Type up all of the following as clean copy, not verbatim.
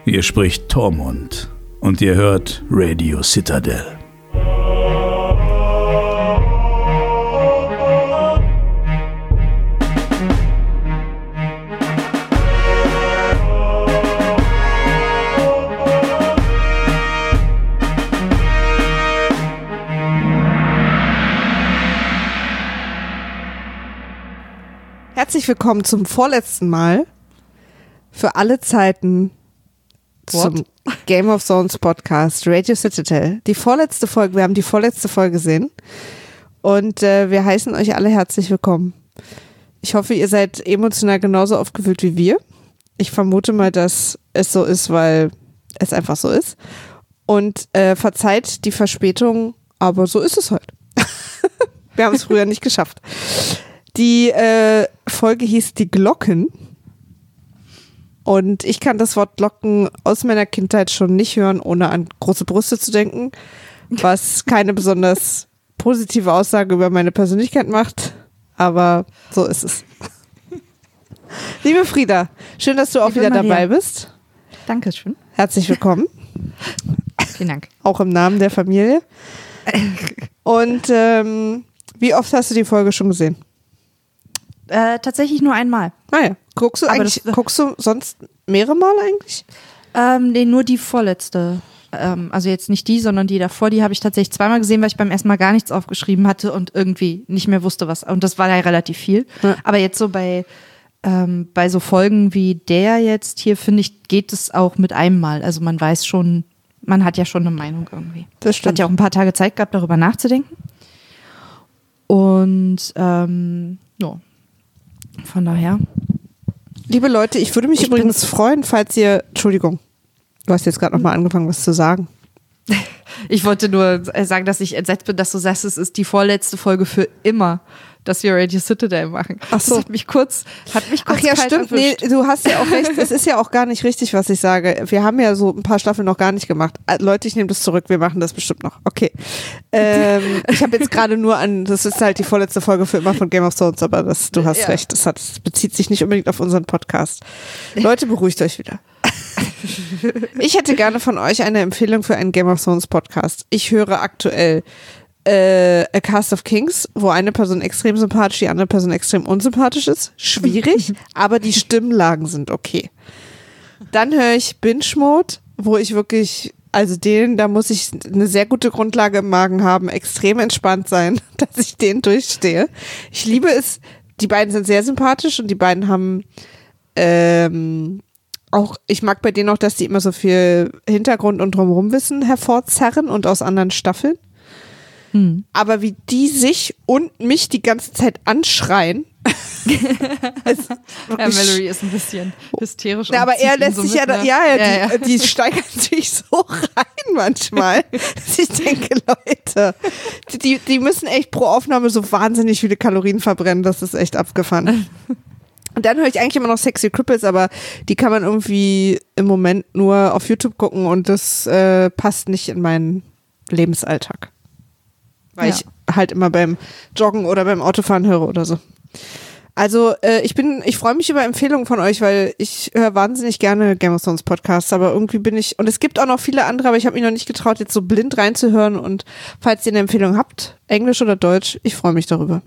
Hier spricht Tormund und ihr hört Radio Citadel. Herzlich willkommen zum vorletzten Mal für alle Zeiten zum Game of Thrones Podcast Radio Citadel. Die vorletzte Folge, wir haben die vorletzte Folge gesehen und wir heißen euch alle herzlich willkommen. Ich hoffe, ihr seid emotional genauso aufgewühlt wie wir. Ich vermute mal, dass es so ist, weil es einfach so ist. Und verzeiht die Verspätung, aber so ist es halt. Wir haben es früher nicht geschafft. Die Folge hieß Die Glocken und ich kann das Wort Glocken aus meiner Kindheit schon nicht hören, ohne an große Brüste zu denken, was keine besonders positive Aussage über meine Persönlichkeit macht, aber so ist es. Liebe Frieda, schön, dass du auch wieder dabei bist. Dankeschön. Herzlich willkommen. Vielen Dank. Auch im Namen der Familie. Und wie oft hast du die Folge schon gesehen? Tatsächlich nur einmal. Naja, guckst du sonst mehrere Mal eigentlich? Nee, nur die vorletzte. Also jetzt nicht die, sondern die davor. Die habe ich tatsächlich zweimal gesehen, weil ich beim ersten Mal gar nichts aufgeschrieben hatte und irgendwie nicht mehr wusste, was. Und das war ja relativ viel. Ja. Aber jetzt so bei so Folgen wie der jetzt hier, finde ich, geht es auch mit einem Mal. Also man weiß schon, man hat ja schon eine Meinung irgendwie. Das stimmt. Hat ja auch ein paar Tage Zeit gehabt, darüber nachzudenken. Und ja. Von daher. Liebe Leute, ich würde mich übrigens freuen, falls ihr, Entschuldigung, du hast jetzt gerade nochmal angefangen, was zu sagen. Ich wollte nur sagen, dass ich entsetzt bin, dass du sagst, es ist die vorletzte Folge für immer, dass wir Radio Citadel machen. Ach so. Das hat mich kurz Ach ja, stimmt. Nee, du hast ja auch recht. Es ist ja auch gar nicht richtig, was ich sage. Wir haben ja so ein paar Staffeln noch gar nicht gemacht. Leute, ich nehme das zurück. Wir machen das bestimmt noch. Okay. Ich habe jetzt gerade nur das ist halt die vorletzte Folge für immer von Game of Thrones, aber du hast recht. Das bezieht sich nicht unbedingt auf unseren Podcast. Leute, beruhigt euch wieder. Ich hätte gerne von euch eine Empfehlung für einen Game of Thrones Podcast. Ich höre aktuell A Cast of Kings, wo eine Person extrem sympathisch, die andere Person extrem unsympathisch ist. Schwierig, aber die Stimmlagen sind okay. Dann höre ich Binge Mode, wo ich wirklich, also da muss ich eine sehr gute Grundlage im Magen haben, extrem entspannt sein, dass ich den durchstehe. Ich liebe es, die beiden sind sehr sympathisch und die beiden haben auch, ich mag bei denen auch, dass die immer so viel Hintergrund und Drumherumwissen hervorzerren und aus anderen Staffeln. Aber wie die sich und mich die ganze Zeit anschreien. Mallory ist ein bisschen hysterisch. Ja, aber er lässt sich die steigern sich so rein manchmal, dass ich denke, Leute, die müssen echt pro Aufnahme so wahnsinnig viele Kalorien verbrennen, das ist echt abgefahren. Und dann höre ich eigentlich immer noch Sexy Cripples, aber die kann man irgendwie im Moment nur auf YouTube gucken und das passt nicht in meinen Lebensalltag. Weil ich halt immer beim Joggen oder beim Autofahren höre oder so. Also ich freue mich über Empfehlungen von euch, weil ich höre wahnsinnig gerne Game of Thrones Podcasts, aber irgendwie und es gibt auch noch viele andere, aber ich habe mich noch nicht getraut, jetzt so blind reinzuhören und falls ihr eine Empfehlung habt, Englisch oder Deutsch, ich freue mich darüber.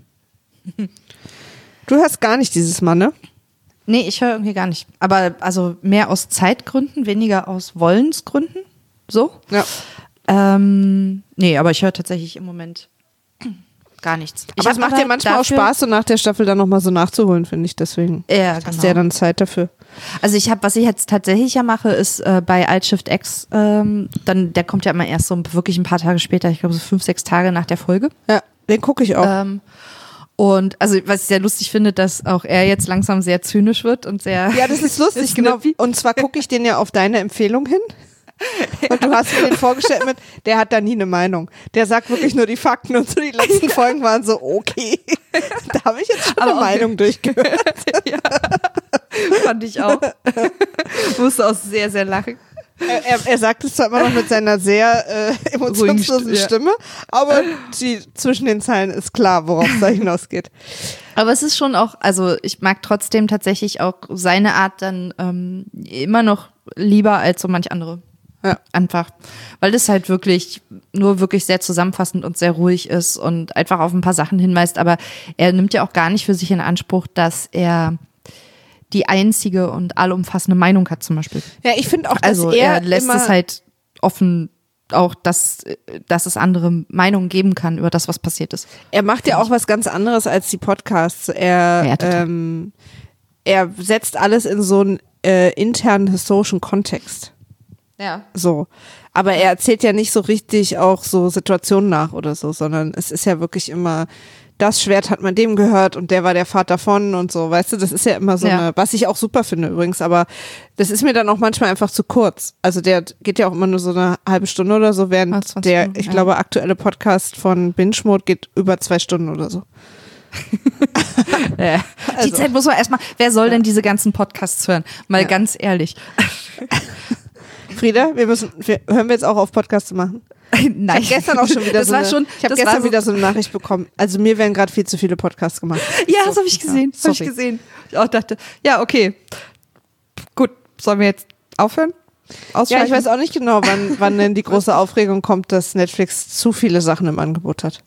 Du hörst gar nicht dieses Mal, ne? Nee, ich höre irgendwie gar nicht. Aber also mehr aus Zeitgründen, weniger aus Wollensgründen. So? Ja. Nee, aber ich höre tatsächlich im Moment gar nichts. Aber es macht dir manchmal auch Spaß, so nach der Staffel dann nochmal so nachzuholen, finde ich, deswegen. Ja, genau. Hast du ja dann Zeit dafür. Also was ich jetzt tatsächlich ja mache, ist bei Alt Shift X, der kommt ja immer erst so wirklich ein paar Tage später, ich glaube so 5-6 Tage nach der Folge. Ja, den gucke ich auch. Und also was ich sehr lustig finde, dass auch er jetzt langsam sehr zynisch wird und sehr. Ja, das ist lustig, genau. Und zwar gucke ich den ja auf deine Empfehlung hin. Und du hast mir den vorgestellt der hat da nie eine Meinung. Der sagt wirklich nur die Fakten und so die letzten Folgen waren so, okay, da habe ich jetzt schon eine Meinung durchgehört. Ja, fand ich auch. Musste auch sehr, sehr lachen. Er sagt es zwar immer noch mit seiner sehr emotionslosen Stimme, aber zwischen den Zeilen ist klar, worauf es da hinausgeht. Aber es ist schon auch, also ich mag trotzdem tatsächlich auch seine Art dann immer noch lieber als so manch andere. Ja. Einfach, weil das halt wirklich sehr zusammenfassend und sehr ruhig ist und einfach auf ein paar Sachen hinweist. Aber er nimmt ja auch gar nicht für sich in Anspruch, dass er die einzige und allumfassende Meinung hat zum Beispiel. Ja, ich finde auch, dass er lässt es halt offen, auch, dass es andere Meinungen geben kann über das, was passiert ist. Er macht ja auch was ganz anderes als die Podcasts. Er setzt alles in so einen internen historischen Kontext. Ja. So. Aber er erzählt ja nicht so richtig auch so Situationen nach oder so, sondern es ist ja wirklich immer, das Schwert hat man dem gehört und der war der Vater von und so, weißt du, das ist ja immer so eine, was ich auch super finde übrigens, aber das ist mir dann auch manchmal einfach zu kurz. Also der geht ja auch immer nur so eine halbe Stunde oder so, während der, ich glaube, aktuelle Podcast von Binge Mode geht über 2 Stunden oder so. Ja. Die Zeit muss man erstmal, wer soll denn diese ganzen Podcasts hören? Mal ganz ehrlich. Frieda, hören wir jetzt auch auf, Podcast zu machen? Nein. Ich habe gestern auch schon wieder wieder so eine Nachricht bekommen. Also mir werden gerade viel zu viele Podcasts gemacht. Ja, das habe ich gesehen. Das habe ich gesehen. Ich auch dachte, ja, okay. Gut, sollen wir jetzt aufhören? Ja, ich weiß auch nicht genau, wann denn die große Aufregung kommt, dass Netflix zu viele Sachen im Angebot hat.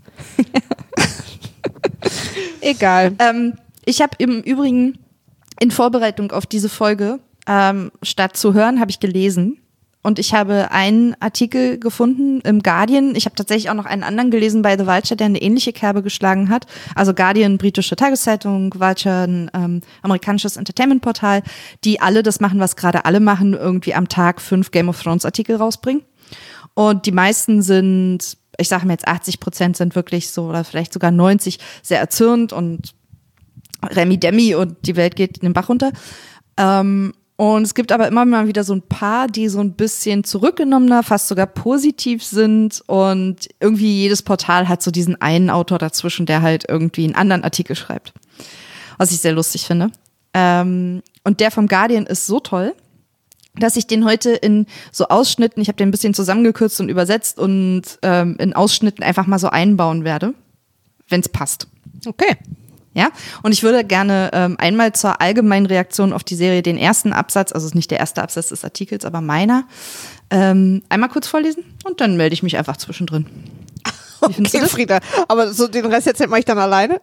Egal. Ich habe im Übrigen in Vorbereitung auf diese Folge, statt zu hören, habe ich gelesen. Und ich habe einen Artikel gefunden im Guardian. Ich habe tatsächlich auch noch einen anderen gelesen bei The Vulture, der eine ähnliche Kerbe geschlagen hat. Also Guardian, britische Tageszeitung, Vulture, ein amerikanisches Entertainment-Portal, die alle das machen, was gerade alle machen, irgendwie am Tag 5 Game of Thrones Artikel rausbringen. Und die meisten sind, ich sage mir jetzt 80% sind wirklich so, oder vielleicht sogar 90, sehr erzürnt und Remi Demi und die Welt geht in den Bach runter. Und es gibt aber immer mal wieder so ein paar, die so ein bisschen zurückgenommener, fast sogar positiv sind. Und irgendwie jedes Portal hat so diesen einen Autor dazwischen, der halt irgendwie einen anderen Artikel schreibt. Was ich sehr lustig finde. Und der vom Guardian ist so toll, dass ich den heute in so Ausschnitten, ich habe den ein bisschen zusammengekürzt und übersetzt und in Ausschnitten einfach mal so einbauen werde, wenn es passt. Okay. Ja, und ich würde gerne einmal zur allgemeinen Reaktion auf die Serie den ersten Absatz, also nicht der erste Absatz des Artikels, aber meiner, einmal kurz vorlesen und dann melde ich mich einfach zwischendrin. Wie findest du das? Frieda, aber so den Rest jetzt mache ich dann alleine?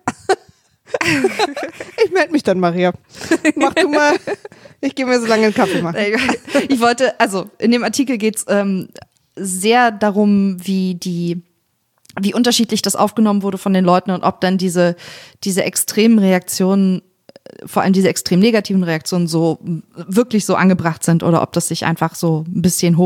Ich melde mich dann, Maria. Mach du mal, ich gehe mir so lange einen Kaffee machen. Ich wollte, also in dem Artikel geht es sehr darum, wie unterschiedlich das aufgenommen wurde von den Leuten und ob dann diese extremen Reaktionen, vor allem diese extrem negativen Reaktionen so wirklich so angebracht sind oder ob das sich einfach so ein bisschen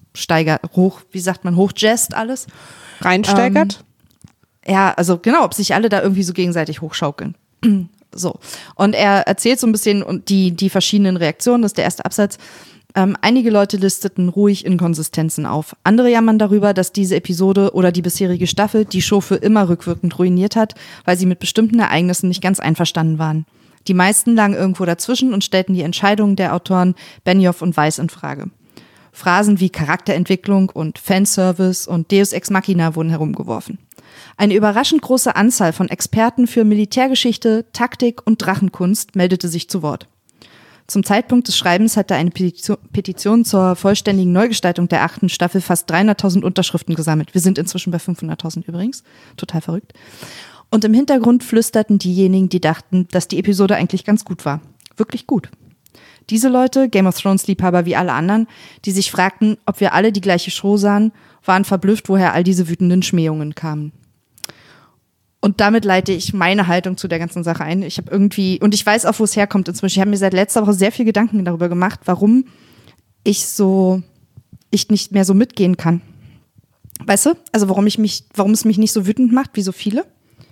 hochjazzt alles. Reinsteigert? Ja, also genau, ob sich alle da irgendwie so gegenseitig hochschaukeln. So. Und er erzählt so ein bisschen die verschiedenen Reaktionen, das ist der erste Absatz. Einige Leute listeten ruhig Inkonsistenzen auf. Andere jammern darüber, dass diese Episode oder die bisherige Staffel die Show für immer rückwirkend ruiniert hat, weil sie mit bestimmten Ereignissen nicht ganz einverstanden waren. Die meisten lagen irgendwo dazwischen und stellten die Entscheidungen der Autoren Benioff und Weiss in Frage. Phrasen wie Charakterentwicklung und Fanservice und Deus Ex Machina wurden herumgeworfen. Eine überraschend große Anzahl von Experten für Militärgeschichte, Taktik und Drachenkunst meldete sich zu Wort. Zum Zeitpunkt des Schreibens hatte eine Petition zur vollständigen Neugestaltung der 8. Staffel fast 300.000 Unterschriften gesammelt. Wir sind inzwischen bei 500.000 übrigens. Total verrückt. Und im Hintergrund flüsterten diejenigen, die dachten, dass die Episode eigentlich ganz gut war. Wirklich gut. Diese Leute, Game of Thrones Liebhaber wie alle anderen, die sich fragten, ob wir alle die gleiche Show sahen, waren verblüfft, woher all diese wütenden Schmähungen kamen. Und damit leite ich meine Haltung zu der ganzen Sache ein. Ich habe irgendwie, und ich weiß auch, wo es herkommt inzwischen. Ich habe mir seit letzter Woche sehr viel Gedanken darüber gemacht, warum ich nicht mehr so mitgehen kann. Weißt du? Also warum es mich nicht so wütend macht, wie so viele.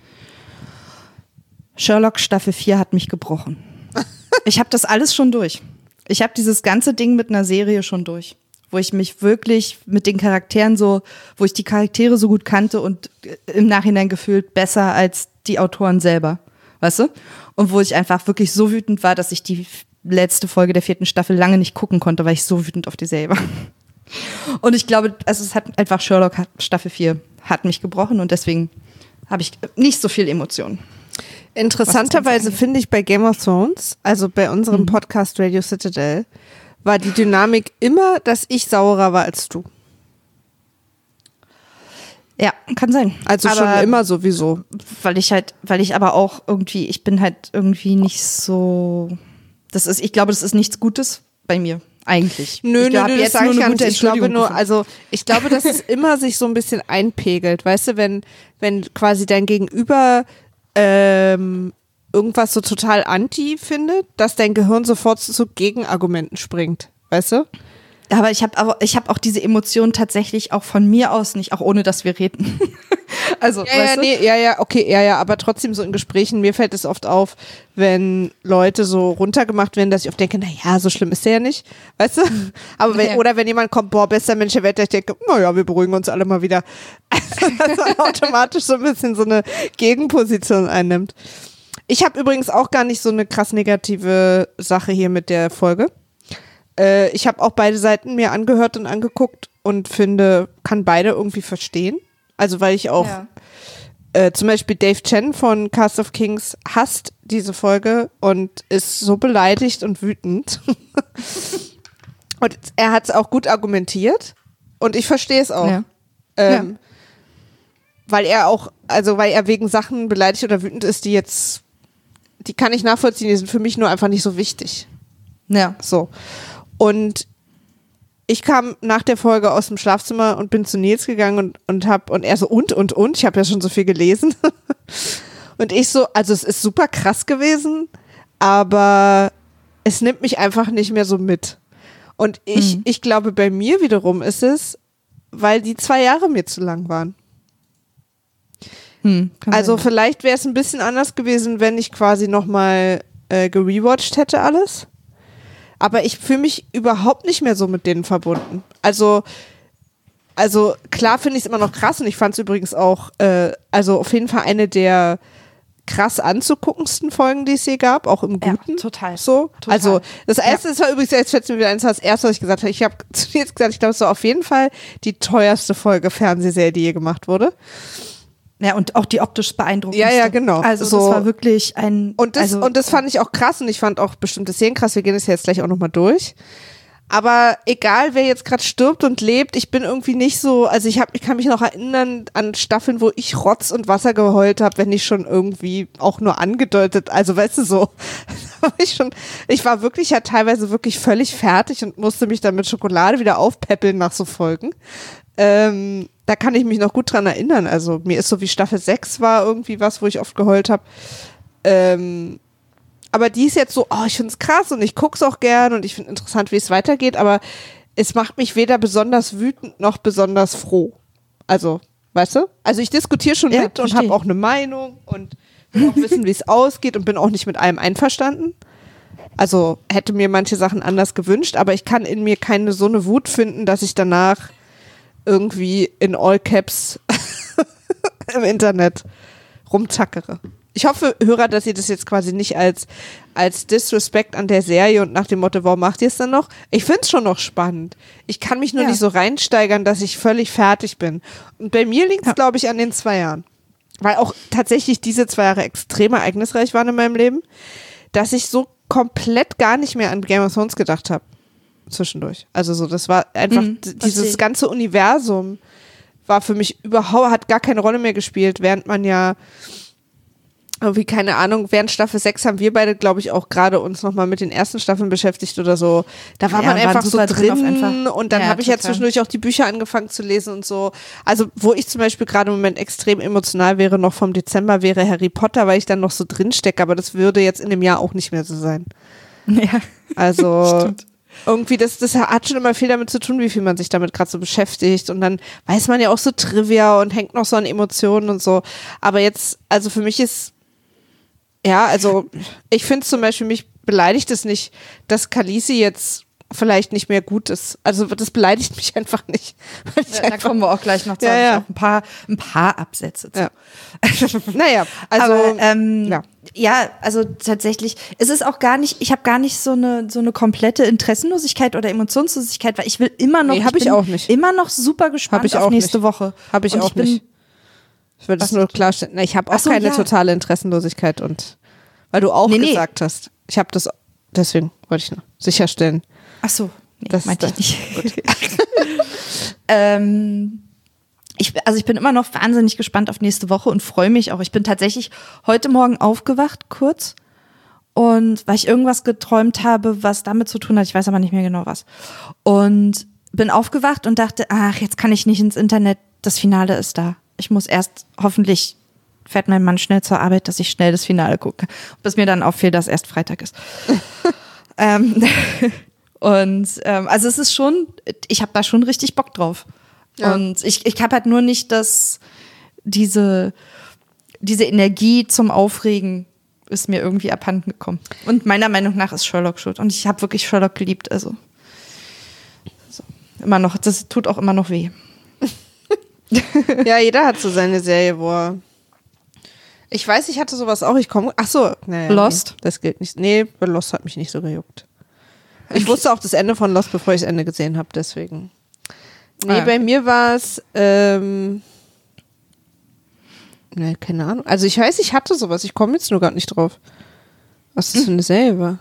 Sherlock Staffel 4 hat mich gebrochen. Ich habe das alles schon durch. Ich habe dieses ganze Ding mit einer Serie schon durch. Wo ich mich wirklich mit den Charakteren wo ich die Charaktere so gut kannte und im Nachhinein gefühlt besser als die Autoren selber, weißt du? Und wo ich einfach wirklich so wütend war, dass ich die letzte Folge der 4. Staffel lange nicht gucken konnte, weil ich so wütend auf die Serie war. Und ich glaube, also es hat einfach Sherlock Staffel 4 hat mich gebrochen und deswegen habe ich nicht so viel Emotionen. Interessanterweise finde ich bei Game of Thrones, also bei unserem Podcast Radio Citadel, war die Dynamik immer, dass ich saurer war als du. Ja, kann sein. Also aber schon immer sowieso. Weil ich aber auch irgendwie, ich bin halt irgendwie nicht so, ich glaube, das ist nichts Gutes bei mir. Eigentlich. Nö, das sage ich gar nicht. Ich glaube nur, ich glaube, dass es immer sich so ein bisschen einpegelt. Weißt du, wenn quasi dein Gegenüber irgendwas so total anti findet, dass dein Gehirn sofort zu Gegenargumenten springt. Weißt du? Aber ich habe auch diese Emotionen tatsächlich auch von mir aus nicht, auch ohne dass wir reden. Also, weißt du? Aber trotzdem so in Gesprächen, mir fällt es oft auf, wenn Leute so runtergemacht werden, dass ich oft denke, naja, so schlimm ist der ja nicht, weißt du? Aber oder wenn jemand kommt, boah, bester Mensch der Welt, ich denke, naja, wir beruhigen uns alle mal wieder. Also, dass man automatisch so ein bisschen so eine Gegenposition einnimmt. Ich habe übrigens auch gar nicht so eine krass negative Sache hier mit der Folge. Ich habe auch beide Seiten mir angehört und angeguckt und finde, kann beide irgendwie verstehen. Also weil ich auch zum Beispiel Dave Chen von Cast of Kings hasst diese Folge und ist so beleidigt und wütend. Und er hat es auch gut argumentiert und ich verstehe es auch. Ja. Weil er wegen Sachen beleidigt oder wütend ist, die kann ich nachvollziehen, die sind für mich nur einfach nicht so wichtig. Ja. So. Und ich kam nach der Folge aus dem Schlafzimmer und bin zu Nils gegangen und er so und. Ich habe ja schon so viel gelesen. Und ich so, also es ist super krass gewesen, aber es nimmt mich einfach nicht mehr so mit. Und ich glaube, bei mir wiederum ist es, weil die 2 Jahre mir zu lang waren. Also vielleicht wäre es ein bisschen anders gewesen, wenn ich quasi nochmal gerewatcht hätte alles. Aber ich fühle mich überhaupt nicht mehr so mit denen verbunden. Also klar finde ich es immer noch krass und ich fand es übrigens auch, also auf jeden Fall eine der krass anzuguckendsten Folgen, die es je gab, auch im Guten. Ja, total. So. Total. Also das erste, das war übrigens, jetzt fällt mir wieder eins, das erste, was ich gesagt habe. Ich habe zu dir jetzt gesagt, ich glaube, es war auf jeden Fall die teuerste Folge Fernsehserie, die je gemacht wurde. Ja, und auch die optisch beeindruckendste. Ja, genau. Also so. das war wirklich ein... Und das fand ich auch krass und ich fand auch bestimmte Szenen krass. Wir gehen das jetzt gleich auch nochmal durch. Aber egal, wer jetzt gerade stirbt und lebt, ich bin irgendwie nicht so, also ich kann mich noch erinnern an Staffeln, wo ich Rotz und Wasser geheult habe, wenn ich schon irgendwie auch nur angedeutet, also weißt du so, ich war wirklich ja teilweise wirklich völlig fertig und musste mich dann mit Schokolade wieder aufpäppeln nach so Folgen. Da kann ich mich noch gut dran erinnern. Also mir ist so wie Staffel 6 war irgendwie was, wo ich oft geheult habe. Aber die ist jetzt so, ich finde es krass und ich gucke es auch gern und ich finde interessant, wie es weitergeht, aber es macht mich weder besonders wütend noch besonders froh. Also, weißt du? Also ich diskutiere schon mit und habe auch eine Meinung und will auch wissen, wie es ausgeht und bin auch nicht mit allem einverstanden. Also hätte mir manche Sachen anders gewünscht, aber ich kann in mir keine so eine Wut finden, dass ich danach irgendwie in All Caps im Internet rumzackere. Ich hoffe, Hörer, dass ihr das jetzt quasi nicht als Disrespect an der Serie und nach dem Motto, warum macht ihr es dann noch? Ich finde es schon noch spannend. Ich kann mich nur nicht so reinsteigern, dass ich völlig fertig bin. Und bei mir liegt es, glaube ich, an den 2 Jahren. Weil auch tatsächlich diese 2 Jahre extrem ereignisreich waren in meinem Leben, dass ich so komplett gar nicht mehr an Game of Thrones gedacht habe. Zwischendurch. Also so, das war einfach, dieses ganze Universum war für mich hat gar keine Rolle mehr gespielt, während man ja irgendwie, keine Ahnung, während Staffel 6 haben wir beide, glaube ich, auch gerade uns nochmal mit den ersten Staffeln beschäftigt oder so. Da war man einfach so drin und dann habe ich ja zwischendurch auch die Bücher angefangen zu lesen und so. Also wo ich zum Beispiel gerade im Moment extrem emotional wäre, noch vom Dezember, wäre Harry Potter, weil ich dann noch so drin stecke, aber das würde jetzt in dem Jahr auch nicht mehr so sein. Ja. Also stimmt. Irgendwie, das hat schon immer viel damit zu tun, wie viel man sich damit gerade so beschäftigt und dann weiß man ja auch so Trivia und hängt noch so an Emotionen und so. Aber jetzt, also für mich ist, also ich finde zum Beispiel, mich beleidigt es nicht, dass Khaleesi jetzt vielleicht nicht mehr gut ist. Also das beleidigt mich einfach nicht. Da kommen wir auch gleich noch zu. Auch ein paar Absätze zu. Ja. Naja, also aber, also tatsächlich, es ist auch gar nicht, ich habe gar nicht so eine komplette Interessenlosigkeit oder Emotionslosigkeit, weil ich will immer noch, ich auch nicht. Immer noch super gespannt auf nächste Woche. Habe ich auch nicht. Ich will das nur klarstellen. Ich habe auch keine totale Interessenlosigkeit und weil du auch gesagt hast, ich habe das, deswegen wollte ich noch sicherstellen, Ach so, nee, Das meinte ist ich nicht. Ich bin immer noch wahnsinnig gespannt auf nächste Woche und freue mich auch. Ich bin tatsächlich heute Morgen aufgewacht, kurz, und weil ich irgendwas geträumt habe, was damit zu tun hat, ich weiß aber nicht mehr genau was. Und bin aufgewacht und dachte, ach, jetzt kann ich nicht ins Internet, das Finale ist da. Ich muss erst, hoffentlich fährt mein Mann schnell zur Arbeit, dass ich schnell das Finale gucke. Bis mir dann auffiel, dass erst Freitag ist. Also es ist schon, ich habe da schon richtig Bock drauf. Ja. Und ich habe halt nur nicht diese Energie zum Aufregen ist mir irgendwie abhanden gekommen. Und meiner Meinung nach ist Sherlock schuld. Und ich habe wirklich Sherlock geliebt, also so. Immer noch, das tut auch immer noch weh. Ja, jeder hat so seine Serie, wo er. Ich weiß, ich hatte sowas auch. Lost? Nee, das gilt nicht. Nee, Lost hat mich nicht so gejuckt. Ich wusste auch das Ende von Lost, bevor ich das Ende gesehen habe, deswegen. Nee, bei mir war es, keine Ahnung. Also ich weiß, ich hatte sowas. Ich komme jetzt nur gar nicht drauf. Was das für eine Serie war.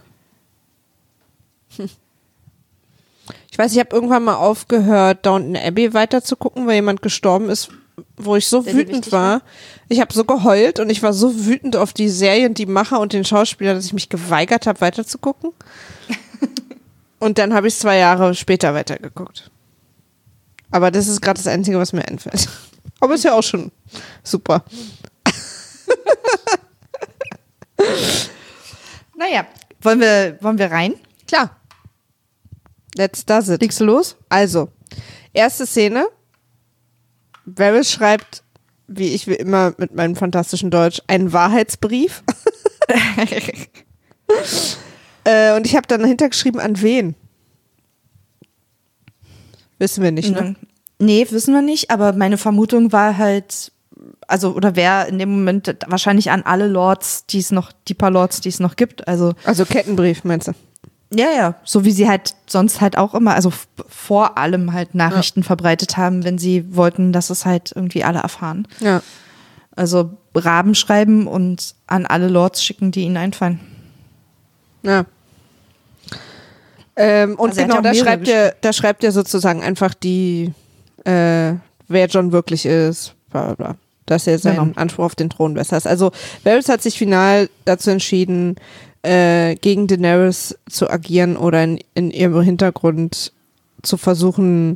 Ich weiß, ich habe irgendwann mal aufgehört, Downton Abbey weiterzugucken, weil jemand gestorben ist, wo ich so wütend war. Ich habe so geheult und ich war so wütend auf die Serien, die Macher und den Schauspieler, dass ich mich geweigert habe, weiterzugucken. Und dann habe ich es 2 Jahre später weitergeguckt. Aber das ist gerade das Einzige, was mir einfällt. Aber ist ja auch schon super. Naja, wollen wir rein? Klar. Let's does it. Legst du los? Also, erste Szene. Varys schreibt, wie immer mit meinem fantastischen Deutsch, einen Wahrheitsbrief. Und ich habe dann dahinter geschrieben, an wen? Wissen wir nicht, ne? Nee, wissen wir nicht, aber meine Vermutung war halt, oder wäre in dem Moment wahrscheinlich an alle Lords, die paar Lords, die es noch gibt. Also Kettenbrief, meinst du? Ja, so wie sie halt sonst halt auch immer, also vor allem halt Nachrichten verbreitet haben, wenn sie wollten, dass es halt irgendwie alle erfahren. Ja. Also Raben schreiben und an alle Lords schicken, die ihnen einfallen. Ja. Und also genau, da schreibt er sozusagen einfach wer Jon wirklich ist, bla bla bla. Dass er seinen Anspruch auf den Thron besser ist. Also Varys hat sich final dazu entschieden, gegen Daenerys zu agieren oder in ihrem Hintergrund zu versuchen,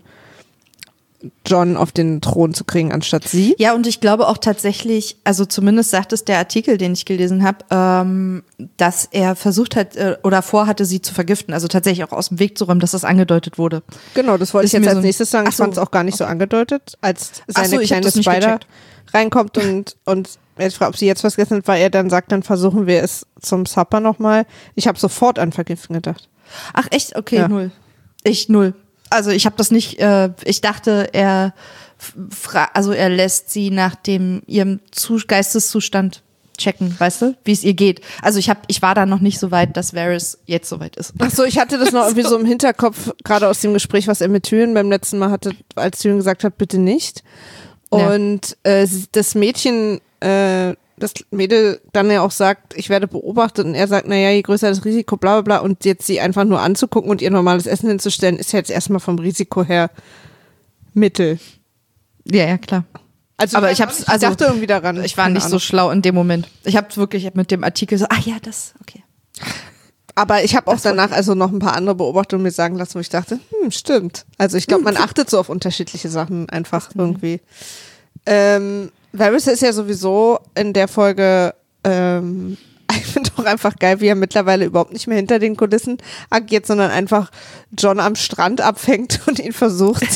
Jon auf den Thron zu kriegen, anstatt sie. Ja, und ich glaube auch tatsächlich, also zumindest sagt es der Artikel, den ich gelesen habe, dass er versucht hat oder vorhatte, sie zu vergiften. Also tatsächlich auch aus dem Weg zu räumen, dass das angedeutet wurde. Genau, das wollte ich jetzt als nächstes sagen. Ich fand es auch gar nicht so angedeutet, als seine kleine Spider reinkommt und er fragt, ob sie jetzt was gegessen hat, weil er dann sagt, dann versuchen wir es zum Supper nochmal. Ich habe sofort an Vergiften gedacht. Ach echt? Okay, ja. Null. Also ich habe das nicht, ich dachte, er lässt sie nach ihrem Geisteszustand checken, weißt du, wie es ihr geht. Also ich war da noch nicht so weit, dass Varys jetzt so weit ist. Ach so, ich hatte das noch irgendwie so im Hinterkopf, gerade aus dem Gespräch, was er mit Tyrion beim letzten Mal hatte, als Tyrion gesagt hat, bitte nicht. Und das Mädchen, das Mädel dann ja auch sagt, ich werde beobachtet, und er sagt, naja, je größer das Risiko, bla bla bla, und jetzt sie einfach nur anzugucken und ihr normales Essen hinzustellen, ist ja jetzt erstmal vom Risiko her Mittel. Ja, klar. Also aber ich dachte irgendwie daran. Ich war nicht so schlau in dem Moment. Ich habe wirklich mit dem Artikel so, okay. Aber ich habe auch danach also noch ein paar andere Beobachtungen mir sagen lassen, wo ich dachte, stimmt. Also ich glaube, man achtet so auf unterschiedliche Sachen einfach irgendwie. Varys ist ja sowieso in der Folge, ich finde auch einfach geil, wie er mittlerweile überhaupt nicht mehr hinter den Kulissen agiert, sondern einfach Jon am Strand abfängt und ihn versucht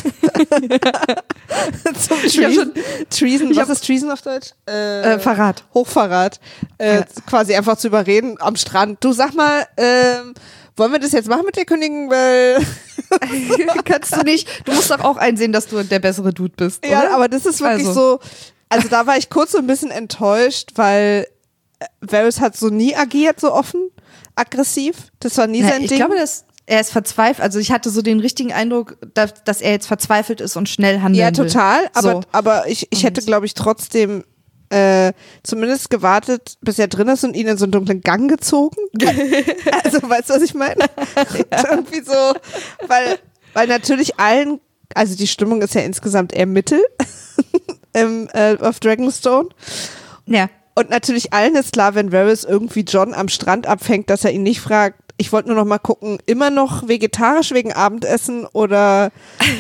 zum Treason, was ist Treason auf Deutsch? Verrat. Hochverrat. Quasi einfach zu überreden am Strand. Du, sag mal, wollen wir das jetzt machen mit der Königin, weil kannst du nicht, du musst doch auch einsehen, dass du der bessere Dude bist, oder? Ja, aber das ist wirklich so, also da war ich kurz so ein bisschen enttäuscht, weil Varys hat so nie agiert, so offen, aggressiv. Das war nie sein Ding. Ich glaube, er ist verzweifelt. Also ich hatte so den richtigen Eindruck, dass er jetzt verzweifelt ist und schnell handelt. Ja, total. Aber ich hätte, glaube ich, trotzdem zumindest gewartet, bis er drin ist und ihn in so einen dunklen Gang gezogen. Also, weißt du, was ich meine? Ja. Irgendwie so, weil natürlich allen, also die Stimmung ist ja insgesamt eher mittel auf Dragonstone. Ja. Und natürlich allen ist klar, wenn Varys irgendwie Jon am Strand abfängt, dass er ihn nicht fragt, ich wollte nur noch mal gucken, immer noch vegetarisch wegen Abendessen oder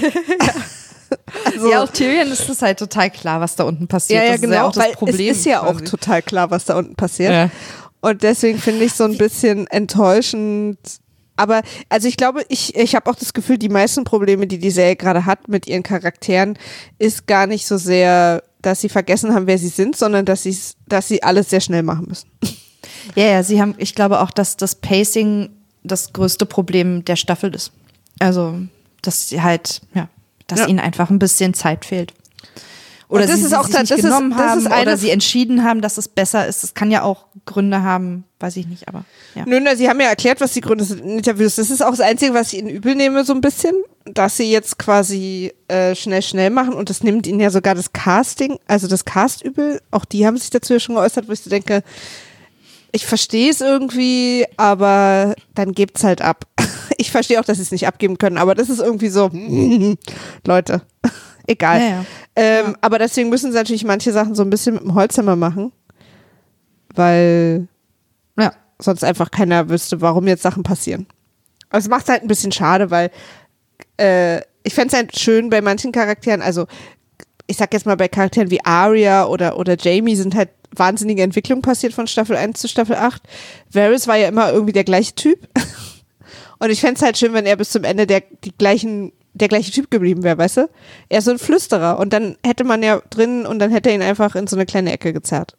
also, ja, auch Tyrion ist es halt total klar, was da unten passiert. Ja, das genau, ist ja auch das weil Problem. Es ist ja quasi auch total klar, was da unten passiert. Ja. Und deswegen finde ich so ein bisschen enttäuschend. Aber, also ich glaube, ich habe auch das Gefühl, die meisten Probleme, die die Serie gerade hat mit ihren Charakteren, ist gar nicht so sehr, dass sie vergessen haben, wer sie sind, sondern dass sie alles sehr schnell machen müssen. Ja, ich glaube auch, dass das Pacing das größte Problem der Staffel ist. Also, dass sie halt, dass ihnen einfach ein bisschen Zeit fehlt. Oder das sie ist auch sich nicht genommen haben eine oder sie entschieden haben, dass es besser ist. Das kann ja auch Gründe haben, weiß ich nicht, aber ja. Nö, sie haben ja erklärt, was die Gründe sind in Interviews. Das ist auch das Einzige, was ich ihnen übel nehme, so ein bisschen, dass sie jetzt quasi schnell machen und das nimmt ihnen ja sogar das Casting, also das Cast übel. Auch die haben sich dazu ja schon geäußert, wo ich so denke, ich verstehe es irgendwie, aber dann gebt's halt ab. Ich verstehe auch, dass sie es nicht abgeben können, aber das ist irgendwie so, Leute, egal. Ja. Aber deswegen müssen sie natürlich manche Sachen so ein bisschen mit dem Holzhammer machen, weil sonst einfach keiner wüsste, warum jetzt Sachen passieren. Aber es macht es halt ein bisschen schade, weil ich fände es halt schön bei manchen Charakteren, also ich sag jetzt mal bei Charakteren wie Arya oder Jaime sind halt wahnsinnige Entwicklungen passiert von Staffel 1 zu Staffel 8. Varys war ja immer irgendwie der gleiche Typ. Und ich fände es halt schön, wenn er bis zum Ende der gleiche Typ geblieben wäre, weißt du? Er ist so ein Flüsterer und dann hätte man ja drin und dann hätte er ihn einfach in so eine kleine Ecke gezerrt.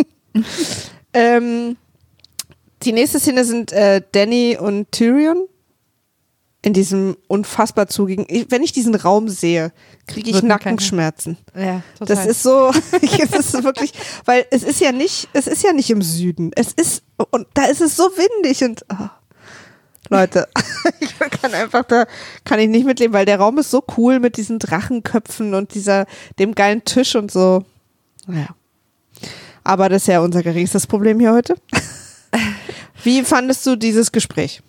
Die nächste Szene sind Dany und Tyrion in diesem unfassbar zugigen. Wenn ich diesen Raum sehe, kriege ich Nackenschmerzen. Ja, total. Das ist so, das ist wirklich, weil es ist ja nicht im Süden. Und da ist es so windig und Leute, da kann ich nicht mitleben, weil der Raum ist so cool mit diesen Drachenköpfen und dem geilen Tisch und so. Naja. Aber das ist ja unser geringstes Problem hier heute. Wie fandest du dieses Gespräch?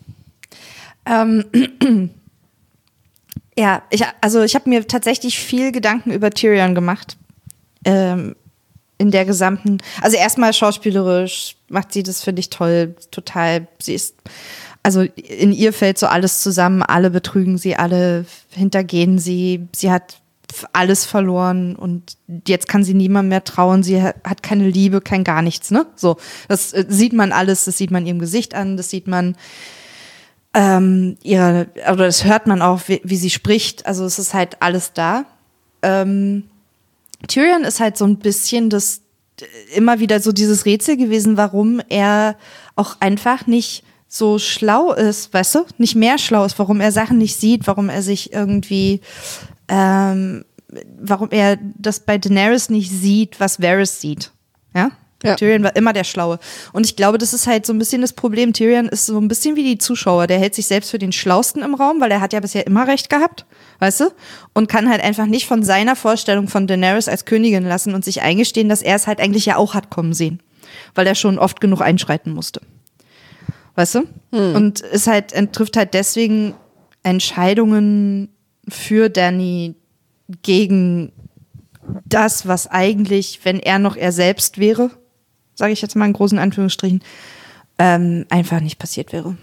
Ja, ich habe mir tatsächlich viel Gedanken über Tyrion gemacht. In der gesamten, also erstmal schauspielerisch macht sie das, finde ich, toll, total. Sie ist, also in ihr fällt so alles zusammen, alle betrügen sie, alle hintergehen sie, sie hat alles verloren und jetzt kann sie niemandem mehr trauen, sie hat keine Liebe, kein gar nichts, ne? So, das sieht man alles, das sieht man ihrem Gesicht an, das sieht man oder das hört man auch, wie sie spricht, also es ist halt alles da. Tyrion ist halt so ein bisschen immer wieder so dieses Rätsel gewesen, warum er auch einfach nicht so schlau ist, weißt du, nicht mehr schlau ist, warum er Sachen nicht sieht, warum er sich irgendwie warum er das bei Daenerys nicht sieht, was Varys sieht. Ja? Tyrion war immer der Schlaue. Und ich glaube, das ist halt so ein bisschen das Problem. Tyrion ist so ein bisschen wie die Zuschauer. Der hält sich selbst für den Schlausten im Raum, weil er hat ja bisher immer recht gehabt, weißt du? Und kann halt einfach nicht von seiner Vorstellung von Daenerys als Königin lassen und sich eingestehen, dass er es halt eigentlich ja auch hat kommen sehen. Weil er schon oft genug einschreiten musste. Weißt du? Und trifft halt deswegen Entscheidungen für Dany gegen das, was eigentlich, wenn er noch er selbst wäre, sage ich jetzt mal in großen Anführungsstrichen, einfach nicht passiert wäre.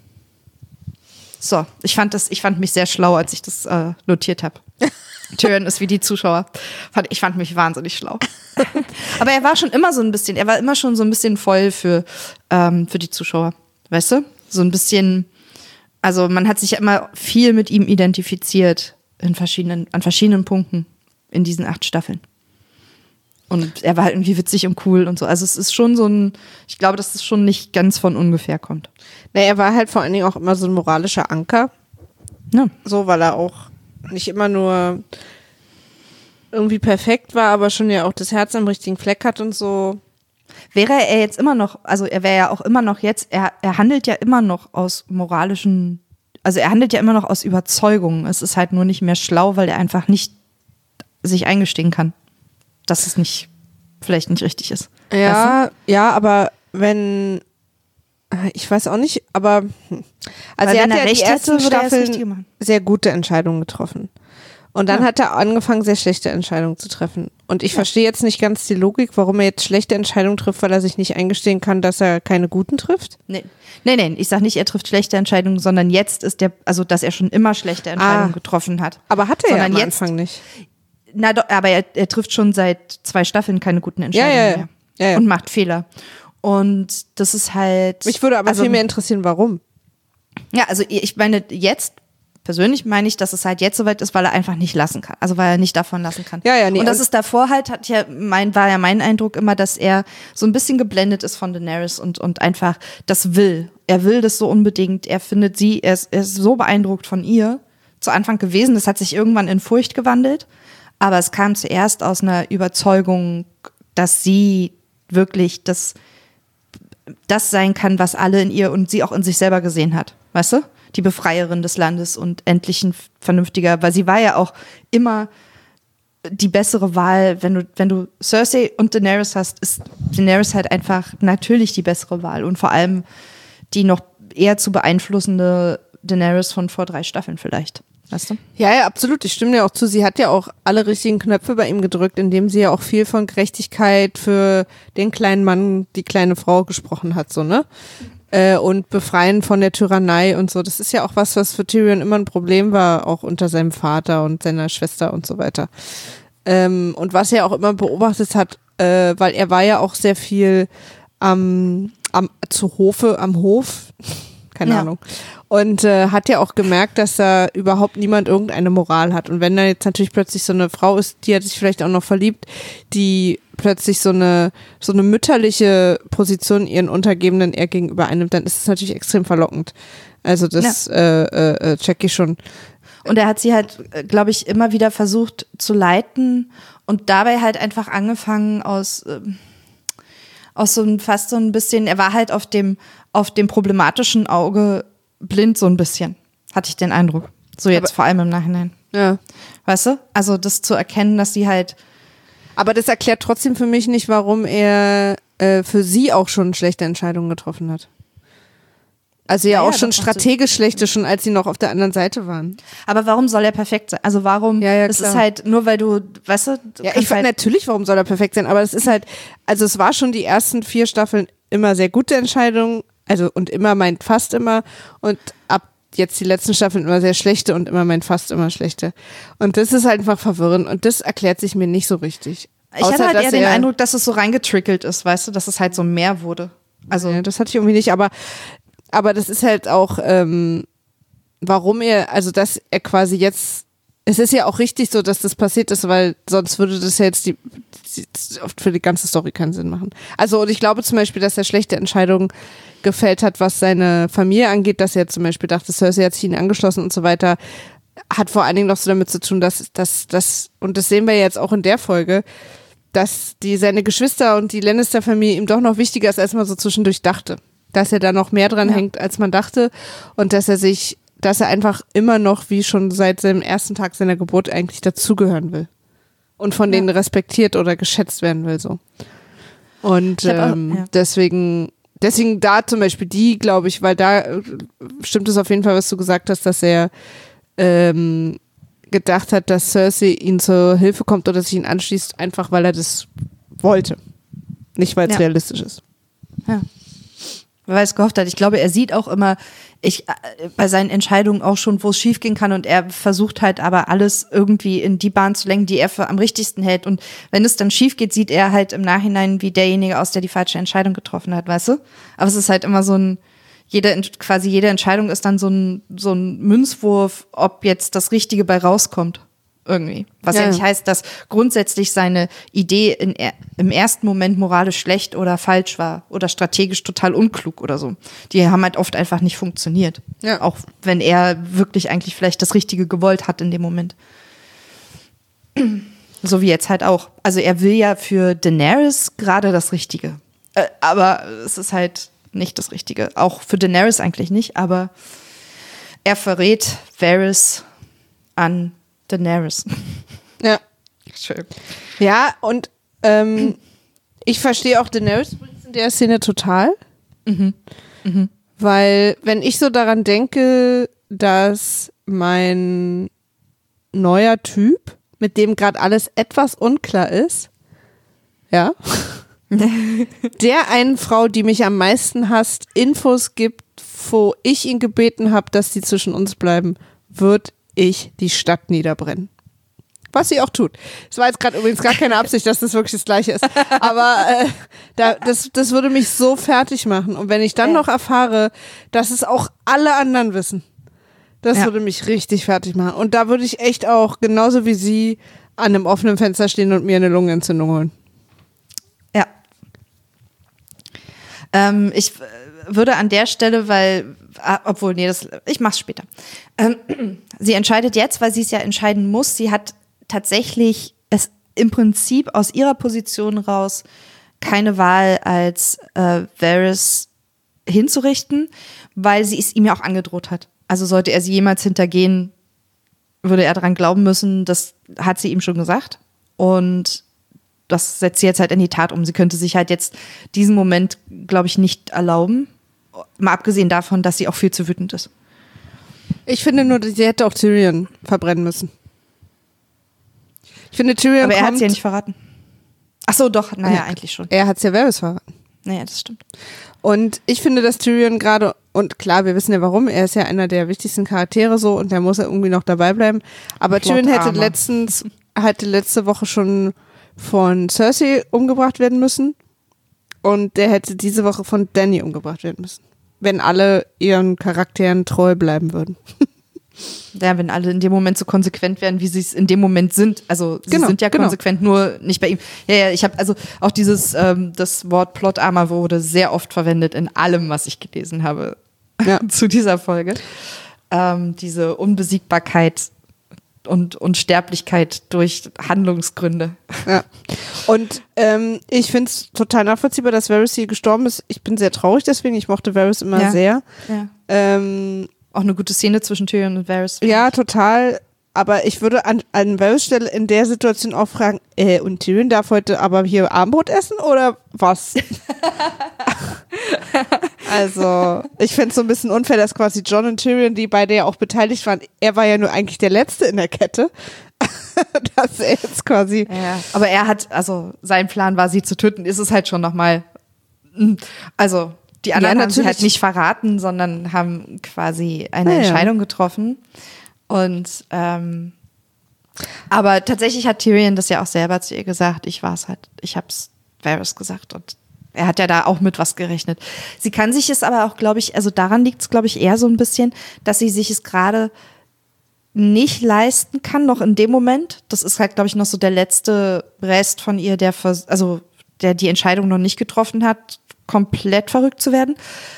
So, ich fand mich sehr schlau, als ich das notiert habe. Tyrion ist wie die Zuschauer. Ich fand mich wahnsinnig schlau. Aber er war schon immer so ein bisschen voll für die Zuschauer. Weißt du? So ein bisschen, also man hat sich ja immer viel mit ihm identifiziert an verschiedenen Punkten in diesen 8 Staffeln. Und er war halt irgendwie witzig und cool und so. Also es ist schon ich glaube, dass es schon nicht ganz von ungefähr kommt. Nee, er war halt vor allen Dingen auch immer so ein moralischer Anker. Ja. So, weil er auch nicht immer nur irgendwie perfekt war, aber schon ja auch das Herz am richtigen Fleck hat und so. Wäre er jetzt immer noch, also er wäre ja auch immer noch jetzt, er handelt ja immer noch aus moralischen, also er handelt ja immer noch aus Überzeugung. Es ist halt nur nicht mehr schlau, weil er einfach nicht sich eingestehen kann, dass es nicht vielleicht nicht richtig ist. Ja, ja, aber wenn, ich weiß auch nicht, aber also er hat ja die ersten Staffeln sehr gute Entscheidungen getroffen. Und dann hat er angefangen, sehr schlechte Entscheidungen zu treffen. Und ich verstehe jetzt nicht ganz die Logik, warum er jetzt schlechte Entscheidungen trifft, weil er sich nicht eingestehen kann, dass er keine guten trifft. Nee, ich sag nicht, er trifft schlechte Entscheidungen, sondern jetzt ist dass er schon immer schlechte Entscheidungen getroffen hat. Aber hat er ja am Anfang nicht. Na doch, aber er trifft schon seit 2 Staffeln keine guten Entscheidungen mehr. Ja. Und macht Fehler. Und das ist halt... Mich würde aber viel mehr interessieren, warum. Ja, also ich meine, persönlich meine ich, dass es halt jetzt soweit ist, weil er einfach nicht lassen kann. Also weil er nicht davon lassen kann. Ja, nee, und das ist davor halt, war ja mein Eindruck immer, dass er so ein bisschen geblendet ist von Daenerys und einfach das will. Er will das so unbedingt. Er findet er ist so beeindruckt von ihr. Zu Anfang gewesen, das hat sich irgendwann in Furcht gewandelt. Aber es kam zuerst aus einer Überzeugung, dass sie wirklich das sein kann, was alle in ihr und sie auch in sich selber gesehen hat. Weißt du? Die Befreierin des Landes und endlich ein vernünftiger, weil sie war ja auch immer die bessere Wahl. Wenn du Cersei und Daenerys hast, ist Daenerys halt einfach natürlich die bessere Wahl und vor allem die noch eher zu beeinflussende Daenerys von vor 3 Staffeln vielleicht. Weißt du? Ja, absolut. Ich stimme dir auch zu. Sie hat ja auch alle richtigen Knöpfe bei ihm gedrückt, indem sie ja auch viel von Gerechtigkeit für den kleinen Mann, die kleine Frau gesprochen hat, so, ne? Und befreien von der Tyrannei und so. Das ist ja auch was für Tyrion immer ein Problem war, auch unter seinem Vater und seiner Schwester und so weiter. Und was er auch immer beobachtet hat, weil er war ja auch sehr viel am Hof, keine Ahnung. Und hat ja auch gemerkt, dass da überhaupt niemand irgendeine Moral hat. Und wenn da jetzt natürlich plötzlich so eine Frau ist, die hat sich vielleicht auch noch verliebt, die plötzlich so eine mütterliche Position ihren Untergebenen eher gegenüber einnimmt, dann ist es natürlich extrem verlockend. Also das check ich schon. Und er hat sie halt, glaube ich, immer wieder versucht zu leiten und dabei halt einfach angefangen aus so fast so ein bisschen, er war halt auf dem problematischen Auge blind so ein bisschen, hatte ich den Eindruck. So jetzt vor allem im Nachhinein. Ja. Weißt du? Also das zu erkennen, dass sie halt... Aber das erklärt trotzdem für mich nicht, warum er für sie auch schon schlechte Entscheidungen getroffen hat. Also ja auch schon strategisch schlechte, schon als sie noch auf der anderen Seite waren. Aber warum soll er perfekt sein? Also warum, es ist halt nur, weil du, weißt du, natürlich, warum soll er perfekt sein, aber es ist halt, also es war schon die ersten 4 Staffeln immer sehr gute Entscheidungen, also und immer meint fast immer und ab jetzt die letzten Staffeln immer sehr schlechte und immer meint fast immer schlechte. Und das ist halt einfach verwirrend und das erklärt sich mir nicht so richtig. Ich hatte halt eher den Eindruck, dass es so reingetrickelt ist, weißt du, dass es halt so mehr wurde. Also ja, das hatte ich irgendwie nicht, aber das ist halt auch, warum dass er quasi jetzt, es ist ja auch richtig so, dass das passiert ist, weil sonst würde das ja jetzt für die ganze Story keinen Sinn machen. Also und ich glaube zum Beispiel, dass er schlechte Entscheidungen gefällt hat, was seine Familie angeht, dass er zum Beispiel dachte, Cersei hat sich ihn angeschlossen und so weiter, hat vor allen Dingen noch so damit zu tun, dass und das sehen wir jetzt auch in der Folge, dass seine Geschwister und die Lannister-Familie ihm doch noch wichtiger ist, als man so zwischendurch dachte. Dass er da noch mehr dran hängt, als man dachte und dass er einfach immer noch, wie schon seit seinem ersten Tag seiner Geburt eigentlich dazugehören will und von denen respektiert oder geschätzt werden will, so. Und deswegen da zum Beispiel die, glaube ich, weil da stimmt es auf jeden Fall, was du gesagt hast, dass er gedacht hat, dass Cersei ihm zur Hilfe kommt oder sich ihn anschließt, einfach weil er das wollte. Nicht, weil es realistisch ist. Ja. Weil er es gehofft hat. Ich glaube, er sieht auch immer, bei seinen Entscheidungen auch schon, wo es schief gehen kann und er versucht halt aber alles irgendwie in die Bahn zu lenken, die er für am richtigsten hält und wenn es dann schief geht, sieht er halt im Nachhinein wie derjenige aus, der die falsche Entscheidung getroffen hat, weißt du? Aber es ist halt immer so jede Entscheidung ist dann so ein Münzwurf, ob jetzt das Richtige bei rauskommt. Irgendwie. Was ja nicht heißt, dass grundsätzlich seine Idee im ersten Moment moralisch schlecht oder falsch war oder strategisch total unklug oder so. Die haben halt oft einfach nicht funktioniert. Ja. Auch wenn er wirklich eigentlich vielleicht das Richtige gewollt hat in dem Moment. So wie jetzt halt auch. Also er will ja für Daenerys gerade das Richtige. Aber es ist halt nicht das Richtige. Auch für Daenerys eigentlich nicht, aber er verrät Varys an Daenerys. Ja. Schön. Ja, und Ich verstehe auch Daenerys in der Szene total. Weil, wenn ich so daran denke, dass mein neuer Typ, mit dem gerade alles etwas unklar ist, ja, der einen Frau, die mich am meisten hasst, Infos gibt, wo ich ihn gebeten habe, dass sie zwischen uns bleiben, wird ich die Stadt niederbrennen. Was sie auch tut. Es war jetzt gerade übrigens gar keine Absicht, dass das wirklich das Gleiche ist. Aber das würde mich so fertig machen. Und wenn ich dann noch erfahre, dass es auch alle anderen wissen, das würde mich richtig fertig machen. Und da würde ich echt auch, genauso wie sie, an einem offenen Fenster stehen und mir eine Lungenentzündung holen. Ja. Ich würde an der Stelle, ich mach's später. Sie entscheidet jetzt, weil sie es ja entscheiden muss. Sie hat tatsächlich es im Prinzip aus ihrer Position raus keine Wahl, als Varys hinzurichten, weil sie es ihm ja auch angedroht hat. Also sollte er sie jemals hintergehen, würde er daran glauben müssen, das hat sie ihm schon gesagt. Und das setzt sie jetzt halt in die Tat um. Sie könnte sich halt jetzt diesen Moment, glaube ich, nicht erlauben. Mal abgesehen davon, dass sie auch viel zu wütend ist. Ich finde nur, sie hätte auch Tyrion verbrennen müssen. Ich finde, Tyrion Aber er hat es ja nicht verraten. Ach so, doch. Naja, eigentlich schon. Er hat es ja Varys verraten. Naja, das stimmt. Und ich finde, dass Tyrion gerade, und klar, wir wissen ja warum, er ist ja einer der wichtigsten Charaktere so und der muss ja irgendwie noch dabei bleiben. Aber Tyrion hätte letzte Woche schon von Cersei umgebracht werden müssen und der hätte diese Woche von Dany umgebracht werden müssen. Wenn alle ihren Charakteren treu bleiben würden. Ja, wenn alle in dem Moment so konsequent wären, wie sie es in dem Moment sind. Also sie sind ja konsequent, nur nicht bei ihm. Ja, ich habe also auch das Wort Plot Armor wurde sehr oft verwendet in allem, was ich gelesen habe zu dieser Folge. Diese Unbesiegbarkeit und Unsterblichkeit durch Handlungsgründe. Ja. Und ich finde es total nachvollziehbar, dass Varys hier gestorben ist. Ich bin sehr traurig deswegen. Ich mochte Varys immer sehr. Ja. Auch eine gute Szene zwischen Tyrion und Varys. Ja, total. Aber ich würde an Varys Stelle in der Situation auch fragen, und Tyrion darf heute aber hier Armbrot essen oder was? Also, ich finde es so ein bisschen unfair, dass quasi Jon und Tyrion, die beide ja auch beteiligt waren, er war ja nur eigentlich der Letzte in der Kette, dass er jetzt quasi... Ja, aber sein Plan war, sie zu töten, ist es halt schon nochmal, also... Die anderen haben sie halt nicht verraten, sondern haben quasi eine Entscheidung getroffen. Und aber tatsächlich hat Tyrion das ja auch selber zu ihr gesagt. Ich hab's Varys gesagt und er hat ja da auch mit was gerechnet. Sie kann sich es aber auch, glaube ich, also daran liegt es, glaube ich, eher so ein bisschen, dass sie sich es gerade nicht leisten kann, noch in dem Moment. Das ist halt, glaube ich, noch so der letzte Rest von ihr, der die Entscheidung noch nicht getroffen hat, komplett verrückt zu werden.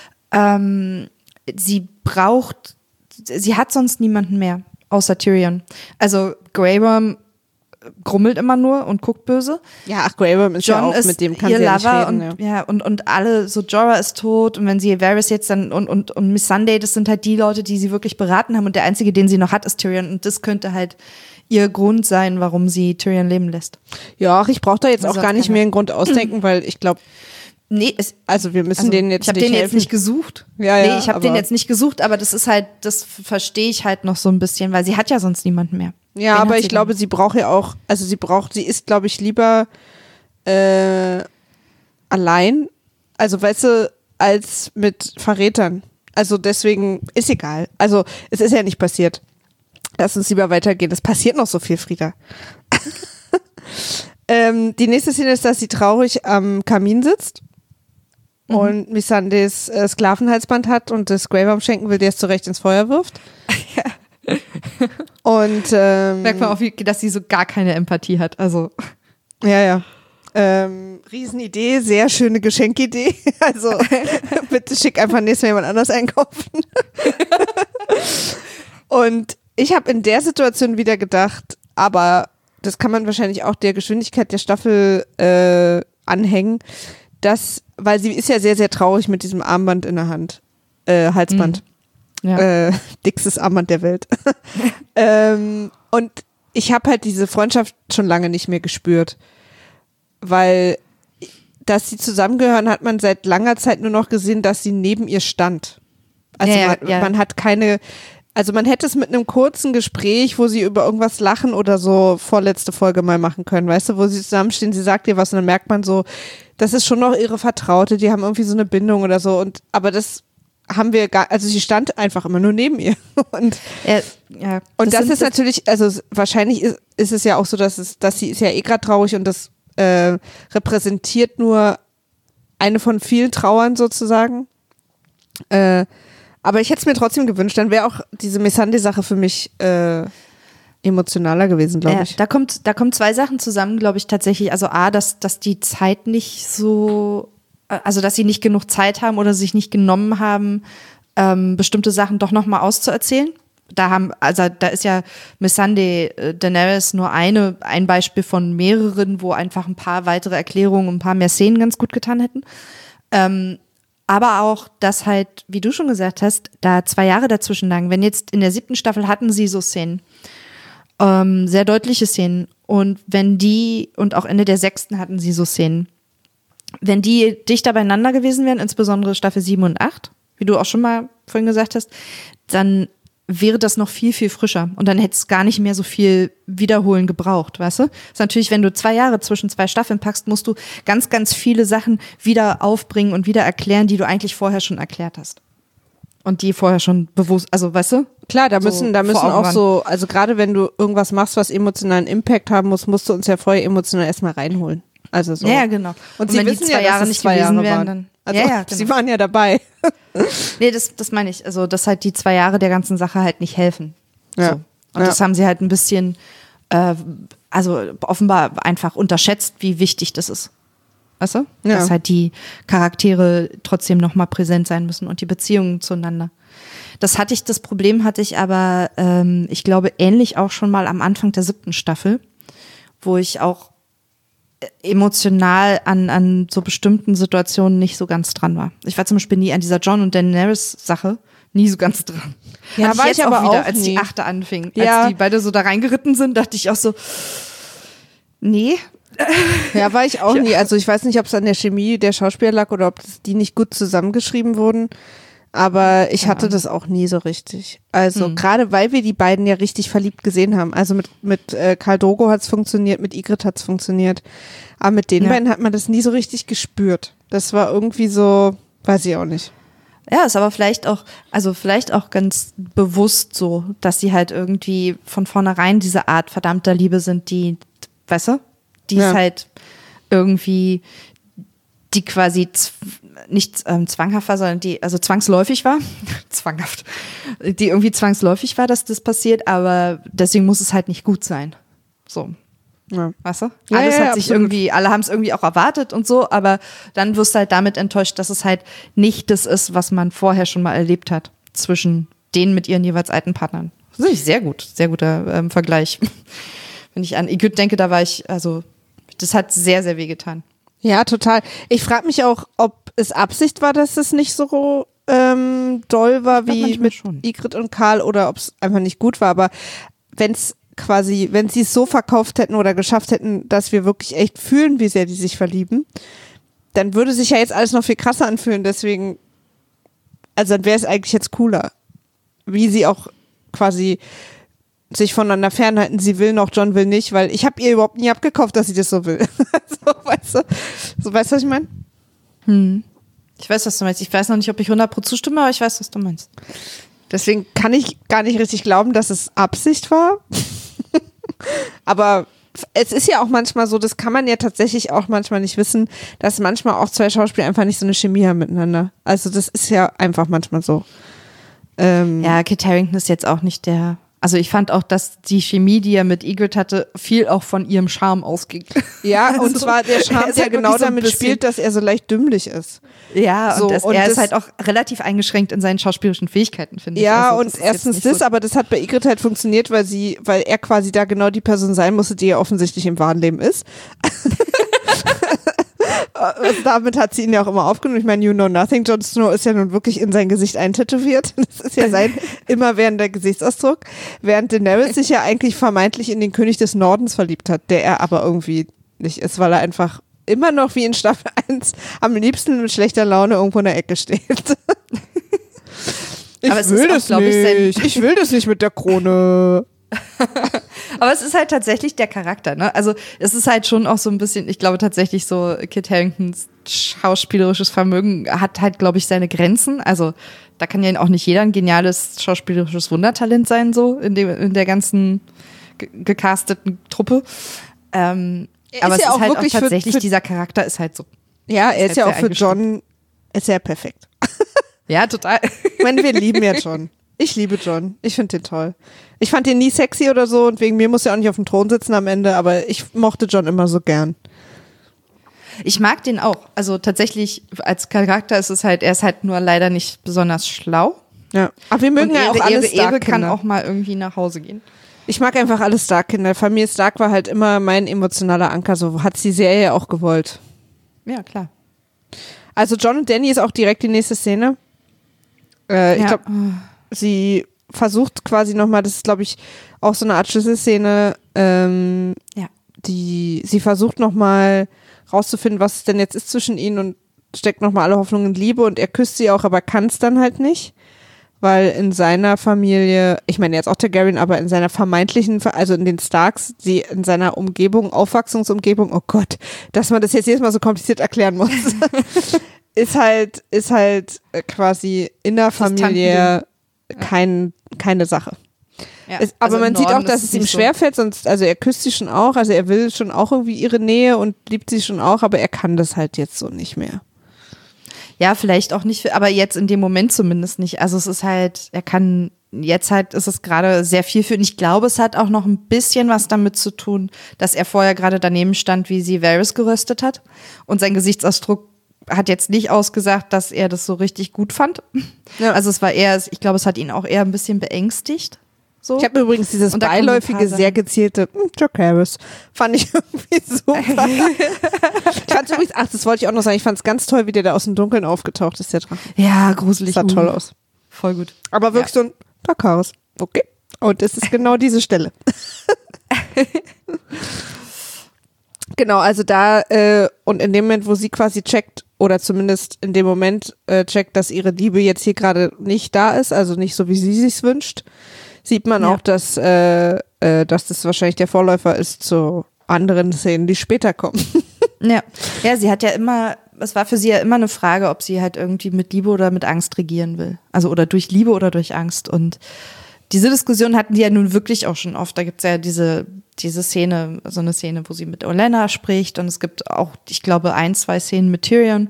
Sie hat sonst niemanden mehr, außer Tyrion. Also Grey Worm grummelt immer nur und guckt böse. Ja, Grey Worm ist Jon ja auch, mit dem kann sie ja nicht reden. Und alle, so Jorah ist tot und wenn sie Varys jetzt dann und Miss Sunday, das sind halt die Leute, die sie wirklich beraten haben und der einzige, den sie noch hat, ist Tyrion und das könnte halt ihr Grund sein, warum sie Tyrion leben lässt. Ja, ich brauche da jetzt auch gar nicht mehr einen Grund ausdenken, weil ich glaube, wir müssen den jetzt nicht helfen. Ich habe den jetzt nicht gesucht. Ich habe den jetzt nicht gesucht, aber das ist halt, das verstehe ich halt noch so ein bisschen, weil sie hat ja sonst niemanden mehr. Ja, aber ich glaube, sie braucht ja auch, sie ist, glaube ich, lieber allein, also weißt du, als mit Verrätern. Also deswegen ist egal. Also es ist ja nicht passiert. Lass uns lieber weitergehen. Es passiert noch so viel, Frieda. Die nächste Szene ist, dass sie traurig am Kamin sitzt und Missandei's Sklavenhalsband hat und das Grey Worm schenken will, der es zurecht ins Feuer wirft. Ja. Und merkt man auch, dass sie so gar keine Empathie hat. Also ja. Riesenidee, sehr schöne Geschenkidee. Also bitte schick einfach nächstes Mal jemand anders einkaufen. Und ich habe in der Situation wieder gedacht, aber das kann man wahrscheinlich auch der Geschwindigkeit der Staffel anhängen, weil sie ist ja sehr, sehr traurig mit diesem Armband in der Hand. Halsband. Ja. Dickstes Armband der Welt. Und ich habe halt diese Freundschaft schon lange nicht mehr gespürt, weil dass sie zusammengehören, hat man seit langer Zeit nur noch gesehen, dass sie neben ihr stand. Also man hat keine, also man hätte es mit einem kurzen Gespräch, wo sie über irgendwas lachen oder so, vorletzte Folge mal machen können, weißt du, wo sie zusammenstehen, sie sagt ihr was und dann merkt man so, das ist schon noch ihre Vertraute, die haben irgendwie so eine Bindung oder so aber das haben wir also sie stand einfach immer nur neben ihr. Und das ist natürlich, also wahrscheinlich ist es ja auch so, dass sie ist ja eh gerade traurig und das repräsentiert nur eine von vielen Trauern sozusagen. Aber ich hätte es mir trotzdem gewünscht, dann wäre auch diese Missandei-Sache für mich emotionaler gewesen, glaube ich. Da kommt zwei Sachen zusammen, glaube ich, tatsächlich. Also dass die Zeit nicht so, also dass sie nicht genug Zeit haben oder sich nicht genommen haben, bestimmte Sachen doch nochmal auszuerzählen. Da ist ja Missandei Daenerys nur ein Beispiel von mehreren, wo einfach ein paar weitere Erklärungen, ein paar mehr Szenen ganz gut getan hätten. Aber auch, dass halt, wie du schon gesagt hast, da 2 Jahre dazwischen lagen. Wenn jetzt in der 7. Staffel hatten sie so Szenen, sehr deutliche Szenen. Und und auch Ende der 6. hatten sie so Szenen. Wenn die dichter beieinander gewesen wären, insbesondere Staffel 7 und 8, wie du auch schon mal vorhin gesagt hast, dann wäre das noch viel, viel frischer. Und dann hätte es gar nicht mehr so viel Wiederholen gebraucht, weißt du? Das ist natürlich, wenn du 2 Jahre zwischen 2 Staffeln packst, musst du ganz, ganz viele Sachen wieder aufbringen und wieder erklären, die du eigentlich vorher schon erklärt hast. Und die vorher schon bewusst, also weißt du? Klar, da müssen auch so, also gerade wenn du irgendwas machst, was emotionalen Impact haben muss, musst du uns ja vorher emotional erstmal reinholen. Also so. Ja, genau. Und sie wenn wissen die 2 Jahre nicht gewesen wären, dann. Also genau. Sie waren ja dabei. Nee, das meine ich. Also, dass halt die 2 Jahre der ganzen Sache halt nicht helfen. Ja. So. Und das haben sie halt ein bisschen, also offenbar einfach unterschätzt, wie wichtig das ist. Weißt du? Ja. Dass halt die Charaktere trotzdem nochmal präsent sein müssen und die Beziehungen zueinander. Das Problem hatte ich aber, ich glaube, ähnlich auch schon mal am Anfang der 7. Staffel, wo ich auch emotional an so bestimmten Situationen nicht so ganz dran war. Ich war zum Beispiel nie an dieser Jon und Daenerys Sache nie so ganz dran. Ja, war ich aber auch als die 8. anfing. Ja. Als die beide so da reingeritten sind, dachte ich auch so, nee. Ja, war ich auch nie. Also ich weiß nicht, ob es an der Chemie der Schauspieler lag oder ob die nicht gut zusammengeschrieben wurden. Aber ich hatte das auch nie so richtig. Also gerade weil wir die beiden ja richtig verliebt gesehen haben. Also mit Khal Drogo hat es funktioniert, mit Ygritte hat es funktioniert. Aber mit den beiden hat man das nie so richtig gespürt. Das war irgendwie so, weiß ich auch nicht. Ja, ist aber vielleicht auch ganz bewusst so, dass sie halt irgendwie von vornherein diese Art verdammter Liebe sind, die, weißt du, die ist halt irgendwie, die quasi nicht zwanghaft war, sondern die, also zwangsläufig war, zwanghaft, die irgendwie zwangsläufig war, dass das passiert, aber deswegen muss es halt nicht gut sein. So. Ja. Weißt du? Alles hat sich irgendwie, alle haben es irgendwie auch erwartet und so, aber dann wirst du halt damit enttäuscht, dass es halt nicht das ist, was man vorher schon mal erlebt hat, zwischen denen mit ihren jeweils alten Partnern. Das ist natürlich sehr guter Vergleich. Wenn ich an Igyt denke, da war ich, also, das hat sehr, sehr weh getan. Ja, total. Ich frage mich auch, ob es Absicht war, dass es nicht so doll war wie mit Ygritte und Khal oder ob es einfach nicht gut war. Aber wenn sie es so verkauft hätten oder geschafft hätten, dass wir wirklich echt fühlen, wie sehr die sich verlieben, dann würde sich ja jetzt alles noch viel krasser anfühlen. Deswegen, also dann wäre es eigentlich jetzt cooler, wie sie auch quasi sich voneinander fernhalten. Sie will noch, Jon will nicht, weil ich habe ihr überhaupt nie abgekauft, dass sie das so will. Weißt du, was ich meine? Ich weiß, was du meinst. Ich weiß noch nicht, ob ich 100% zustimme, aber ich weiß, was du meinst. Deswegen kann ich gar nicht richtig glauben, dass es Absicht war. Aber es ist ja auch manchmal so, das kann man ja tatsächlich auch manchmal nicht wissen, dass manchmal auch 2 Schauspieler einfach nicht so eine Chemie haben miteinander. Also das ist ja einfach manchmal so. Ja, Kit Harington ist jetzt auch nicht der. Also ich fand auch, dass die Chemie, die er mit Ygritte hatte, viel auch von ihrem Charme ausging. Ja, also, und zwar der Charme, der genau damit spielt, dass er so leicht dümmlich ist. Ja, so, und er ist halt auch relativ eingeschränkt in seinen schauspielerischen Fähigkeiten, finde ich. Ja, also, und erstens das, aber das hat bei Ygritte halt funktioniert, weil er quasi da genau die Person sein musste, die er offensichtlich im wahren Leben ist. Also damit hat sie ihn ja auch immer aufgenommen. Ich meine, you know nothing. Jon Snow ist ja nun wirklich in sein Gesicht eintätowiert. Das ist ja sein immerwährender Gesichtsausdruck. Während Daenerys sich ja eigentlich vermeintlich in den König des Nordens verliebt hat, der er aber irgendwie nicht ist, weil er einfach immer noch wie in Staffel 1 am liebsten mit schlechter Laune irgendwo in der Ecke steht. Ich will das nicht mit der Krone. Aber es ist halt tatsächlich der Charakter, ne? Also es ist halt schon auch so ein bisschen, ich glaube tatsächlich so, Kit Haringtons schauspielerisches Vermögen hat halt, glaube ich, seine Grenzen. Also da kann ja auch nicht jeder ein geniales schauspielerisches Wundertalent sein, so in der ganzen gecasteten Truppe. Aber es ist halt auch tatsächlich, dieser Charakter ist halt so. Ja, er ist ja auch für John, ist ja perfekt. Ja, total. Ich meine, wir lieben ja John. Ich liebe John. Ich finde den toll. Ich fand den nie sexy oder so und wegen mir muss er auch nicht auf dem Thron sitzen am Ende, aber ich mochte John immer so gern. Ich mag den auch. Also tatsächlich als Charakter ist es halt, er ist halt nur leider nicht besonders schlau. Ja. Aber wir mögen ja auch alle Stark-Kinder. Ehre kann auch mal irgendwie nach Hause gehen. Ich mag einfach alle Stark-Kinder. Familie Stark war halt immer mein emotionaler Anker. So hat die Serie auch gewollt. Ja, klar. Also John und Danny ist auch direkt die nächste Szene. Ich glaube, sie versucht quasi nochmal, das ist glaube ich auch so eine Art Schlüsselszene, sie versucht nochmal rauszufinden, was es denn jetzt ist zwischen ihnen und steckt nochmal alle Hoffnung in Liebe und er küsst sie auch, aber kann es dann halt nicht, weil in seiner Familie, ich meine jetzt auch Targaryen, aber in seiner vermeintlichen, also in den Starks, sie in seiner Umgebung, Aufwachsungsumgebung, oh Gott, dass man das jetzt jedes Mal so kompliziert erklären muss, ist halt quasi innerfamiliär keine Sache. Ja, aber man sieht auch, dass es ihm schwerfällt, sonst, also er küsst sie schon auch, also er will schon auch irgendwie ihre Nähe und liebt sie schon auch, aber er kann das halt jetzt so nicht mehr. Ja, vielleicht auch nicht, aber jetzt in dem Moment zumindest nicht. Also es ist halt, ist es gerade sehr viel für ihn. Ich glaube, es hat auch noch ein bisschen was damit zu tun, dass er vorher gerade daneben stand, wie sie Varys geröstet hat und sein Gesichtsausdruck hat jetzt nicht ausgesagt, dass er das so richtig gut fand. Ja. Also es war eher, ich glaube, es hat ihn auch eher ein bisschen beängstigt. So. Ich habe übrigens dieses beiläufige, sehr gezielte Dracarys fand ich irgendwie super. Ich fand übrigens, das wollte ich auch noch sagen, ich fand es ganz toll, wie der da aus dem Dunkeln aufgetaucht ist, der Drache. Ja, gruselig. Sah toll aus. Voll gut. Aber wirklich so ein Dracarys. Okay. Und es ist genau diese Stelle. Genau, also da und in dem Moment, wo sie quasi checkt, oder zumindest in dem Moment checkt, dass ihre Liebe jetzt hier gerade nicht da ist, also nicht so, wie sie sich's wünscht, sieht man auch, dass das wahrscheinlich der Vorläufer ist zu anderen Szenen, die später kommen. Ja, sie hat ja immer, es war für sie ja immer eine Frage, ob sie halt irgendwie mit Liebe oder mit Angst regieren will. Also oder durch Liebe oder durch Angst. Und diese Diskussion hatten die ja nun wirklich auch schon oft. Da gibt's ja diese Szene, so eine Szene, wo sie mit Olenna spricht und es gibt auch, ich glaube, 1-2 Szenen mit Tyrion,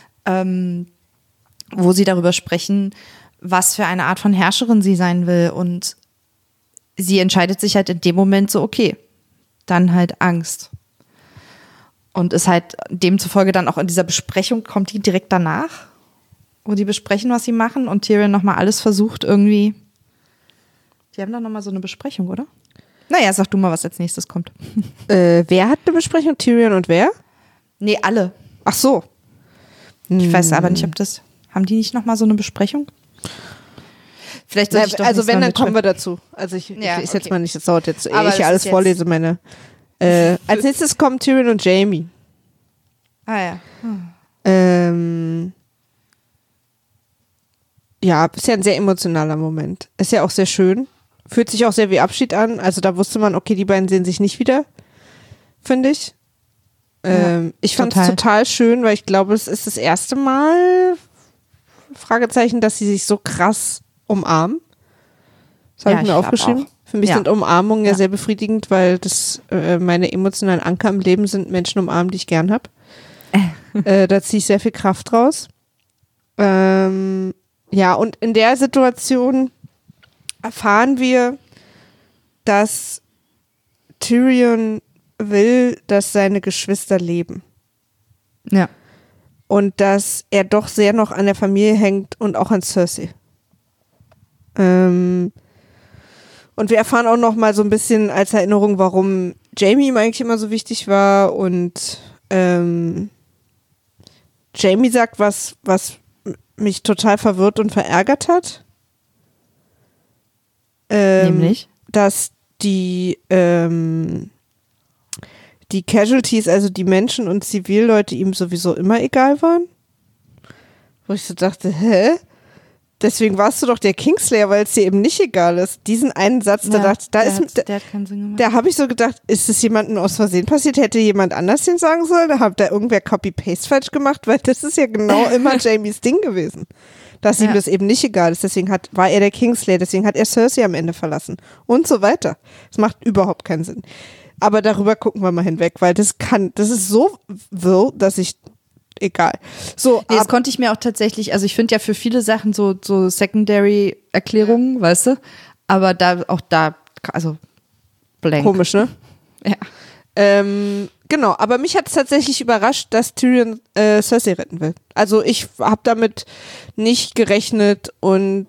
wo sie darüber sprechen, was für eine Art von Herrscherin sie sein will und sie entscheidet sich halt in dem Moment so, okay, dann halt Angst. Und ist halt demzufolge dann auch in dieser Besprechung, kommt die direkt danach, wo die besprechen, was sie machen und Tyrion nochmal alles versucht irgendwie. Die haben dann nochmal so eine Besprechung, oder? Naja, sag du mal, was als nächstes kommt. Wer hat eine Besprechung? Tyrion und wer? Nee, alle. Ach so. Ich weiß aber nicht, haben die nicht nochmal so eine Besprechung? Vielleicht soll ich doch also wenn, dann kommen wir dazu. Also ich jetzt mal nicht, das dauert jetzt, ehe ich hier alles vorlese, meine. Als nächstes kommen Tyrion und Jaime. Ah ja. Ja, ist ja ein sehr emotionaler Moment. Ist ja auch sehr schön. Fühlt sich auch sehr wie Abschied an. Also da wusste man, okay, die beiden sehen sich nicht wieder, finde ich. Ich fand es total schön, weil ich glaube, es ist das erste Mal, Fragezeichen, dass sie sich so krass umarmen. Das habe ich mir aufgeschrieben. Für mich sind Umarmungen ja sehr befriedigend, weil das meine emotionalen Anker im Leben sind, Menschen umarmen, die ich gern habe. Da ziehe ich sehr viel Kraft raus. Ja, und in der Situation erfahren wir, dass Tyrion will, dass seine Geschwister leben. Ja. Und dass er doch sehr noch an der Familie hängt und auch an Cersei. Und wir erfahren auch noch mal so ein bisschen als Erinnerung, warum Jaime ihm eigentlich immer so wichtig war. Und Jaime sagt was mich total verwirrt und verärgert hat. Nämlich? Dass die die Casualties, also die Menschen und Zivilleute ihm sowieso immer egal waren. Wo ich so dachte, hä? Deswegen warst du doch der Kingslayer, weil es dir eben nicht egal ist. Diesen einen Satz, der hat keinen Sinn gemacht. Da habe ich so gedacht, ist es jemandem aus Versehen passiert? Hätte jemand anders den sagen sollen? Da hat da irgendwer Copy-Paste falsch gemacht, weil das ist ja genau immer Jamies Ding gewesen. Dass ihm das eben nicht egal ist. Deswegen war er der Kingslayer, deswegen hat er Cersei am Ende verlassen. Und so weiter. Das macht überhaupt keinen Sinn. Aber darüber gucken wir mal hinweg, weil das ist so wirr, dass ich egal. So, das konnte ich mir auch tatsächlich, also ich finde ja für viele Sachen so Secondary-Erklärungen, weißt du, aber also blank. Komisch, ne? Ja. Genau, aber mich hat es tatsächlich überrascht, dass Tyrion Cersei retten will. Also ich habe damit nicht gerechnet und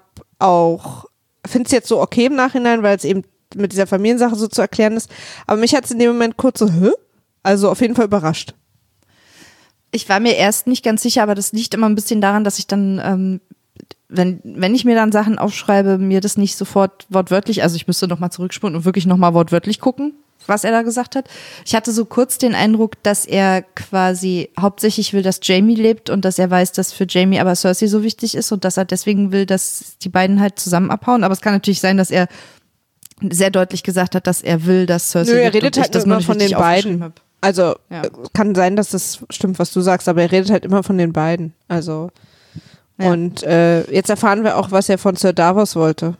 finde es jetzt so okay im Nachhinein, weil es eben mit dieser Familiensache so zu erklären ist, aber mich hat es in dem Moment kurz so, also auf jeden Fall überrascht. Ich war mir erst nicht ganz sicher, aber das liegt immer ein bisschen daran, dass ich dann, wenn ich mir dann Sachen aufschreibe, mir das nicht sofort wortwörtlich, also ich müsste nochmal zurückspulen und wirklich nochmal wortwörtlich gucken, was er da gesagt hat. Ich hatte so kurz den Eindruck, dass er quasi hauptsächlich will, dass Jaime lebt und dass er weiß, dass für Jaime aber Cersei so wichtig ist und dass er deswegen will, dass die beiden halt zusammen abhauen. Aber es kann natürlich sein, dass er sehr deutlich gesagt hat, dass er will, dass Cersei lebt. Er redet halt immer von den beiden. Also kann sein, dass das stimmt, was du sagst, aber er redet halt immer von den beiden. Also und jetzt erfahren wir auch, was er von Sir Davos wollte.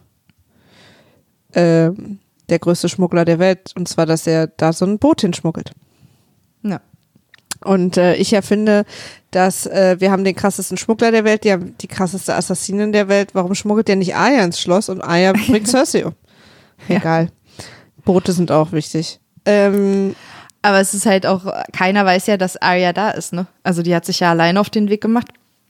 Der größte Schmuggler der Welt, und zwar, dass er da so ein Boot hinschmuggelt. Ja. Und ich ja finde, dass wir haben den krassesten Schmuggler der Welt, die haben die krasseste Assassinin der Welt. Warum schmuggelt der nicht Arya ins Schloss und Arya bringt Cersei um? Egal. Boote sind auch wichtig. Aber es ist halt auch, keiner weiß ja, dass Arya da ist, ne? Also die hat sich ja alleine auf den Weg gemacht.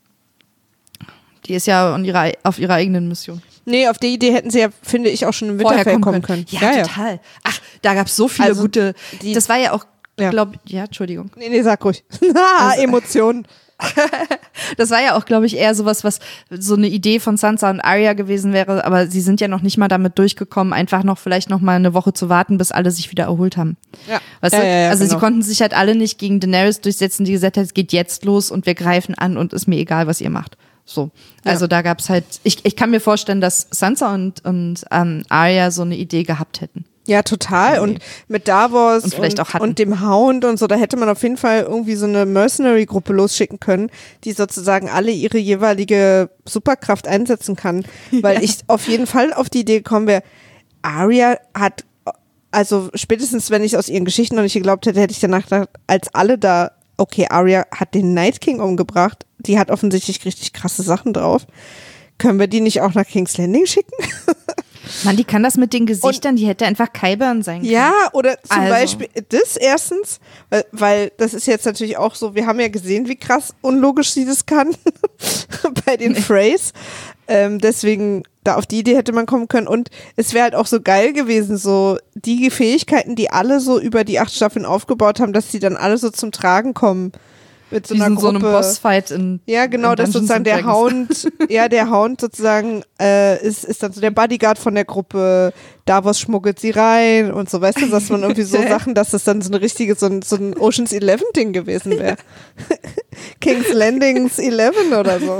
Die ist ja auf ihrer eigenen Mission. Nee, auf die Idee hätten sie ja, finde ich, auch schon im Winterfell kommen können. Ja, total. Ach, da gab es so viele gute, das war ja auch, Entschuldigung. Nee, sag ruhig. Emotionen. Das war ja auch, glaube ich, eher sowas, was so eine Idee von Sansa und Arya gewesen wäre, aber sie sind ja noch nicht mal damit durchgekommen, einfach vielleicht noch mal eine Woche zu warten, bis alle sich wieder erholt haben. Ja. Weißt du? Also genau. Sie konnten sich halt alle nicht gegen Daenerys durchsetzen, die gesagt hat, es geht jetzt los und wir greifen an und ist mir egal, was ihr macht. So. Also da gab's halt, ich kann mir vorstellen, dass Sansa und Arya so eine Idee gehabt hätten. Ja, total. Und mit Davos und, vielleicht auch und dem Hound und so, da hätte man auf jeden Fall irgendwie so eine Mercenary-Gruppe losschicken können, die sozusagen alle ihre jeweilige Superkraft einsetzen kann. Weil ich auf jeden Fall auf die Idee gekommen wäre, Arya hat, also spätestens wenn ich aus ihren Geschichten noch nicht geglaubt hätte, hätte ich danach gedacht, als alle da, okay, Arya hat den Night King umgebracht, die hat offensichtlich richtig krasse Sachen drauf. Können wir die nicht auch nach King's Landing schicken? Mann, die kann das mit den Gesichtern, die hätte einfach Qyburn sein können. Ja, oder zum Beispiel das erstens, weil das ist jetzt natürlich auch so, wir haben ja gesehen, wie krass unlogisch sie das kann bei den Freys. Deswegen, da auf die Idee hätte man kommen können. Und es wäre halt auch so geil gewesen, so die Fähigkeiten, die alle so über die 8 Staffeln aufgebaut haben, dass die dann alle so zum Tragen kommen. Mit so einer Gruppe. So einem Bossfight in ja, genau, dass sozusagen der Hound sozusagen ist dann so der Bodyguard von der Gruppe, Davos schmuggelt sie rein und so, weißt du, dass man irgendwie so Sachen, dass das dann so eine richtige, so ein Ocean's 11 Ding gewesen wäre. King's Landings 11 oder so.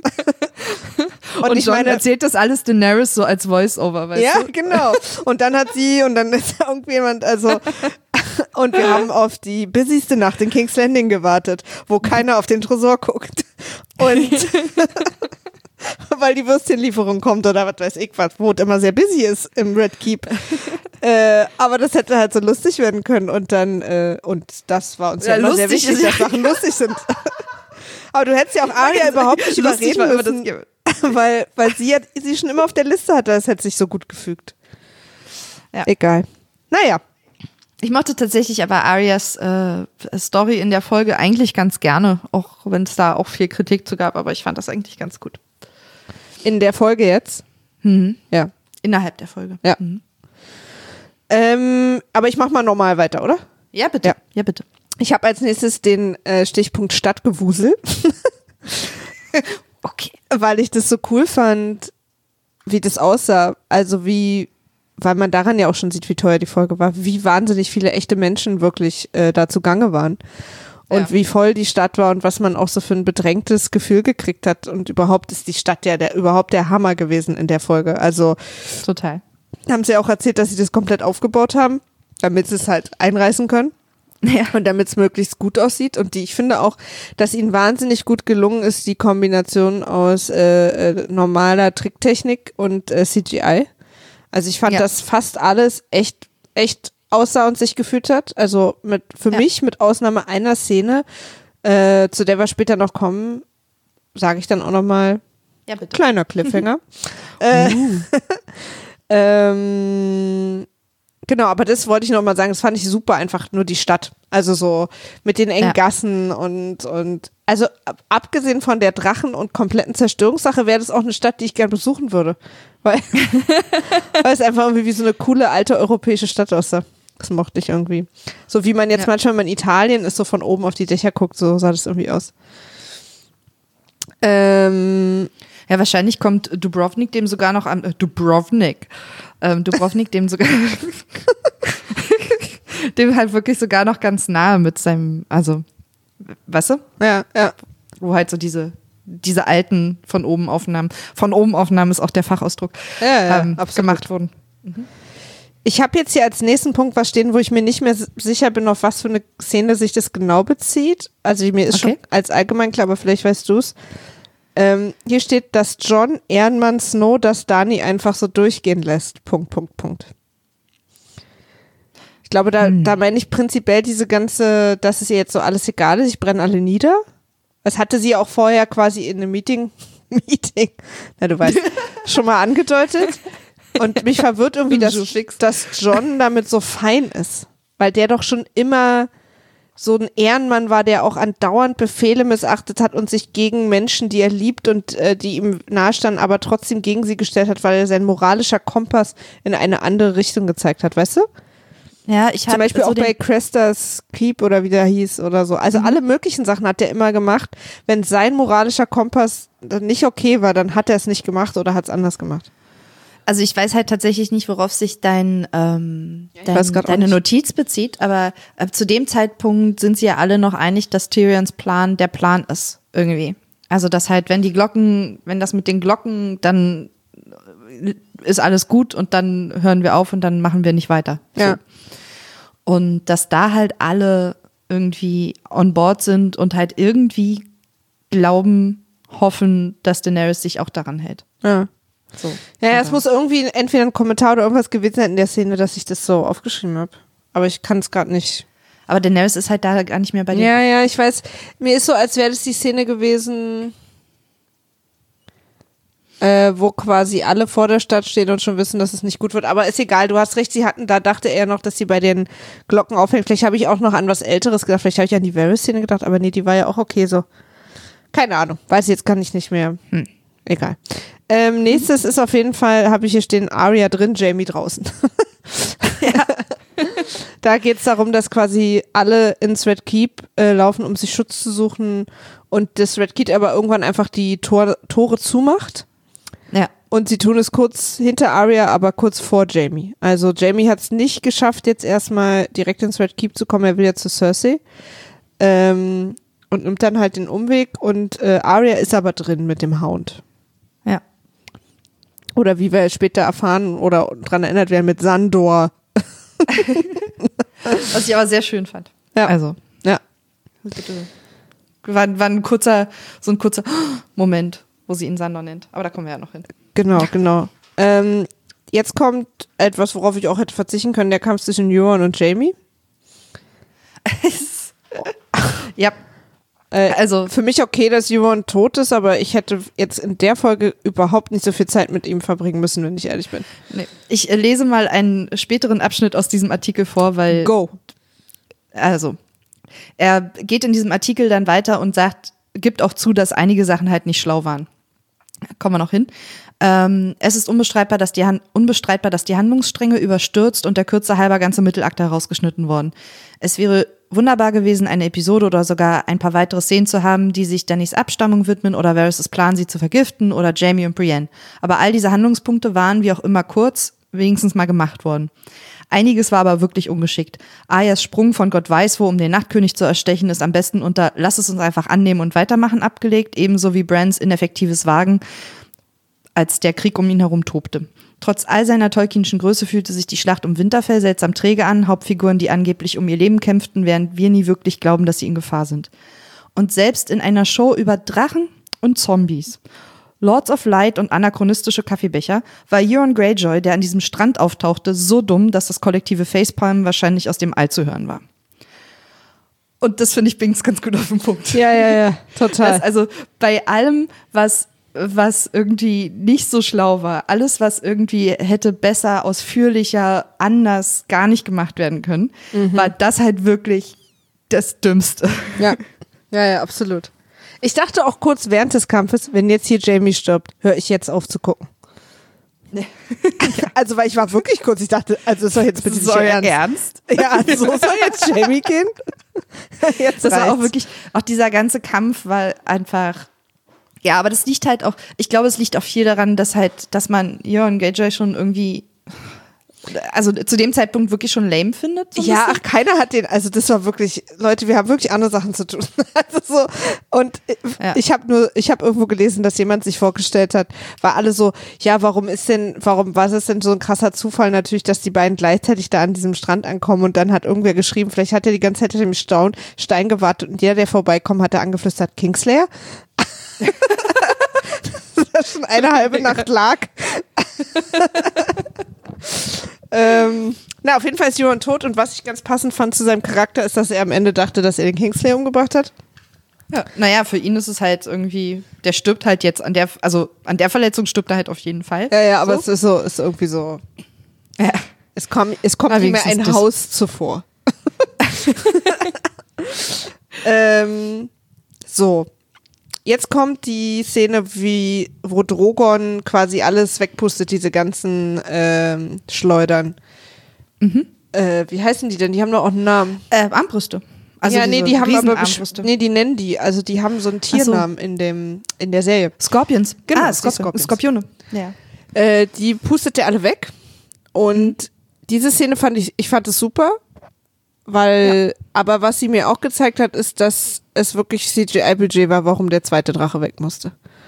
Und ich meine, erzählt das alles Daenerys so als Voice-Over, weißt du? Ja, genau. Und dann hat sie, und dann ist irgendjemand, also und wir haben auf die busyste Nacht in King's Landing gewartet, wo keiner auf den Tresor guckt. Und weil die Würstchenlieferung kommt oder was weiß ich was, wo es immer sehr busy ist im Red Keep. Aber das hätte halt so lustig werden können und dann, und das war uns ja immer sehr wichtig, dass Sachen lustig sind. Aber du hättest ja auch Arya überhaupt nicht überreden müssen, weil sie schon immer auf der Liste hatte, das hätte sich so gut gefügt. Ja. Egal. Naja. Ich mochte tatsächlich aber Aryas Story in der Folge eigentlich ganz gerne, auch wenn es da auch viel Kritik zu gab, aber ich fand das eigentlich ganz gut. In der Folge jetzt? Mhm. Ja. Innerhalb der Folge. Ja. Mhm. Aber ich mach mal normal weiter, oder? Ja, bitte. Ja, bitte. Ich habe als nächstes den Stichpunkt Stadtgewusel. Okay. Weil ich das so cool fand, wie das aussah. Also wie weil man daran ja auch schon sieht, wie teuer die Folge war, wie wahnsinnig viele echte Menschen wirklich da zugange waren. Und wie voll die Stadt war und was man auch so für ein bedrängtes Gefühl gekriegt hat. Und überhaupt ist die Stadt ja überhaupt der Hammer gewesen in der Folge. Also total. Haben sie auch erzählt, dass sie das komplett aufgebaut haben, damit sie es halt einreißen können. Ja. Und damit es möglichst gut aussieht. Und ich finde auch, dass ihnen wahnsinnig gut gelungen ist, die Kombination aus normaler Tricktechnik und CGI. Also ich fand, dass fast alles echt aussah und sich gefühlt hat. Also für mich, mit Ausnahme einer Szene, zu der wir später noch kommen, sage ich dann auch nochmal, kleiner Cliffhanger. Genau, aber das wollte ich nochmal sagen, das fand ich super, einfach nur die Stadt. Also so mit den engen Gassen und also abgesehen von der Drachen- und kompletten Zerstörungssache wäre das auch eine Stadt, die ich gerne besuchen würde. Weil es einfach irgendwie wie so eine coole alte europäische Stadt aussah. Das mochte ich irgendwie. So wie man jetzt manchmal in Italien ist, so von oben auf die Dächer guckt, so sah das irgendwie aus. Ja, wahrscheinlich kommt Dubrovnik dem sogar noch an, Dubrovnik dem sogar dem halt wirklich sogar noch ganz nahe mit seinem, also, weißt du? Ja. Wo halt so diese alten von oben Aufnahmen ist auch der Fachausdruck, gemacht wurden. Mhm. Ich habe jetzt hier als nächsten Punkt was stehen, wo ich mir nicht mehr sicher bin, auf was für eine Szene sich das genau bezieht. Also mir ist schon als allgemein klar, aber vielleicht weißt du es. Hier steht, dass Jon Ehrenmann Snow das Dany einfach so durchgehen lässt. .. Ich glaube, da meine ich prinzipiell diese ganze, dass es ihr jetzt so alles egal ist, ich brenne alle nieder. Das hatte sie auch vorher quasi in einem Meeting, na du weißt, schon mal angedeutet. Und mich verwirrt irgendwie, dass Jon damit so fein ist. Weil der doch schon immer so ein Ehrenmann war, der auch andauernd Befehle missachtet hat und sich gegen Menschen, die er liebt und die ihm nahestanden, aber trotzdem gegen sie gestellt hat, weil er sein moralischer Kompass in eine andere Richtung gezeigt hat, weißt du? Ja, ich habe zum Beispiel so auch bei Crestas Keep oder wie der hieß oder so. Also alle möglichen Sachen hat er immer gemacht. Wenn sein moralischer Kompass nicht okay war, dann hat er es nicht gemacht oder hat es anders gemacht. Also ich weiß halt tatsächlich nicht, worauf sich deine Notiz bezieht, aber zu dem Zeitpunkt sind sie ja alle noch einig, dass Tyrions Plan der Plan ist, irgendwie. Also dass halt, wenn das mit den Glocken, dann ist alles gut und dann hören wir auf und dann machen wir nicht weiter. So. Ja. Und dass da halt alle irgendwie on board sind und halt irgendwie hoffen, dass Daenerys sich auch daran hält. Ja. So. Ja, es muss irgendwie entweder ein Kommentar oder irgendwas gewesen sein in der Szene, dass ich das so aufgeschrieben habe. Aber ich kann es gerade nicht. Aber Daenerys ist halt da gar nicht mehr bei dir. Ja, ich weiß. Mir ist so, als wäre das die Szene gewesen, wo quasi alle vor der Stadt stehen und schon wissen, dass es nicht gut wird. Aber ist egal, du hast recht, da dachte er noch, dass sie bei den Glocken aufhängen. Vielleicht habe ich auch noch an was Älteres gedacht. Vielleicht habe ich an die Varys-Szene gedacht, aber nee, die war ja auch okay so. Keine Ahnung. Weiß ich jetzt, kann ich nicht mehr. Egal. Nächstes ist auf jeden Fall, habe ich hier stehen, Arya drin, Jaime draußen. Ja. Da geht es darum, dass quasi alle ins Red Keep laufen, um sich Schutz zu suchen und das Red Keep aber irgendwann einfach die Tore zumacht. Ja. Und sie tun es kurz hinter Arya, aber kurz vor Jaime. Also Jaime hat es nicht geschafft, jetzt erstmal direkt ins Red Keep zu kommen, er will ja zu Cersei. Und nimmt dann halt den Umweg und Arya ist aber drin mit dem Hound. Ja. Oder wie wir später erfahren oder dran erinnert werden mit Sandor. Was ich aber sehr schön fand. Ja. Also. Ja. War ein kurzer Moment, wo sie ihn Sandor nennt. Aber da kommen wir ja noch hin. Genau. Jetzt kommt etwas, worauf ich auch hätte verzichten können, der Kampf zwischen Euron und Jaime. Ja. Also für mich okay, dass Euron tot ist, aber ich hätte jetzt in der Folge überhaupt nicht so viel Zeit mit ihm verbringen müssen, wenn ich ehrlich bin. Nee. Ich lese mal einen späteren Abschnitt aus diesem Artikel vor, weil... Go! Also, er geht in diesem Artikel dann weiter und gibt auch zu, dass einige Sachen halt nicht schlau waren. Kommen wir noch hin. Es ist unbestreitbar, dass die Handlungsstränge überstürzt und der Kürze halber ganze Mittelakte herausgeschnitten worden. Es wäre wunderbar gewesen, eine Episode oder sogar ein paar weitere Szenen zu haben, die sich Dannys Abstammung widmen oder Varys' Plan, sie zu vergiften oder Jaime und Brienne. Aber all diese Handlungspunkte waren wie auch immer kurz, wenigstens mal gemacht worden. Einiges war aber wirklich ungeschickt. Aryas Sprung von Gott weiß wo, um den Nachtkönig zu erstechen, ist am besten unter Lass es uns einfach annehmen und weitermachen abgelegt, ebenso wie Brans ineffektives Wagen, als der Krieg um ihn herum tobte. Trotz all seiner Tolkienschen Größe fühlte sich die Schlacht um Winterfell seltsam träge an, Hauptfiguren, die angeblich um ihr Leben kämpften, während wir nie wirklich glauben, dass sie in Gefahr sind. Und selbst in einer Show über Drachen und Zombies, Lords of Light und anachronistische Kaffeebecher war Euron Greyjoy, der an diesem Strand auftauchte, so dumm, dass das kollektive Facepalm wahrscheinlich aus dem All zu hören war. Und das finde ich bringt's ganz gut auf den Punkt. Ja, total. Also bei allem, was irgendwie nicht so schlau war, alles, was irgendwie hätte besser, ausführlicher, anders gar nicht gemacht werden können, war das halt wirklich das Dümmste. Ja, absolut. Ich dachte auch kurz während des Kampfes, wenn jetzt hier Jaime stirbt, höre ich jetzt auf zu gucken. Nee. Also, weil ich war wirklich kurz, ich dachte, also ist doch jetzt bitte nicht ernst. Ja, also soll jetzt Jaime gehen? Jetzt das war auch wirklich, auch dieser ganze Kampf war einfach, ja, aber das liegt halt auch, ich glaube, es liegt auch viel daran, dass man Euron Greyjoy schon irgendwie, also zu dem Zeitpunkt wirklich schon lame findet. So ja, ach, keiner hat den, also das war wirklich, Leute, wir haben wirklich andere Sachen zu tun. Also so, und ich habe irgendwo gelesen, dass jemand sich vorgestellt hat, war alle so, ja, warum war es denn so ein krasser Zufall natürlich, dass die beiden gleichzeitig da an diesem Strand ankommen und dann hat irgendwer geschrieben, vielleicht hat er die ganze Zeit hinter dem Stein gewartet und jeder, der vorbeikommt, hat er angeflüstert, Kingslayer? Das schon eine halbe Nacht lag. Auf jeden Fall ist Euron tot und was ich ganz passend fand zu seinem Charakter ist, dass er am Ende dachte, dass er den Kingslayer umgebracht hat. Ja, naja, für ihn ist es halt irgendwie, der stirbt halt jetzt an der Verletzung stirbt er halt auf jeden Fall. Ja, aber es ist irgendwie so. Ja. Es kommt ihm mehr ein Haus zuvor. So. Jetzt kommt die Szene, wo Drogon quasi alles wegpustet, diese ganzen Schleudern. Wie heißen die denn? Die haben doch auch einen Namen. Armbrüste. Also ja, die haben aber die nennen die. Also die haben so einen Tiernamen in der Serie. Scorpions. Genau, Skorpione. Ja. Die pustet er alle weg. Und diese Szene fand ich fand es super. Aber was sie mir auch gezeigt hat, ist, dass es wirklich CGI-Budget war, warum der zweite Drache weg musste.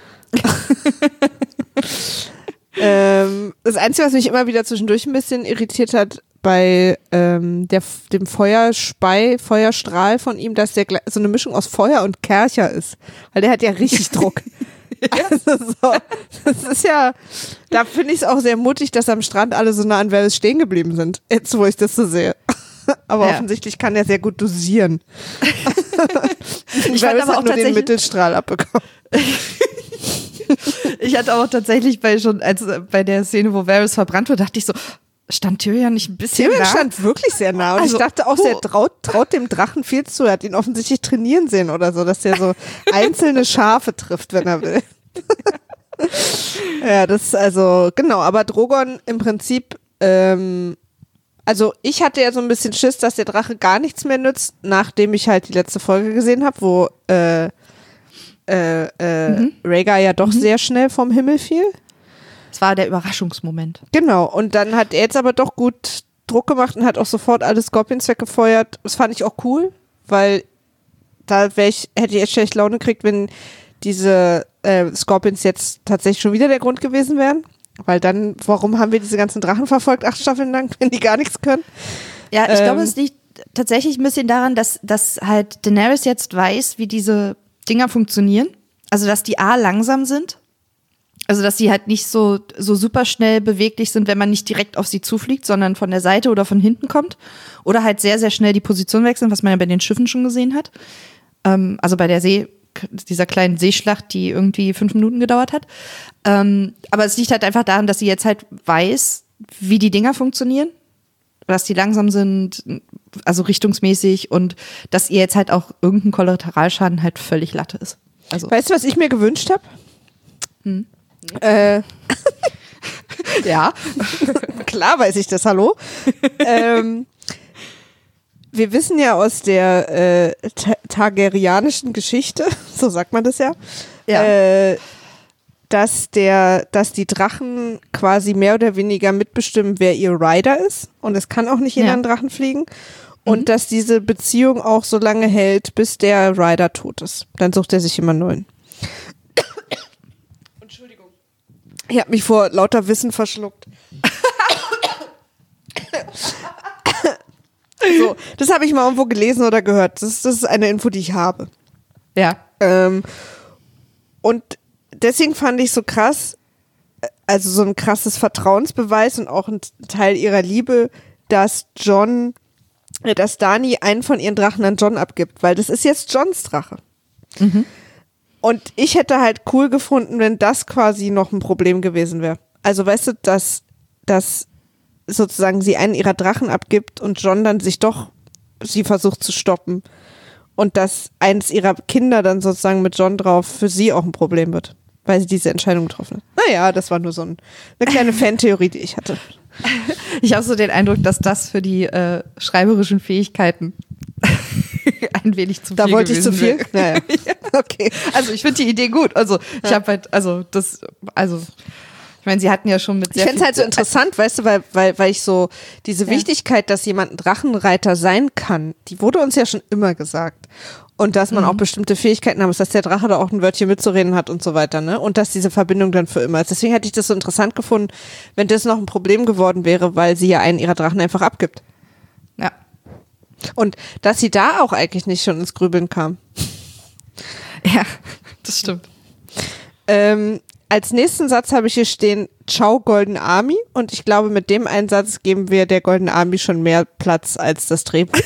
Das Einzige, was mich immer wieder zwischendurch ein bisschen irritiert hat, bei dem Feuerstrahl von ihm, dass der so eine Mischung aus Feuer und Kercher ist. Weil der hat ja richtig Druck. Also so, das ist ja, da finde ich es auch sehr mutig, dass am Strand alle so nah an Varys stehen geblieben sind. Jetzt, wo ich das so sehe. Aber offensichtlich kann er sehr gut dosieren. Ich fand aber auch nur den Mittelstrahl abbekommen. Ich hatte auch tatsächlich bei der Szene, wo Varys verbrannt wurde, dachte ich so, stand Tyrion nicht ein bisschen Tyrion nah? stand wirklich sehr nah. Und ich dachte auch, der traut dem Drachen viel zu. Er hat ihn offensichtlich trainieren sehen oder so, dass er so einzelne Schafe trifft, wenn er will. Ja, das ist also, genau. Aber Drogon im Prinzip, also ich hatte ja so ein bisschen Schiss, dass der Drache gar nichts mehr nützt, nachdem ich halt die letzte Folge gesehen habe, wo Rhaegar ja doch sehr schnell vom Himmel fiel. Das war der Überraschungsmoment. Genau, und dann hat er jetzt aber doch gut Druck gemacht und hat auch sofort alle Scorpions weggefeuert. Das fand ich auch cool, weil da hätte ich echt schlecht Laune gekriegt, wenn diese Scorpions jetzt tatsächlich schon wieder der Grund gewesen wären. Weil dann, warum haben wir diese ganzen Drachen verfolgt, 8 Staffeln lang, wenn die gar nichts können? Ja, ich glaube, es liegt tatsächlich ein bisschen daran, dass halt Daenerys jetzt weiß, wie diese Dinger funktionieren. Also, dass die langsam sind. Also, dass die halt nicht so super schnell beweglich sind, wenn man nicht direkt auf sie zufliegt, sondern von der Seite oder von hinten kommt. Oder halt sehr, sehr schnell die Position wechseln, was man ja bei den Schiffen schon gesehen hat. Also bei dieser kleinen Seeschlacht, die irgendwie 5 Minuten gedauert hat. Aber es liegt halt einfach daran, dass sie jetzt halt weiß, wie die Dinger funktionieren. Dass die langsam sind, also richtungsmäßig und dass ihr jetzt halt auch irgendein Kollateralschaden halt völlig Latte ist. Also. Weißt du, was ich mir gewünscht habe? Ja, klar weiß ich das, hallo. Wir wissen ja aus der targaryenischen Geschichte, so sagt man das ja, dass die Drachen quasi mehr oder weniger mitbestimmen, wer ihr Rider ist. Und es kann auch nicht jeder einen Drachen fliegen. Und dass diese Beziehung auch so lange hält, bis der Rider tot ist. Dann sucht er sich immer einen neuen. Entschuldigung. Ich habe mich vor lauter Wissen verschluckt. So, das habe ich mal irgendwo gelesen oder gehört. Das ist eine Info, die ich habe. Ja. Und deswegen fand ich so krass, also so ein krasses Vertrauensbeweis und auch ein Teil ihrer Liebe, dass Dani einen von ihren Drachen an Jon abgibt, weil das ist jetzt Jons Drache. Mhm. Und ich hätte halt cool gefunden, wenn das quasi noch ein Problem gewesen wäre. Also weißt du, dass sozusagen sie einen ihrer Drachen abgibt und Jon dann sie versucht zu stoppen. Und dass eins ihrer Kinder dann sozusagen mit Jon drauf für sie auch ein Problem wird, weil sie diese Entscheidung getroffen hat. Naja, das war nur so eine kleine Fantheorie, die ich hatte. Ich habe so den Eindruck, dass das für die schreiberischen Fähigkeiten ein wenig zu viel Da wollte ich zu viel? Naja. Okay. Also ich finde die Idee gut. Also ich habe halt, ich meine, sie hatten ja schon mit sehr Ich fände es halt so interessant, weißt du, weil ich so diese Wichtigkeit, dass jemand ein Drachenreiter sein kann, die wurde uns ja schon immer gesagt. Und dass man auch bestimmte Fähigkeiten haben muss, dass der Drache da auch ein Wörtchen mitzureden hat und so weiter, ne? Und dass diese Verbindung dann für immer ist. Deswegen hätte ich das so interessant gefunden, wenn das noch ein Problem geworden wäre, weil sie ja einen ihrer Drachen einfach abgibt. Ja. Und dass sie da auch eigentlich nicht schon ins Grübeln kam. Ja, das stimmt. Als nächsten Satz habe ich hier stehen, Ciao Golden Army. Und ich glaube, mit dem einen Satz geben wir der Golden Army schon mehr Platz als das Drehbuch.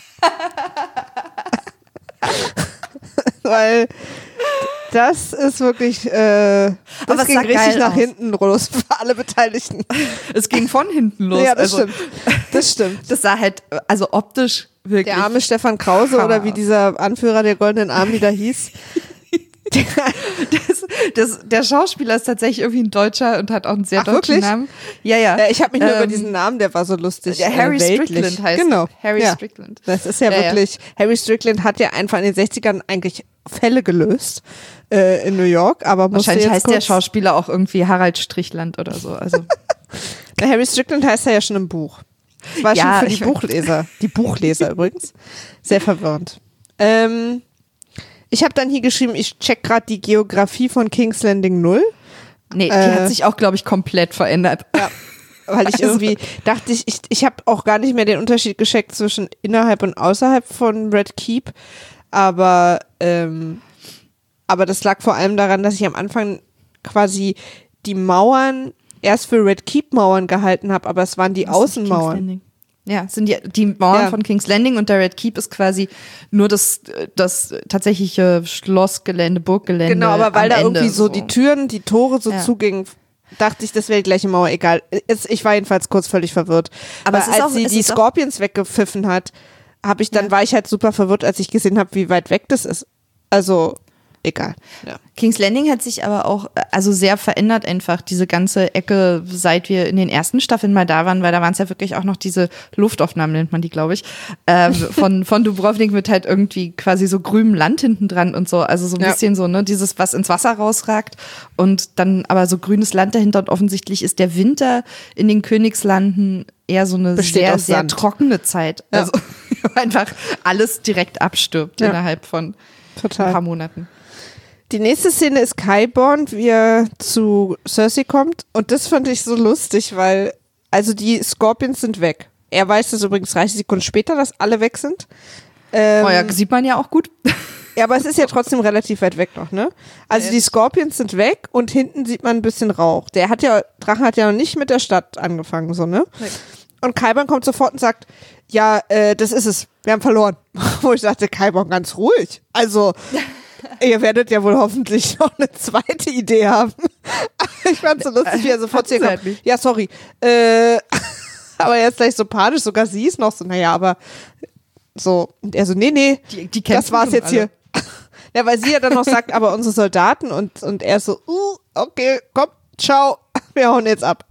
Weil das ist wirklich, das ging richtig nach hinten los für alle Beteiligten. Es ging von hinten los. Ja, das stimmt. Das stimmt. Das sah halt, also optisch wirklich. Der arme Stefan Krause oder wie dieser Anführer der Goldenen Army da hieß. Der Schauspieler ist tatsächlich irgendwie ein Deutscher und hat auch einen sehr deutschen wirklich? Namen. Ja. Ich habe mich nur über diesen Namen, der war so lustig. Der Harry Strickland heißt. Genau. Harry Strickland. Das ist ja wirklich, Harry Strickland hat ja einfach in den 60ern eigentlich Fälle gelöst in New York, aber wahrscheinlich heißt der Schauspieler auch irgendwie Harald Strichland oder so. Also Harry Strickland heißt ja schon im Buch. Das war schon für die Buchleser. Die Buchleser übrigens. Sehr verwirrend. Ich habe dann hier geschrieben, ich check gerade die Geografie von King's Landing 0. Nee, die hat sich auch, glaube ich, komplett verändert. Ja, weil ich irgendwie dachte, ich habe auch gar nicht mehr den Unterschied gecheckt zwischen innerhalb und außerhalb von Red Keep. Aber das lag vor allem daran, dass ich am Anfang quasi die Mauern erst für Red Keep Mauern gehalten habe, aber es waren die Außenmauern. Ja, sind die Mauern von King's Landing und der Red Keep ist quasi nur das tatsächliche Schlossgelände, Burggelände. Genau, aber weil da Ende irgendwie so die Türen, die Tore so zugingen, dachte ich, das wäre die gleiche Mauer. Egal. Ich war jedenfalls kurz völlig verwirrt. Aber als sie die Scorpions weggepfiffen hat, war ich halt super verwirrt, als ich gesehen habe, wie weit weg das ist. Also egal. Ja. King's Landing hat sich aber auch sehr verändert einfach, diese ganze Ecke, seit wir in den ersten Staffeln mal da waren, weil da waren es ja wirklich auch noch diese Luftaufnahmen, nennt man die, glaube ich, von Dubrovnik mit halt irgendwie quasi so grünem Land hinten dran und so, also so ein bisschen so, ne, dieses, was ins Wasser rausragt und dann aber so grünes Land dahinter und offensichtlich ist der Winter in den Königslanden eher so eine sehr, sehr trockene Zeit. Ja. Also einfach alles direkt abstirbt innerhalb von ein paar Monaten. Die nächste Szene ist Qyburn, wie er zu Cersei kommt. Und das fand ich so lustig, weil, also die Scorpions sind weg. Er weiß das übrigens 30 Sekunden später, dass alle weg sind. Sieht man ja auch gut. Ja, aber es ist ja trotzdem relativ weit weg noch, ne? Also die Scorpions sind weg und hinten sieht man ein bisschen Rauch. Drachen hat ja noch nicht mit der Stadt angefangen, so, ne? Nee. Und Qyburn kommt sofort und sagt, ja, das ist es, wir haben verloren. Wo ich dachte, Qyburn, ganz ruhig. Also ihr werdet ja wohl hoffentlich noch eine zweite Idee haben. Ich fand es so lustig, wie er sofort zu ihr kommt. Ja, sorry. Aber er ist gleich so panisch, sogar sie ist noch so, naja, aber so. Und er so, nee, die das war's jetzt alle. Hier. Ja, weil sie ja dann noch sagt, aber unsere Soldaten und er so, okay, komm, ciao, wir hauen jetzt ab.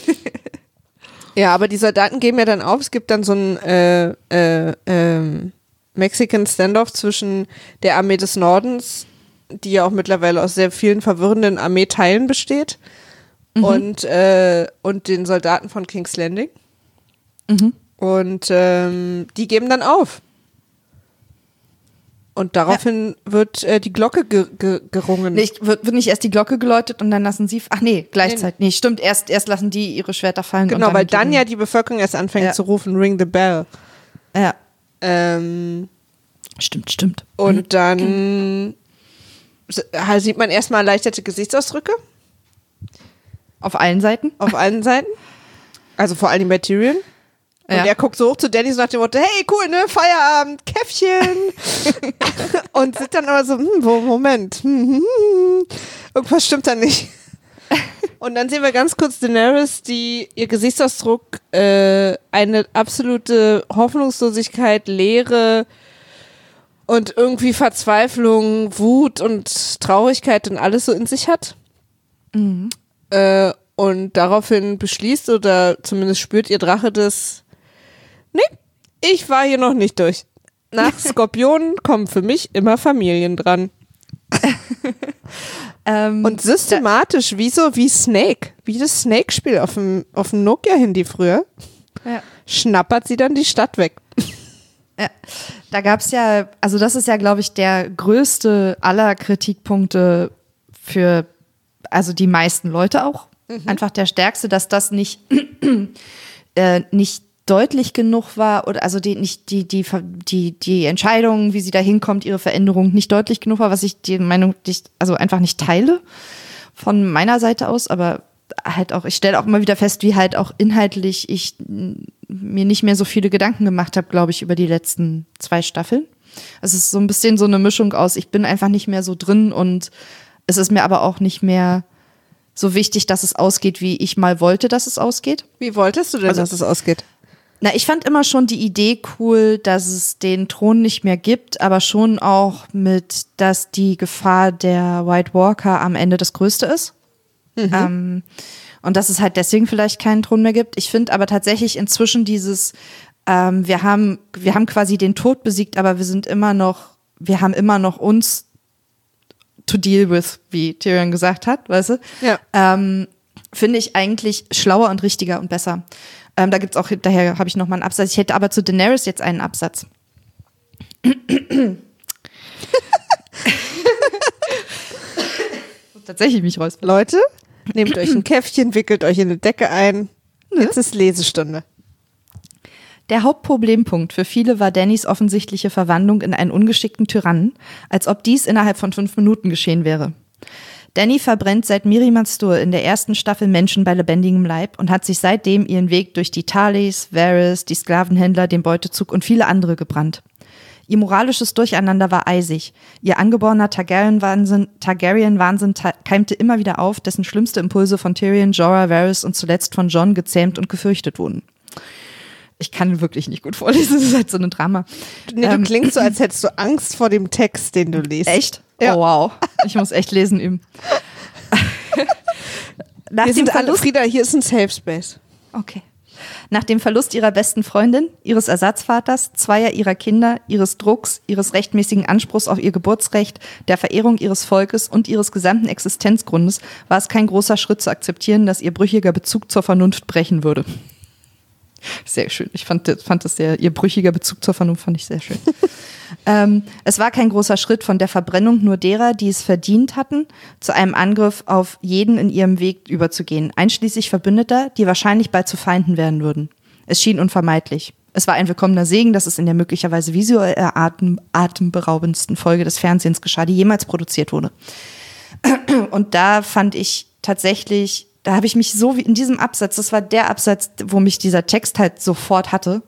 Ja, aber die Soldaten geben ja dann auf, es gibt dann so ein Mexican Standoff zwischen der Armee des Nordens die ja auch mittlerweile aus sehr vielen verwirrenden Armeeteilen besteht und den Soldaten von King's Landing. Und die geben dann auf. Und daraufhin wird die Glocke gerungen. Wird nicht erst die Glocke geläutet und dann lassen sie... Ach nee, gleichzeitig. Nee, stimmt, erst lassen die ihre Schwerter fallen. Genau, und weil dann ja die Bevölkerung erst anfängt zu rufen, ring the bell. Ja. Stimmt. Und dann sieht man erstmal erleichterte Gesichtsausdrücke. Auf allen Seiten? Auf allen Seiten. Also vor allem bei Tyrion. Und er guckt so hoch zu Danny so nach dem Motto, hey, cool, ne, Feierabend, Käffchen. Und sitzt dann aber so, Moment, irgendwas stimmt da nicht. Und dann sehen wir ganz kurz Daenerys, die ihr Gesichtsausdruck eine absolute Hoffnungslosigkeit, Leere und irgendwie Verzweiflung, Wut und Traurigkeit und alles so in sich hat. Und daraufhin beschließt oder zumindest spürt ihr Drache das, nee, ich war hier noch nicht durch. Nach Skorpionen kommen für mich immer Familien dran. Und systematisch, wie Snake, wie das Snake-Spiel auf dem Nokia-Handy früher, schnappert sie dann die Stadt weg. Ja, da gab's ja, also das ist ja, glaube ich, der größte aller Kritikpunkte für, also die meisten Leute auch. Einfach der stärkste, dass das nicht deutlich genug war oder also die Entscheidung, wie sie da hinkommt, ihre Veränderung nicht deutlich genug war, was ich die Meinung, also einfach nicht teile von meiner Seite aus, aber halt auch, ich stelle auch immer wieder fest, wie halt auch inhaltlich ich mir nicht mehr so viele Gedanken gemacht habe, glaube ich, über die letzten 2 Staffeln. Es ist so ein bisschen so eine Mischung aus, ich bin einfach nicht mehr so drin und es ist mir aber auch nicht mehr so wichtig, dass es ausgeht, wie ich mal wollte, dass es ausgeht. Wie wolltest du denn, dass es ausgeht? Na, ich fand immer schon die Idee cool, dass es den Thron nicht mehr gibt, aber schon auch dass die Gefahr der White Walker am Ende das Größte ist. Und dass es halt deswegen vielleicht keinen Thron mehr gibt. Ich finde aber tatsächlich inzwischen dieses, wir haben quasi den Tod besiegt, aber wir haben immer noch uns to deal with, wie Tyrion gesagt hat, weißt du? Ja. Finde ich eigentlich schlauer und richtiger und besser. Da gibt's auch, daher habe ich noch mal einen Absatz. Ich hätte aber zu Daenerys jetzt einen Absatz. Tatsächlich mich räuspern. Leute, nehmt euch ein Käffchen, wickelt euch in eine Decke ein. Jetzt ist Lesestunde. Der Hauptproblempunkt für viele war Dannys offensichtliche Verwandlung in einen ungeschickten Tyrannen, als ob dies innerhalb von 5 Minuten geschehen wäre. Dany verbrennt seit Mirri Maz-Duur in der ersten Staffel Menschen bei lebendigem Leib und hat sich seitdem ihren Weg durch die Tarlys, Varys, die Sklavenhändler, den Beutezug und viele andere gebrannt. Ihr moralisches Durcheinander war eisig. Ihr angeborener Targaryen-Wahnsinn keimte immer wieder auf, dessen schlimmste Impulse von Tyrion, Jorah, Varys und zuletzt von Jon gezähmt und gefürchtet wurden. Ich kann wirklich nicht gut vorlesen, das ist halt so ein Drama. Nee, du klingst so, als hättest du Angst vor dem Text, den du liest. Echt? Ja. Oh wow, ich muss echt lesen üben. Frieda, hier ist ein Safe Space. Okay. Nach dem Verlust ihrer besten Freundin, ihres Ersatzvaters, 2 ihrer Kinder, ihres Drucks, ihres rechtmäßigen Anspruchs auf ihr Geburtsrecht, der Verehrung ihres Volkes und ihres gesamten Existenzgrundes war es kein großer Schritt zu akzeptieren, dass ihr brüchiger Bezug zur Vernunft brechen würde. Sehr schön. Ich fand das ihr brüchiger Bezug zur Vernunft fand ich sehr schön. Es war kein großer Schritt von der Verbrennung nur derer, die es verdient hatten, zu einem Angriff auf jeden in ihrem Weg überzugehen, einschließlich Verbündeter, die wahrscheinlich bald zu Feinden werden würden. Es schien unvermeidlich. Es war ein willkommener Segen, dass es in der möglicherweise visuell atemberaubendsten Folge des Fernsehens geschah, die jemals produziert wurde. Und da fand ich tatsächlich, da habe ich mich so wie in diesem Absatz, das war der Absatz, wo mich dieser Text halt sofort hatte.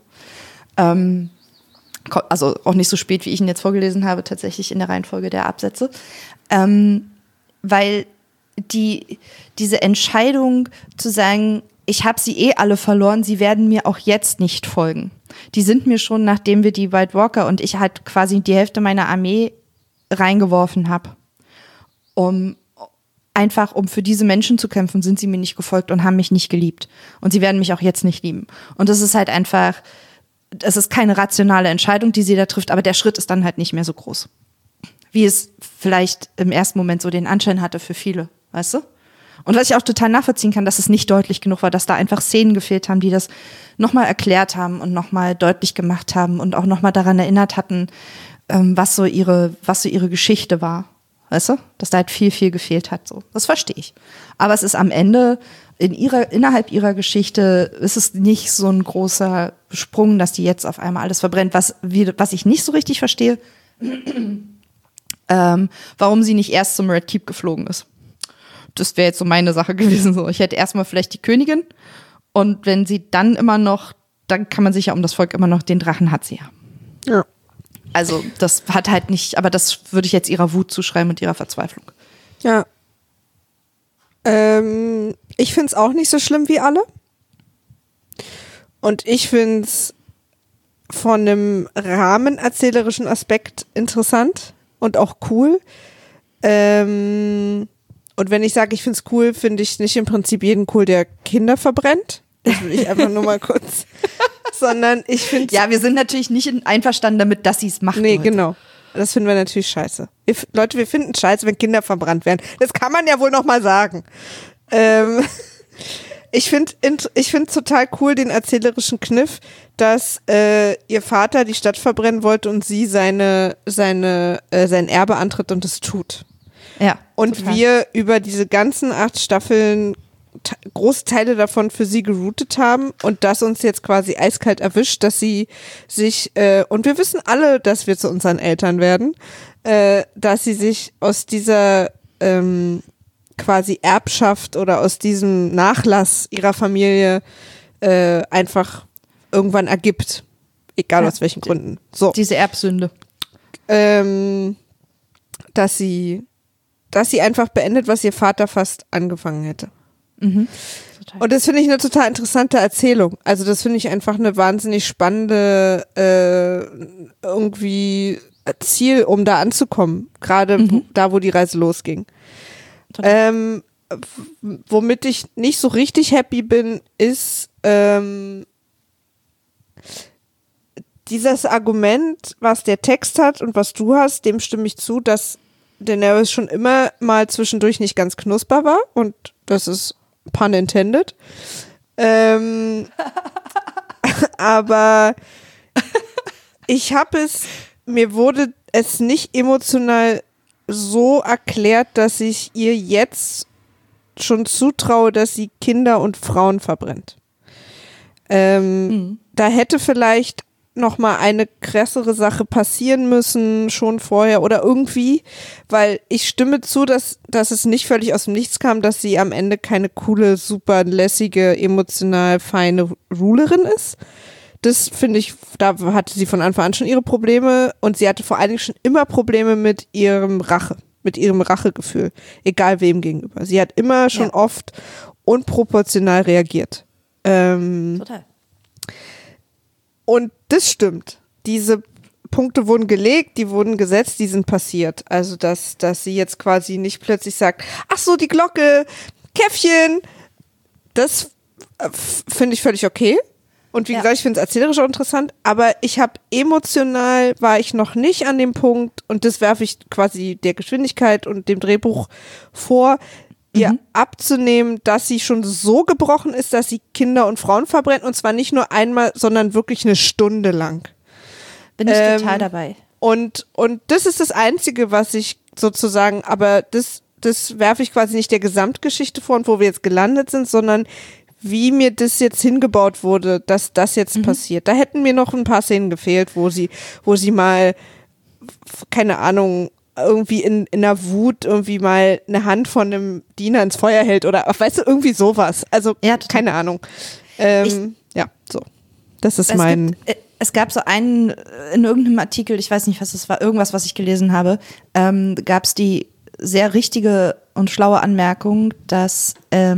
Also auch nicht so spät, wie ich ihn jetzt vorgelesen habe, tatsächlich in der Reihenfolge der Absätze. Weil diese Entscheidung zu sagen, ich habe sie alle verloren, sie werden mir auch jetzt nicht folgen. Die sind mir schon, nachdem wir die White Walker und ich halt quasi die Hälfte meiner Armee reingeworfen habe, um für diese Menschen zu kämpfen, sind sie mir nicht gefolgt und haben mich nicht geliebt. Und sie werden mich auch jetzt nicht lieben. Und das ist halt einfach, es ist keine rationale Entscheidung, die sie da trifft, aber der Schritt ist dann halt nicht mehr so groß. wie es vielleicht im ersten Moment so den Anschein hatte für viele, weißt du? Und was ich auch total nachvollziehen kann, dass es nicht deutlich genug war, dass da einfach Szenen gefehlt haben, die das nochmal erklärt haben und nochmal deutlich gemacht haben und auch nochmal daran erinnert hatten, was so ihre Geschichte war. Weißt du? Dass da halt viel, viel gefehlt hat. So. Das verstehe ich. Aber es ist am Ende, innerhalb ihrer Geschichte, ist es nicht so ein großer Sprung, dass die jetzt auf einmal alles verbrennt. Was ich nicht so richtig verstehe, warum sie nicht erst zum Red Keep geflogen ist. Das wäre jetzt so meine Sache gewesen. So. Ich hätte erstmal vielleicht die Königin und wenn sie dann dann kann man sich ja um das Volk immer noch, den Drachen hat sie ja. Ja. Also das hat halt nicht, aber das würde ich jetzt ihrer Wut zuschreiben und ihrer Verzweiflung. Ja. Ich finde es auch nicht so schlimm wie alle. Und ich finde es von einem rahmenerzählerischen Aspekt interessant und auch cool. Und wenn ich sage, ich finde es cool, finde ich nicht im Prinzip jeden cool, der Kinder verbrennt. Das will ich einfach nur mal kurz. Sondern ich finde. Ja, wir sind natürlich nicht einverstanden damit, dass sie es machen. Nee, genau. Das finden wir natürlich scheiße. Leute, wir finden scheiße, wenn Kinder verbrannt werden. Das kann man ja wohl noch mal sagen. Ich finde total cool den erzählerischen Kniff, dass ihr Vater die Stadt verbrennen wollte und sie sein Erbe antritt und es tut. Ja. Und total. wir über diese ganzen 8 Staffeln große Teile davon für sie geroutet haben und das uns jetzt quasi eiskalt erwischt, dass sie sich, und wir wissen alle, dass wir zu unseren Eltern werden, dass sie sich aus dieser quasi Erbschaft oder aus diesem Nachlass ihrer Familie einfach irgendwann ergibt. Egal aus welchen Gründen. So. Diese Erbsünde. Dass sie einfach beendet, was ihr Vater fast angefangen hätte. Mhm. Und das finde ich eine total interessante Erzählung. Also das finde ich einfach eine wahnsinnig spannende irgendwie Ziel, um da anzukommen. Gerade da, wo die Reise losging. Womit ich nicht so richtig happy bin, ist dieses Argument, was der Text hat und was du hast, dem stimme ich zu, dass Daenerys schon immer mal zwischendurch nicht ganz knusper war und das ist pun intended. Aber mir wurde es nicht emotional so erklärt, dass ich ihr jetzt schon zutraue, dass sie Kinder und Frauen verbrennt. Da hätte vielleicht noch mal eine krassere Sache passieren müssen, schon vorher oder irgendwie, weil ich stimme zu, dass es nicht völlig aus dem Nichts kam, dass sie am Ende keine coole, super lässige, emotional feine Rulerin ist. Das finde ich, da hatte sie von Anfang an schon ihre Probleme und sie hatte vor allen Dingen schon immer Probleme mit ihrem Rachegefühl, egal wem gegenüber. Sie hat immer schon oft unproportional reagiert. Total. Und das stimmt. Diese Punkte wurden gelegt, die wurden gesetzt, die sind passiert. Also, dass sie jetzt quasi nicht plötzlich sagt, ach so, die Glocke, Käffchen. Das finde ich völlig okay. Und wie gesagt, ich finde es erzählerisch auch interessant, aber emotional war ich noch nicht an dem Punkt und das werfe ich quasi der Geschwindigkeit und dem Drehbuch vor, ihr abzunehmen, dass sie schon so gebrochen ist, dass sie Kinder und Frauen verbrennt und zwar nicht nur einmal, sondern wirklich eine Stunde lang. Bin ich total dabei. Und das ist das Einzige, was ich sozusagen, aber das werfe ich quasi nicht der Gesamtgeschichte vor und wo wir jetzt gelandet sind, sondern wie mir das jetzt hingebaut wurde, dass das jetzt passiert. Da hätten mir noch ein paar Szenen gefehlt, wo sie mal, keine Ahnung, irgendwie in der Wut irgendwie mal eine Hand von einem Diener ins Feuer hält oder, weißt du, irgendwie sowas. Also, keine Ahnung. So. Das ist Es gab so einen, in irgendeinem Artikel, ich weiß nicht, was es war, irgendwas, was ich gelesen habe, gab es die sehr richtige und schlaue Anmerkung, dass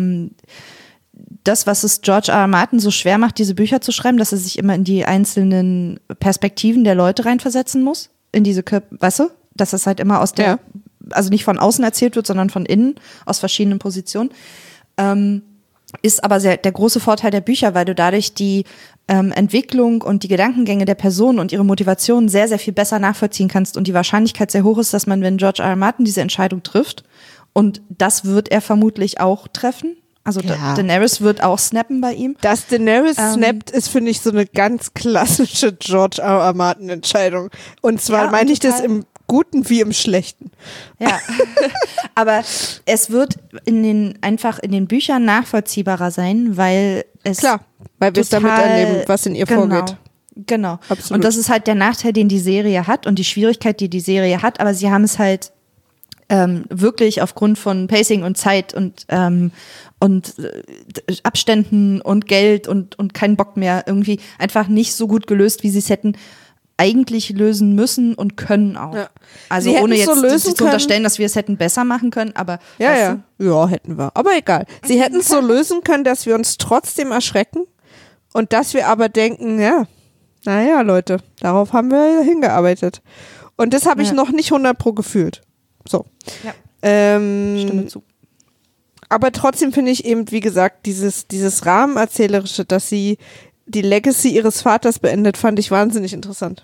das, was es George R. R. Martin so schwer macht, diese Bücher zu schreiben, dass er sich immer in die einzelnen Perspektiven der Leute reinversetzen muss, in diese weißt du, dass es halt immer aus der, also nicht von außen erzählt wird, sondern von innen, aus verschiedenen Positionen. ist aber der große Vorteil der Bücher, weil du dadurch die Entwicklung und die Gedankengänge der Person und ihre Motivation sehr, sehr viel besser nachvollziehen kannst und die Wahrscheinlichkeit sehr hoch ist, dass man, wenn George R. R. Martin diese Entscheidung trifft, und das wird er vermutlich auch treffen, also Daenerys wird auch snappen bei ihm. Dass Daenerys snappt, ist, finde ich, so eine ganz klassische George R. R. Martin-Entscheidung. Und zwar meine ich das im Guten wie im Schlechten. Ja, aber es wird einfach in den Büchern nachvollziehbarer sein, weil es klar, weil wir es damit erleben, was in ihr vorgeht. Genau. Absolut. Und das ist halt der Nachteil, den die Serie hat und die Schwierigkeit, die Serie hat, aber sie haben es halt wirklich aufgrund von Pacing und Zeit und Abständen und Geld und keinen Bock mehr irgendwie einfach nicht so gut gelöst, wie sie es hätten eigentlich lösen müssen und können auch. Ja. Also ohne jetzt zu unterstellen, dass wir es hätten besser machen können, aber ja, hätten wir. Aber egal. Sie hätten es so lösen können, dass wir uns trotzdem erschrecken und dass wir aber denken, naja, Leute, darauf haben wir hingearbeitet. Und das habe ich noch nicht 100% gefühlt. So. Ja. Stimme zu. Aber trotzdem finde ich eben, wie gesagt, dieses Rahmenerzählerische, dass sie die Legacy ihres Vaters beendet, fand ich wahnsinnig interessant.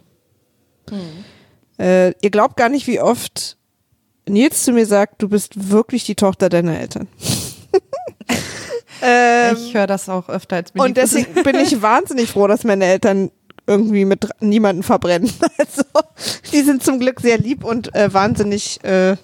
Ihr glaubt gar nicht, wie oft Nils zu mir sagt, du bist wirklich die Tochter deiner Eltern. Ich höre das auch öfter als mir. Und deswegen bin ich wahnsinnig froh, dass meine Eltern irgendwie mit niemanden verbrennen. Also, die sind zum Glück sehr lieb und wahnsinnig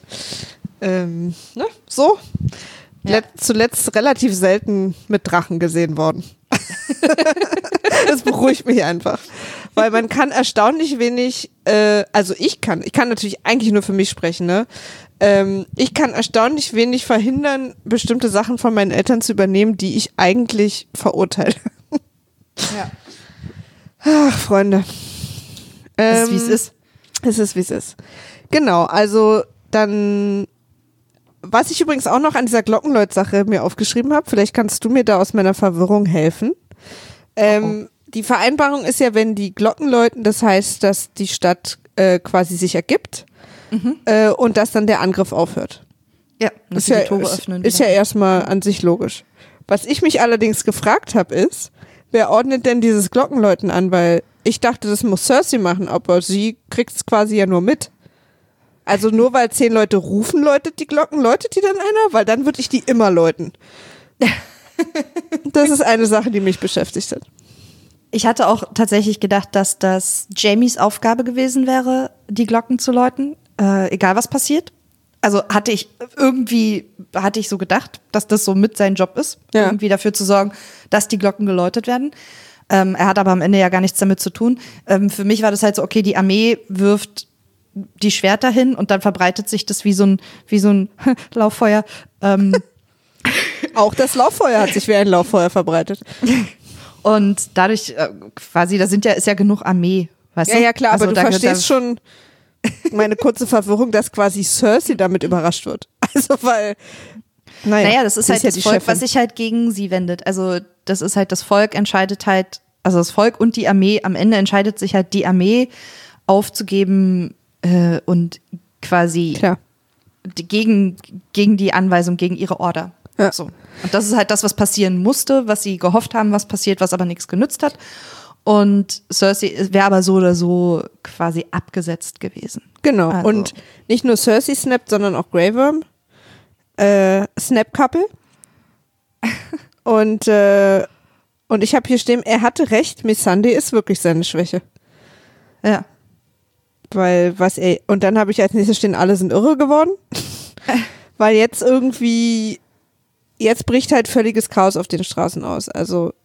so. Ja. Zuletzt relativ selten mit Drachen gesehen worden. Das beruhigt mich einfach. Weil man kann erstaunlich wenig, ich kann natürlich eigentlich nur für mich sprechen, ne? Ich kann erstaunlich wenig verhindern, bestimmte Sachen von meinen Eltern zu übernehmen, die ich eigentlich verurteile. Ja. Ach, Freunde. Es ist, wie es ist. Es ist, wie es ist. Genau, also dann, was ich übrigens auch noch an dieser Glockenleut-Sache mir aufgeschrieben habe, vielleicht kannst du mir da aus meiner Verwirrung helfen. Die Vereinbarung ist ja, wenn die Glocken läuten, das heißt, dass die Stadt quasi sich ergibt und dass dann der Angriff aufhört. Ja, dass die Tore öffnen. Ist ja erstmal an sich logisch. Was ich mich allerdings gefragt habe, ist, wer ordnet denn dieses Glockenläuten an? Weil ich dachte, das muss Cersei machen, aber sie kriegt es quasi ja nur mit. Also nur weil 10 Leute rufen, läutet die Glocken, läutet die dann einer? Weil dann würde ich die immer läuten. Das ist eine Sache, die mich beschäftigt hat. Ich hatte auch tatsächlich gedacht, dass das Jaimies Aufgabe gewesen wäre, die Glocken zu läuten, egal was passiert. Also hatte ich so gedacht, dass das so mit sein Job ist, irgendwie dafür zu sorgen, dass die Glocken geläutet werden. Er hat aber am Ende ja gar nichts damit zu tun. Für mich war das halt so, okay, die Armee wirft die Schwerter hin und dann verbreitet sich das wie so ein Lauffeuer. Auch das Lauffeuer hat sich wie ein Lauffeuer verbreitet. Und dadurch quasi, ist ja genug Armee, weißt du? Ja, klar, also aber du verstehst schon meine kurze Verwirrung, dass quasi Cersei damit überrascht wird. Also, weil, naja, das ist halt das Volk, was sich halt gegen sie wendet. Also, das ist halt, das Volk entscheidet halt, also das Volk und die Armee, am Ende entscheidet sich halt die Armee aufzugeben und quasi gegen die Anweisung, gegen ihre Order. Ja. So. Und das ist halt das, was passieren musste, was sie gehofft haben, was passiert, was aber nichts genützt hat. Und Cersei wäre aber so oder so quasi abgesetzt gewesen. Genau. Also. Und nicht nur Cersei snappt, sondern auch Grey Worm. Snap-Couple. Und ich habe hier stehen, er hatte recht, Missandei ist wirklich seine Schwäche. Ja. Weil, und dann habe ich als nächstes stehen, alle sind irre geworden. Weil jetzt bricht halt völliges Chaos auf den Straßen aus. Also,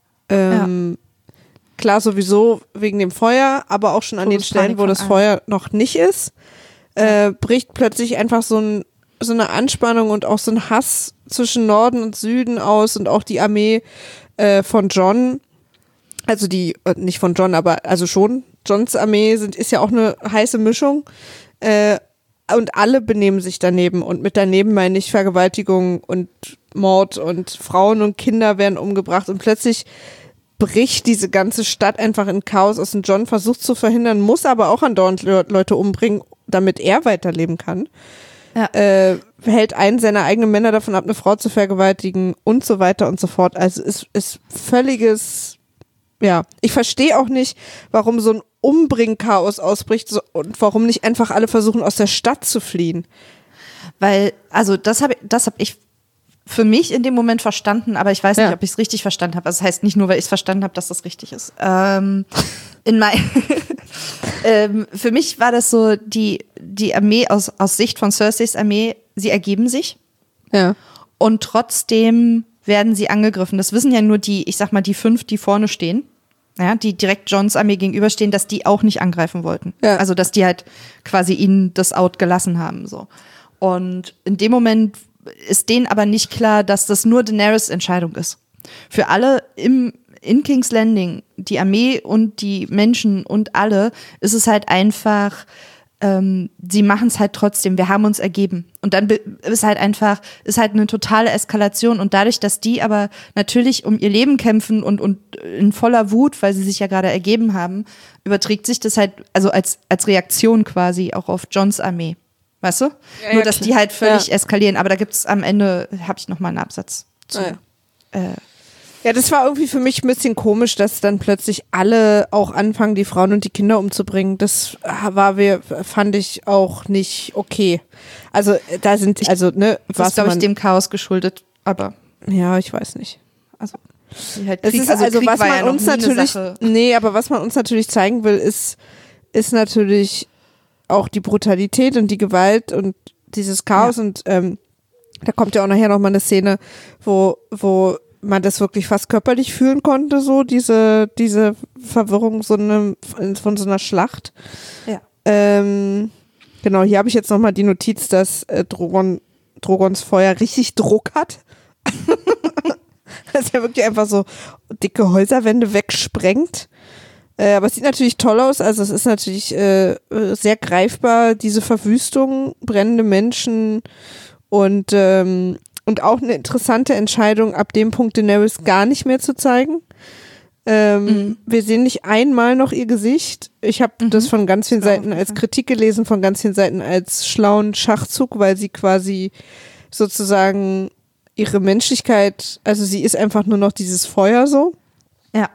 klar sowieso wegen dem Feuer, aber auch schon an den Stellen, wo das Feuer noch nicht ist, bricht plötzlich einfach so eine Anspannung und auch so ein Hass zwischen Norden und Süden aus und auch die Armee von Jon, also nicht von Jon, aber also schon, Jons Armee ist ja auch eine heiße Mischung und alle benehmen sich daneben und mit daneben meine ich Vergewaltigung und Mord und Frauen und Kinder werden umgebracht und plötzlich bricht diese ganze Stadt einfach in Chaos aus und Jon versucht zu verhindern, muss aber auch andauernd Leute umbringen, damit er weiterleben kann. hält einen seiner eigenen Männer davon ab, eine Frau zu vergewaltigen und so weiter und so fort. Also es ist völliges, ja, ich verstehe auch nicht, warum so ein Umbring-Chaos ausbricht und warum nicht einfach alle versuchen, aus der Stadt zu fliehen. Weil, also das hab ich für mich in dem Moment verstanden, aber ich weiß nicht, ob ich es richtig verstanden habe. Also das heißt nicht nur, weil ich es verstanden habe, dass das richtig ist. Für mich war das so, die Armee aus Sicht von Cerseis Armee, sie ergeben sich. Ja. Und trotzdem werden sie angegriffen. Das wissen ja nur die 5, die vorne stehen. Ja, die direkt Jons Armee gegenüberstehen, dass die auch nicht angreifen wollten. Ja. Also, dass die halt quasi ihnen das Out gelassen haben, so. Und in dem Moment ist denen aber nicht klar, dass das nur Daenerys Entscheidung ist. Für alle in King's Landing, die Armee und die Menschen und alle, ist es halt einfach, sie machen es halt trotzdem, wir haben uns ergeben. Und dann ist halt eine totale Eskalation. Und dadurch, dass die aber natürlich um ihr Leben kämpfen und in voller Wut, weil sie sich ja gerade ergeben haben, überträgt sich das halt, also als Reaktion quasi auch auf Jons Armee. Weißt du? Ja, nur, dass die halt völlig eskalieren. Aber da gibt's am Ende, habe ich nochmal einen Absatz zu. Ja, das war irgendwie für mich ein bisschen komisch, dass dann plötzlich alle auch anfangen, die Frauen und die Kinder umzubringen. Das fand ich auch nicht okay. Also da sind, das ist, glaube ich, dem Chaos geschuldet, aber. Ja, ich weiß nicht. Also, halt Krieg, Krieg was man ja uns natürlich, aber was man uns natürlich zeigen will, ist natürlich auch die Brutalität und die Gewalt und dieses Chaos und da kommt ja auch nachher noch mal eine Szene, wo man das wirklich fast körperlich fühlen konnte, so diese Verwirrung von so einer Schlacht. Ja. Genau, hier habe ich jetzt nochmal die Notiz, dass Drogons Feuer richtig Druck hat. Dass er wirklich einfach so dicke Häuserwände wegsprengt. Aber es sieht natürlich toll aus, also es ist natürlich sehr greifbar, diese Verwüstung, brennende Menschen und auch eine interessante Entscheidung, ab dem Punkt Daenerys gar nicht mehr zu zeigen. Wir sehen nicht einmal noch ihr Gesicht. Ich habe das von ganz vielen Seiten als Kritik gelesen, von ganz vielen Seiten als schlauen Schachzug, weil sie quasi sozusagen ihre Menschlichkeit, also sie ist einfach nur noch dieses Feuer so. Ja.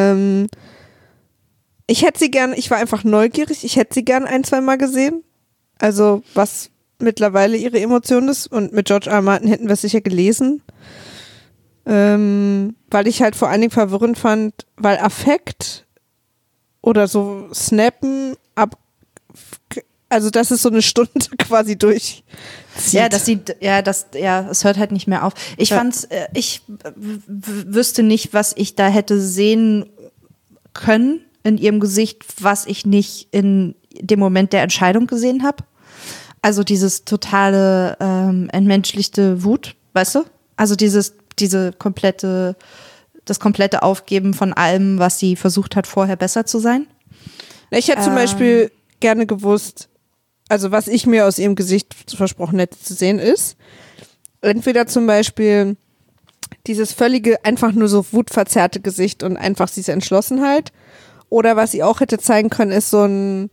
Ich war einfach neugierig, ich hätte sie gern 1-2 Mal gesehen. Also was mittlerweile ihre Emotion ist und mit George R. R. Martin hätten wir es sicher gelesen. Weil ich halt vor allen Dingen verwirrend fand, weil Affekt oder so Snappen also dass es so eine Stunde quasi durchzieht. Ja, es hört halt nicht mehr auf. Ich wüsste nicht, was ich da hätte sehen können in ihrem Gesicht, was ich nicht in dem Moment der Entscheidung gesehen habe. Also dieses totale entmenschlichte Wut, weißt du? Also das komplette Aufgeben von allem, was sie versucht hat, vorher besser zu sein. Ich hätte zum Beispiel gerne gewusst, also was ich mir aus ihrem Gesicht versprochen hätte zu sehen ist, entweder zum Beispiel dieses völlige, einfach nur so wutverzerrte Gesicht und einfach diese Entschlossenheit, oder was sie auch hätte zeigen können, ist so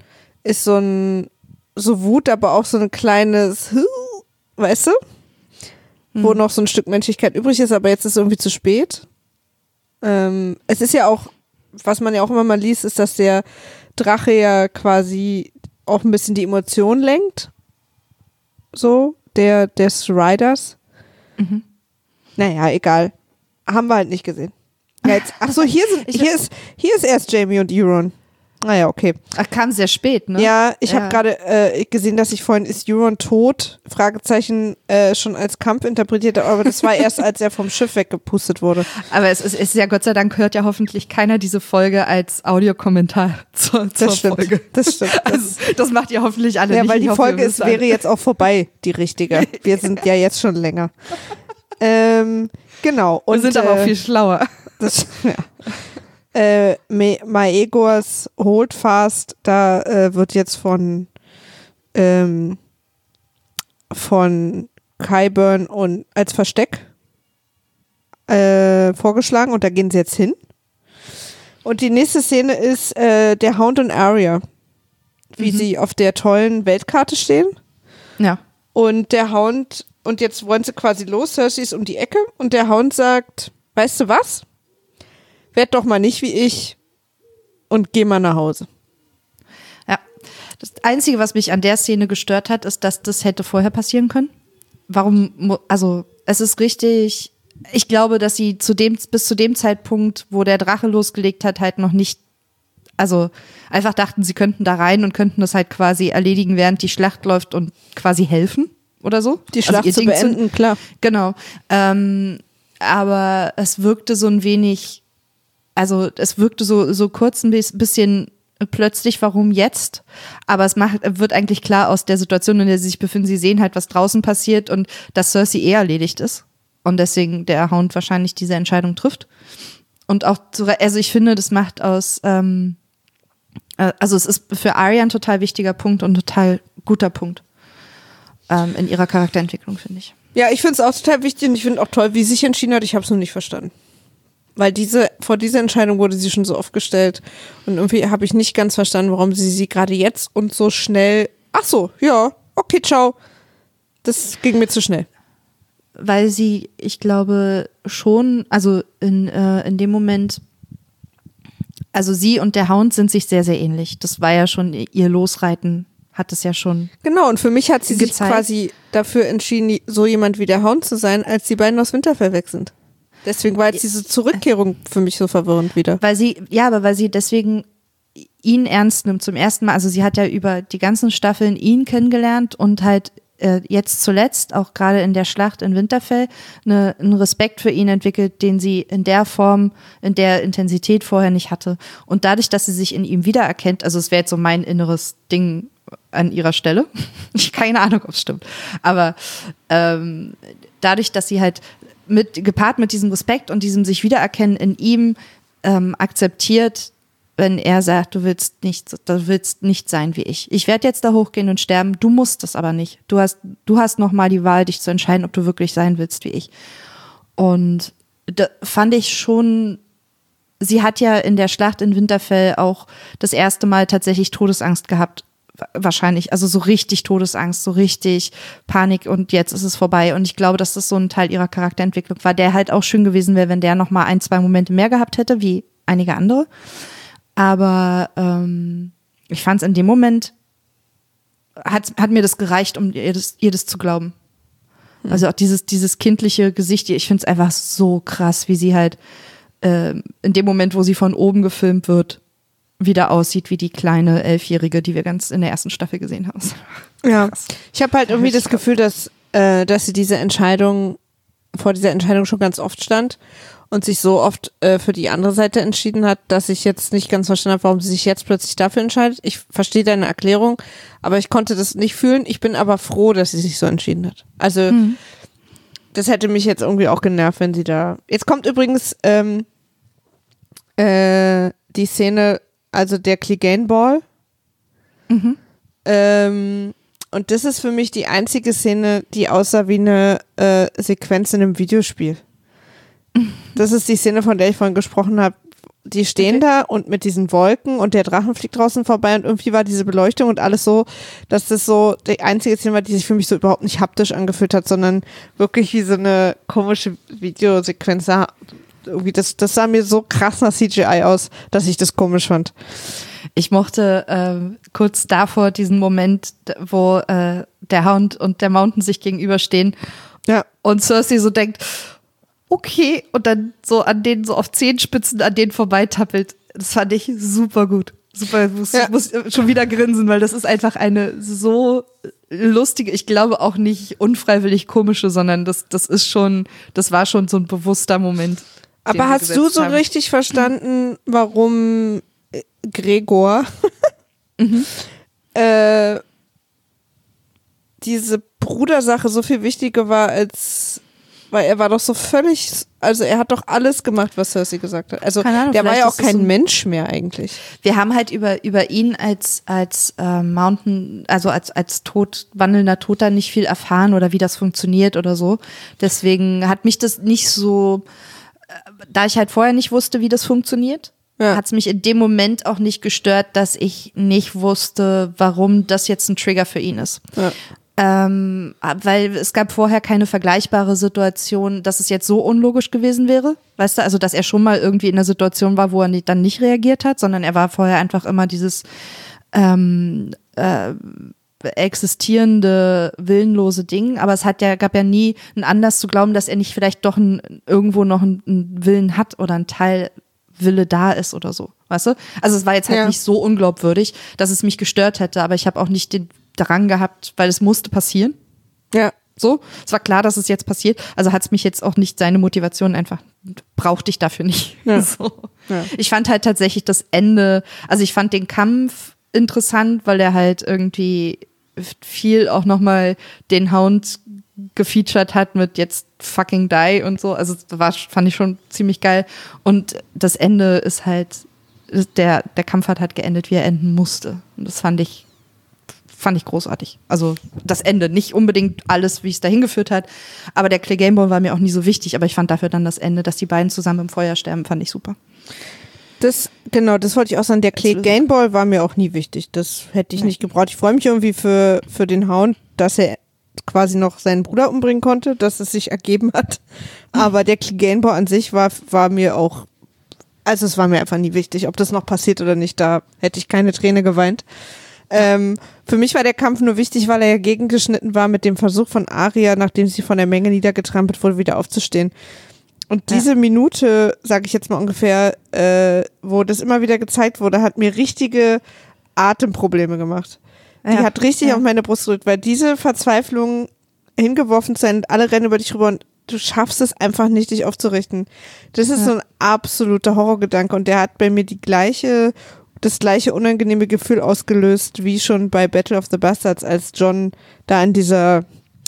Wut, aber auch so ein kleines, weißt du? Wo noch so ein Stück Menschlichkeit übrig ist, aber jetzt ist es irgendwie zu spät. Es ist ja auch, was man ja auch immer mal liest, ist, dass der Drache ja quasi auch ein bisschen die Emotionen lenkt. So, des Riders. Mhm. Naja, egal. Haben wir halt nicht gesehen. Ja, jetzt, ach so, hier ist erst Jaime und Euron. Naja, okay. Ach, kam sehr spät, ne? Ja, ich habe gerade gesehen, dass ich vorhin ist Euron tot? Fragezeichen schon als Kampf interpretiert habe, aber das war erst, als er vom Schiff weggepustet wurde. Aber es ist ja, Gott sei Dank hört ja hoffentlich keiner diese Folge als Audiokommentar zur Folge. Das stimmt. Das macht ihr hoffentlich alle nicht. Ja, weil die Folge wäre jetzt auch vorbei, die richtige. Wir sind ja jetzt schon länger. Genau. Und, wir sind aber auch viel schlauer. Maegors Holdfast, da wird jetzt von Qyburn und als Versteck vorgeschlagen und da gehen sie jetzt hin. Und die nächste Szene ist der Hound und Arya, wie sie auf der tollen Weltkarte stehen. Ja. Und der Hound, und jetzt wollen sie quasi los, Cersei ist um die Ecke und der Hound sagt, weißt du was? Werd doch mal nicht wie ich und geh mal nach Hause. Ja, das Einzige, was mich an der Szene gestört hat, ist, dass das hätte vorher passieren können. Warum, also es ist richtig, ich glaube, dass sie bis zu dem Zeitpunkt, wo der Drache losgelegt hat, halt noch nicht, also einfach dachten, sie könnten da rein und könnten das halt quasi erledigen, während die Schlacht läuft und quasi helfen oder so. Die Schlacht zu beenden, klar. Genau. Aber es wirkte so ein wenig, also es wirkte so kurz ein bisschen plötzlich, warum jetzt? Aber es wird eigentlich klar aus der Situation, in der sie sich befinden, sie sehen halt, was draußen passiert und dass Cersei erledigt ist. Und deswegen der Hound wahrscheinlich diese Entscheidung trifft. Und auch, also ich finde, das macht aus, also es ist für Arya ein total wichtiger Punkt und ein total guter Punkt in ihrer Charakterentwicklung, finde ich. Ja, ich finde es auch total wichtig und ich finde auch toll, wie sie sich entschieden hat. Ich habe es noch nicht verstanden. Weil vor dieser Entscheidung wurde sie schon so oft gestellt und irgendwie habe ich nicht ganz verstanden, warum sie gerade jetzt und so schnell, ach so, ja, okay, ciao. Das ging mir zu schnell. Weil sie, ich glaube schon, also in dem Moment, also sie und der Hound sind sich sehr, sehr ähnlich. Das war ja schon ihr Losreiten, hat es ja schon. Genau, und für mich hat sie gezeigt. sich quasi dafür entschieden, so jemand wie der Hound zu sein, als die beiden aus Winterfell weg sind. Deswegen war jetzt diese Zurückkehrung für mich so verwirrend wieder. Weil sie deswegen ihn ernst nimmt zum ersten Mal. Also sie hat ja über die ganzen Staffeln ihn kennengelernt und halt jetzt zuletzt, auch gerade in der Schlacht in Winterfell, einen Respekt für ihn entwickelt, den sie in der Form, in der Intensität vorher nicht hatte. Und dadurch, dass sie sich in ihm wiedererkennt, also es wäre jetzt so mein inneres Ding an ihrer Stelle, ich keine Ahnung, ob es stimmt, aber dadurch, dass sie halt gepaart mit diesem Respekt und diesem sich wiedererkennen in ihm akzeptiert, wenn er sagt, du willst nicht sein wie ich. Ich werde jetzt da hochgehen und sterben, du musst das aber nicht. Du hast noch mal die Wahl, dich zu entscheiden, ob du wirklich sein willst wie ich. Und da fand ich schon, sie hat ja in der Schlacht in Winterfell auch das erste Mal tatsächlich Todesangst gehabt, wahrscheinlich, also so richtig Todesangst, so richtig Panik und jetzt ist es vorbei. Und ich glaube, dass das so ein Teil ihrer Charakterentwicklung war, der halt auch schön gewesen wäre, wenn der noch mal 1-2 Momente mehr gehabt hätte, wie einige andere. Aber ich fand es in dem Moment, hat mir das gereicht, um ihr das zu glauben. Also auch dieses kindliche Gesicht, ich finde es einfach so krass, wie sie halt in dem Moment, wo sie von oben gefilmt wird, wieder aussieht wie die kleine 11-Jährige, die wir ganz in der ersten Staffel gesehen haben. Ja, ich habe halt irgendwie das Gefühl, dass sie vor dieser Entscheidung schon ganz oft stand und sich so oft für die andere Seite entschieden hat, dass ich jetzt nicht ganz verstanden habe, warum sie sich jetzt plötzlich dafür entscheidet. Ich verstehe deine Erklärung, aber ich konnte das nicht fühlen. Ich bin aber froh, dass sie sich so entschieden hat. Also das hätte mich jetzt irgendwie auch genervt, wenn sie da... Jetzt kommt übrigens die Szene, also der Clegane Ball. Und das ist für mich die einzige Szene, die aussah wie eine Sequenz in einem Videospiel. Das ist die Szene, von der ich vorhin gesprochen habe. Die stehen da und mit diesen Wolken und der Drachen fliegt draußen vorbei und irgendwie war diese Beleuchtung und alles so, dass das so die einzige Szene war, die sich für mich so überhaupt nicht haptisch angefühlt hat, sondern wirklich wie so eine komische Videosequenz. Irgendwie das sah mir so krass nach CGI aus, dass ich das komisch fand. Ich mochte kurz davor diesen Moment, wo der Hound und der Mountain sich gegenüberstehen und Cersei so denkt, okay, und dann so an denen so auf Zehenspitzen an denen vorbeitappelt. Das fand ich super gut. Super, ich muss schon wieder grinsen, weil das ist einfach eine so lustige, ich glaube auch nicht unfreiwillig komische, sondern das war schon so ein bewusster Moment. Aber hast du so richtig verstanden, warum Gregor diese Brudersache so viel wichtiger war weil er war doch so völlig, also er hat doch alles gemacht, was Cersei gesagt hat. Also Ahnung, der war ja auch kein Mensch mehr eigentlich. Wir haben halt über ihn als Mountain, also als wandelnder Toter nicht viel erfahren oder wie das funktioniert oder so. Deswegen hat mich das nicht so, da ich halt vorher nicht wusste, wie das funktioniert, hat es mich in dem Moment auch nicht gestört, dass ich nicht wusste, warum das jetzt ein Trigger für ihn ist. Ja. Weil es gab vorher keine vergleichbare Situation, dass es jetzt so unlogisch gewesen wäre. Weißt du, also dass er schon mal irgendwie in einer Situation war, wo er dann nicht reagiert hat, sondern er war vorher einfach immer dieses existierende, willenlose Ding. Aber es gab ja nie einen Anlass zu glauben, dass er nicht vielleicht doch irgendwo noch einen Willen hat oder ein Teil Wille da ist oder so. Weißt du? Also es war jetzt halt nicht so unglaubwürdig, dass es mich gestört hätte, aber ich habe auch nicht den Drang gehabt, weil es musste passieren. Ja. So, es war klar, dass es jetzt passiert, also hat es mich jetzt auch nicht, seine Motivation einfach, brauchte ich dafür nicht. Ja. So. Ja. Ich fand halt tatsächlich das Ende, also ich fand den Kampf interessant, weil er halt irgendwie viel auch nochmal den Hound gefeatured hat mit jetzt fucking die und so, also fand ich schon ziemlich geil und das Ende ist halt, der Kampf hat halt geendet, wie er enden musste und das fand ich großartig. Also das Ende, nicht unbedingt alles, wie es dahin geführt hat, aber der Clegane war mir auch nie so wichtig, aber ich fand dafür dann das Ende, dass die beiden zusammen im Feuer sterben, fand ich super. Das wollte ich auch sagen, der Clegane Ball war mir auch nie wichtig, das hätte ich nicht gebraucht. Ich freue mich irgendwie für den Hound, dass er quasi noch seinen Bruder umbringen konnte, dass es sich ergeben hat, aber der Clegane Ball an sich war mir auch, also es war mir einfach nie wichtig, ob das noch passiert oder nicht, da hätte ich keine Träne geweint. Für mich war der Kampf nur wichtig, weil er ja gegengeschnitten war mit dem Versuch von Arya, nachdem sie von der Menge niedergetrampelt wurde, wieder aufzustehen. Und diese Minute, sage ich jetzt mal ungefähr, wo das immer wieder gezeigt wurde, hat mir richtige Atemprobleme gemacht. Die hat richtig auf meine Brust gedrückt, weil diese Verzweiflung hingeworfen zu sein, alle rennen über dich rüber und du schaffst es einfach nicht, dich aufzurichten. Das ist so ein absoluter Horrorgedanke und der hat bei mir das gleiche unangenehme Gefühl ausgelöst, wie schon bei Battle of the Bastards, als Jon da in diesem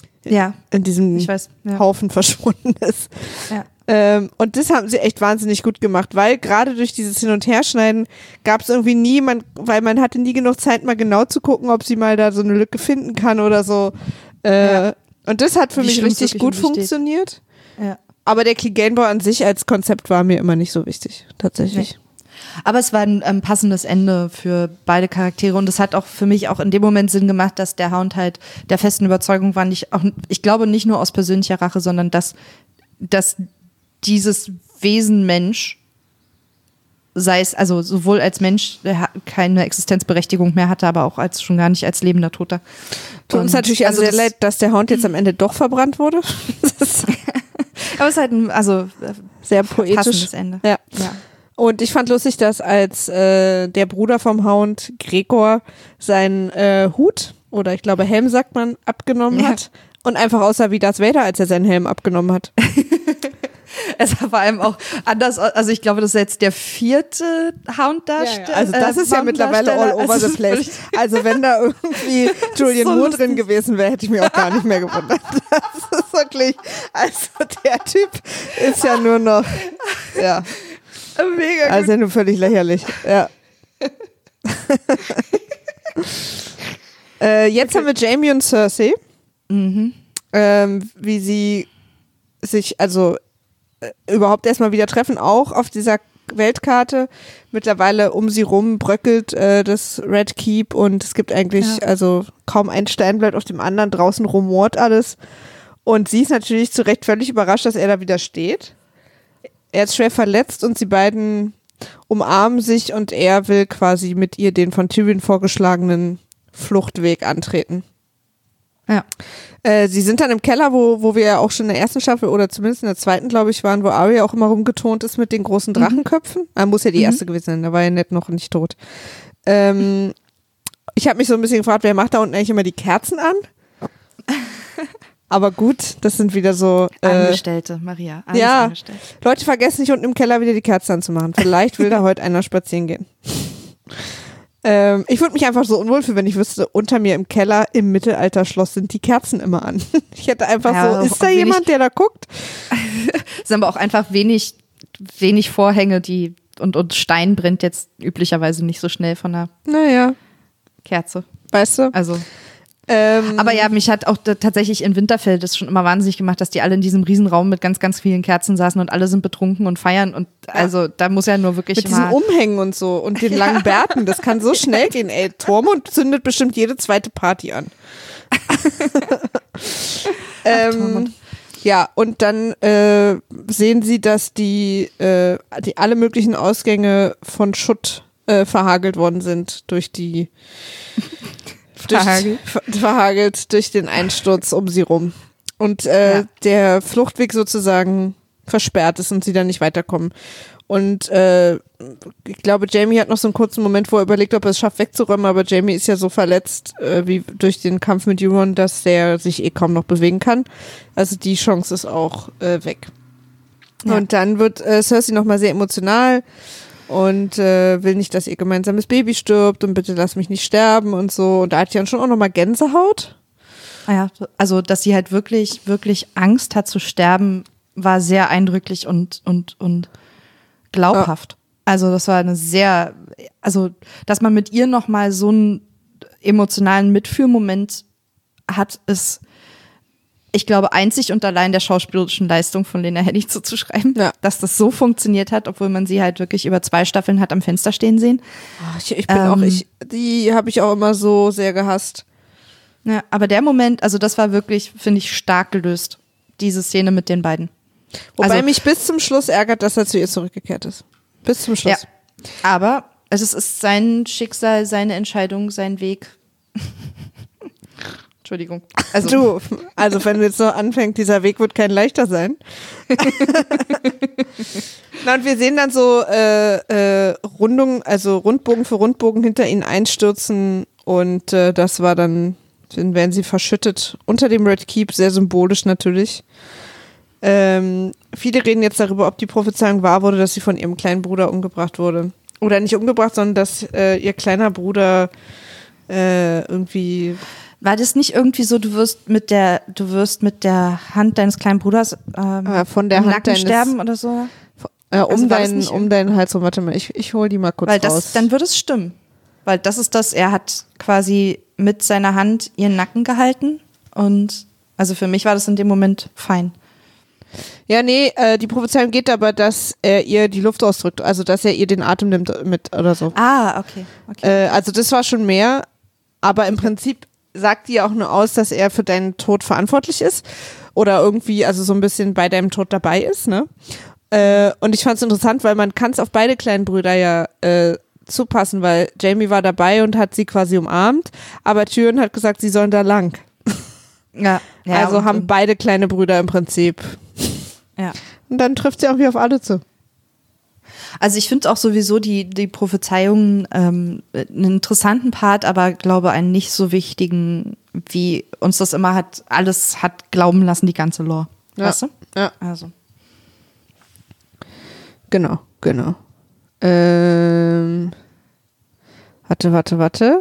Haufen verschwunden ist. Ja. Und das haben sie echt wahnsinnig gut gemacht, weil gerade durch dieses Hin- und Herschneiden gab es irgendwie weil man hatte nie genug Zeit, mal genau zu gucken, ob sie mal da so eine Lücke finden kann oder so. Und das hat für mich richtig gut funktioniert. Ja. Aber der Clegane Ball an sich als Konzept war mir immer nicht so wichtig, tatsächlich. Nee. Aber es war ein passendes Ende für beide Charaktere und es hat auch für mich auch in dem Moment Sinn gemacht, dass der Hound halt der festen Überzeugung war, ich glaube nicht nur aus persönlicher Rache, sondern dass dieses Wesen Mensch, sei es also sowohl als Mensch, der keine Existenzberechtigung mehr hatte, aber auch schon gar nicht als lebender Toter. Tut uns natürlich also sehr leid, dass der Hound jetzt am Ende doch verbrannt wurde. Aber es ist halt ein sehr poetisch. Passendes Ende. Ja. Und ich fand lustig, dass als der Bruder vom Hound, Gregor, seinen Hut, oder ich glaube Helm sagt man, abgenommen hat und einfach aussah wie Darth Vader, als er seinen Helm abgenommen hat. Es war vor allem auch anders, also ich glaube, das ist jetzt der 4. Hound-Darsteller. Ja. Also das ist ja mittlerweile all over the place. Also wenn da irgendwie Julian Moore drin gewesen wäre, hätte ich mich auch gar nicht mehr gewundert. Das ist wirklich, also der Typ ist ja nur noch, ja. Mega gut. Also nur völlig lächerlich, ja. Jetzt haben wir Jaime und Cersei, wie sie sich überhaupt erstmal wieder treffen, auch auf dieser Weltkarte. Mittlerweile um sie rum bröckelt das Red Keep und es gibt eigentlich kaum ein Steinblatt auf dem anderen, draußen rumort alles. Und sie ist natürlich zu Recht völlig überrascht, dass er da wieder steht. Er ist schwer verletzt und sie beiden umarmen sich und er will quasi mit ihr den von Tyrion vorgeschlagenen Fluchtweg antreten. Ja. Sie sind dann im Keller, wo wir ja auch schon in der ersten Staffel oder zumindest in der zweiten, glaube ich, waren, wo Arya auch immer rumgetont ist mit den großen Drachenköpfen. Muss ja die erste gewesen sein, da war ja nett noch nicht tot. Ich habe mich so ein bisschen gefragt, wer macht da unten eigentlich immer die Kerzen an? Aber gut, das sind wieder so Angestellte, Maria. Alles Angestellte. Leute vergessen nicht unten im Keller wieder die Kerzen anzumachen. Vielleicht will da heute einer spazieren gehen. Ich würde mich einfach so unwohl fühlen, wenn ich wüsste, unter mir im Keller im Mittelalterschloss sind die Kerzen immer an. Ich hätte einfach ist da jemand, der da guckt? Es sind aber auch einfach wenig Vorhänge, und Stein brennt jetzt üblicherweise nicht so schnell von einer Kerze. Weißt du? Also aber ja, mich hat auch tatsächlich in Winterfell das schon immer wahnsinnig gemacht, dass die alle in diesem Riesenraum mit ganz, ganz vielen Kerzen saßen und alle sind betrunken und feiern und also da muss ja nur wirklich mit diesen Umhängen und so und den langen Bärten, das kann so schnell gehen, ey. Tormund zündet bestimmt jede zweite Party an. Ja, und dann sehen sie, dass die alle möglichen Ausgänge von Schutt verhagelt worden sind durch die verhagelt durch den Einsturz um sie rum. Und der Fluchtweg sozusagen versperrt ist und sie dann nicht weiterkommen. Und ich glaube, Jamie hat noch so einen kurzen Moment, wo er überlegt, ob er es schafft wegzuräumen, aber Jamie ist ja so verletzt wie durch den Kampf mit Euron, dass er sich kaum noch bewegen kann. Also die Chance ist auch weg. Ja. Und dann wird Cersei nochmal sehr emotional und will nicht, dass ihr gemeinsames Baby stirbt und bitte lass mich nicht sterben und so. Und da hat sie dann schon auch nochmal Gänsehaut. Ja, also dass sie halt wirklich, wirklich Angst hat zu sterben, war sehr eindrücklich und glaubhaft. Ja. Also das war dass man mit ihr nochmal so einen emotionalen Mitfühlmoment hat, ist, ich glaube, einzig und allein der schauspielerischen Leistung von Lena Headey zuzuschreiben, dass das so funktioniert hat, obwohl man sie halt wirklich über 2 Staffeln hat am Fenster stehen sehen. Die habe ich auch immer so sehr gehasst. Ja, aber der Moment, also das war wirklich, finde ich, stark gelöst, diese Szene mit den beiden. Wobei mich bis zum Schluss ärgert, dass er zu ihr zurückgekehrt ist. Bis zum Schluss. Ja, aber es ist sein Schicksal, seine Entscheidung, sein Weg. Entschuldigung. Also wenn du jetzt noch anfängst, dieser Weg wird kein leichter sein. Na, und wir sehen dann so Rundbogen für Rundbogen hinter ihnen einstürzen und das war dann werden sie verschüttet unter dem Red Keep, sehr symbolisch natürlich. Viele reden jetzt darüber, ob die Prophezeiung wahr wurde, dass sie von ihrem kleinen Bruder umgebracht wurde. Oder nicht umgebracht, sondern dass ihr kleiner Bruder irgendwie... War das nicht irgendwie so, du wirst mit der Hand deines kleinen Bruders von der im Hand Nacken sterben oder so? Um deinen Hals rum. Warte mal, ich hol die mal kurz raus. Dann würde es stimmen. Weil das ist das, er hat quasi mit seiner Hand ihren Nacken gehalten und also für mich war das in dem Moment fein. Ja, nee, die Prophezeiung geht aber, dass er ihr die Luft ausdrückt, also dass er ihr den Atem nimmt mit oder so. Ah, okay. Also das war schon mehr, aber im Prinzip sagt die ja auch nur aus, dass er für deinen Tod verantwortlich ist oder irgendwie also so ein bisschen bei deinem Tod dabei ist, ne? Und ich fand es interessant, weil man kann es auf beide kleinen Brüder ja zupassen, weil Jamie war dabei und hat sie quasi umarmt, aber Tyrion hat gesagt, sie sollen da lang. Ja. Also haben beide kleine Brüder im Prinzip. Ja. Und dann trifft sie auch wieder auf alle zu. Also ich finde auch sowieso die Prophezeiungen einen interessanten Part, aber glaube einen nicht so wichtigen, wie uns das immer alles hat glauben lassen, die ganze Lore. Ja. Weißt du? Ja. Also. Genau. Warte.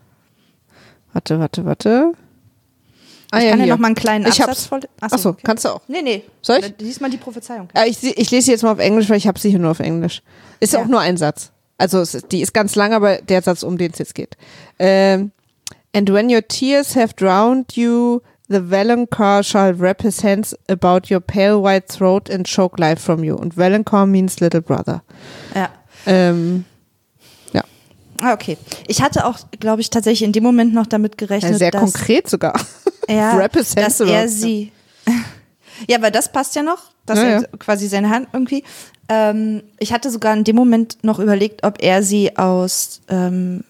Ich kann dir noch mal einen kleinen Absatz vorlesen. Achso, okay. Kannst du auch. Nee. Soll ich? Diesmal die Prophezeiung. Ich lese sie jetzt mal auf Englisch, weil ich habe sie hier nur auf Englisch. Ist auch nur ein Satz. Also die ist ganz lang, aber der Satz, um den es jetzt geht. And when your tears have drowned you, the Valonqar shall wrap his hands about your pale white throat and choke life from you. Und Valonqar means little brother. Ja. Ja. Okay. Ich hatte auch, glaube ich, tatsächlich in dem Moment noch damit gerechnet, sehr konkret sogar. Ja, dass er sie. Ja, weil das passt ja noch, dass er quasi seine Hand irgendwie. Ich hatte sogar in dem Moment noch überlegt, ob er sie um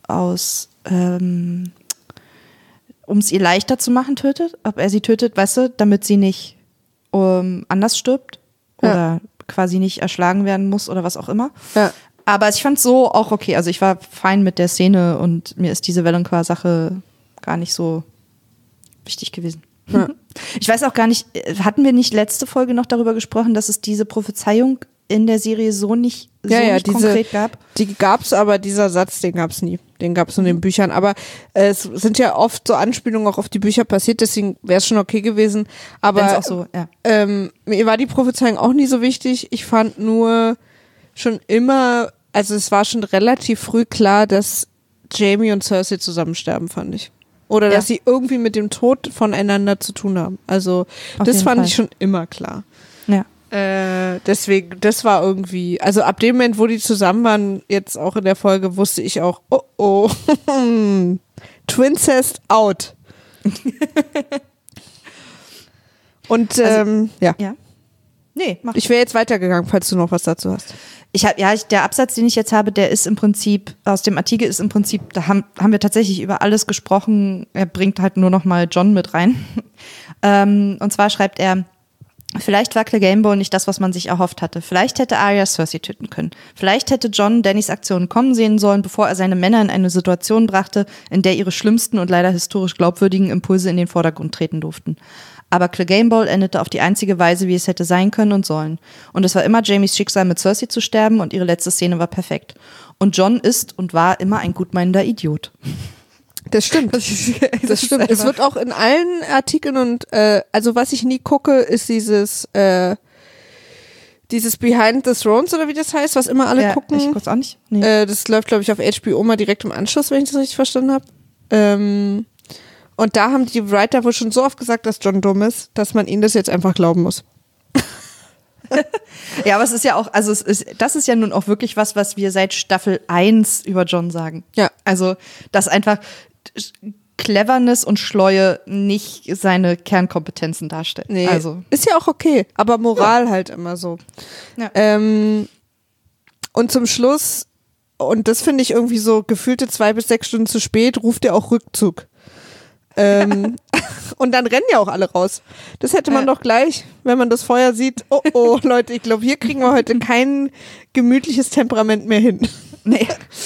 es ihr leichter zu machen, tötet. Ob er sie tötet, weißt du, damit sie nicht anders stirbt oder quasi nicht erschlagen werden muss oder was auch immer. Ja. Aber ich fand so auch okay. Also ich war fein mit der Szene und mir ist diese Valonqar-Sache gar nicht so wichtig gewesen. Ja. Ich weiß auch gar nicht, hatten wir nicht letzte Folge noch darüber gesprochen, dass es diese Prophezeiung in der Serie so nicht konkret gab? Die gab's, aber dieser Satz, den gab's nie. Den gab's nur in den Büchern. Aber es sind ja oft so Anspielungen auch auf die Bücher passiert, deswegen wäre es schon okay gewesen. Aber wenn's auch so, ja. Mir war die Prophezeiung auch nie so wichtig. Ich fand nur schon immer, also es war schon relativ früh klar, dass Jamie und Cersei zusammen sterben, fand ich. Oder dass sie irgendwie mit dem Tod voneinander zu tun haben. Also das fand ich schon immer klar. Ja. Deswegen, das war irgendwie, also ab dem Moment, wo die zusammen waren, jetzt auch in der Folge, wusste ich auch, oh, Twincest out. Und Ja. Nee, mach. Ich wäre jetzt weitergegangen, falls du noch was dazu hast. Der Absatz, den ich jetzt habe, der ist im Prinzip, aus dem Artikel ist im Prinzip, da haben wir tatsächlich über alles gesprochen. Er bringt halt nur noch mal Jon mit rein. Und zwar schreibt er, vielleicht war Clegane nicht das, was man sich erhofft hatte. Vielleicht hätte Arya Cersei töten können. Vielleicht hätte Jon Dannys Aktionen kommen sehen sollen, bevor er seine Männer in eine Situation brachte, in der ihre schlimmsten und leider historisch glaubwürdigen Impulse in den Vordergrund treten durften. Aber Clegane endete auf die einzige Weise, wie es hätte sein können und sollen. Und es war immer Jaimes Schicksal, mit Cersei zu sterben, und ihre letzte Szene war perfekt. Und Jon ist und war immer ein gutmeinender Idiot. Das stimmt. Das stimmt. Es wird auch in allen Artikeln und also was ich nie gucke, ist dieses Behind the Thrones oder wie das heißt, was immer alle gucken. Ich guck's auch nicht. Nee. Das läuft, glaube ich, auf HBO mal direkt im Anschluss, wenn ich das richtig verstanden habe. Und da haben die Writer wohl schon so oft gesagt, dass Jon dumm ist, dass man ihnen das jetzt einfach glauben muss. Ja, aber es ist ja auch, also das ist ja nun auch wirklich was wir seit Staffel 1 über Jon sagen. Ja. Also, dass einfach Cleverness und Schleue nicht seine Kernkompetenzen darstellen. Nee, also. ist ja auch okay, aber Moral halt immer so. Ja. Und zum Schluss, und das finde ich irgendwie so gefühlte 2 bis 6 Stunden zu spät, ruft er auch Rückzug. Und dann rennen ja auch alle raus. Das hätte man doch gleich, wenn man das Feuer sieht, oh Leute, ich glaube, hier kriegen wir heute kein gemütliches Temperament mehr hin. Nee.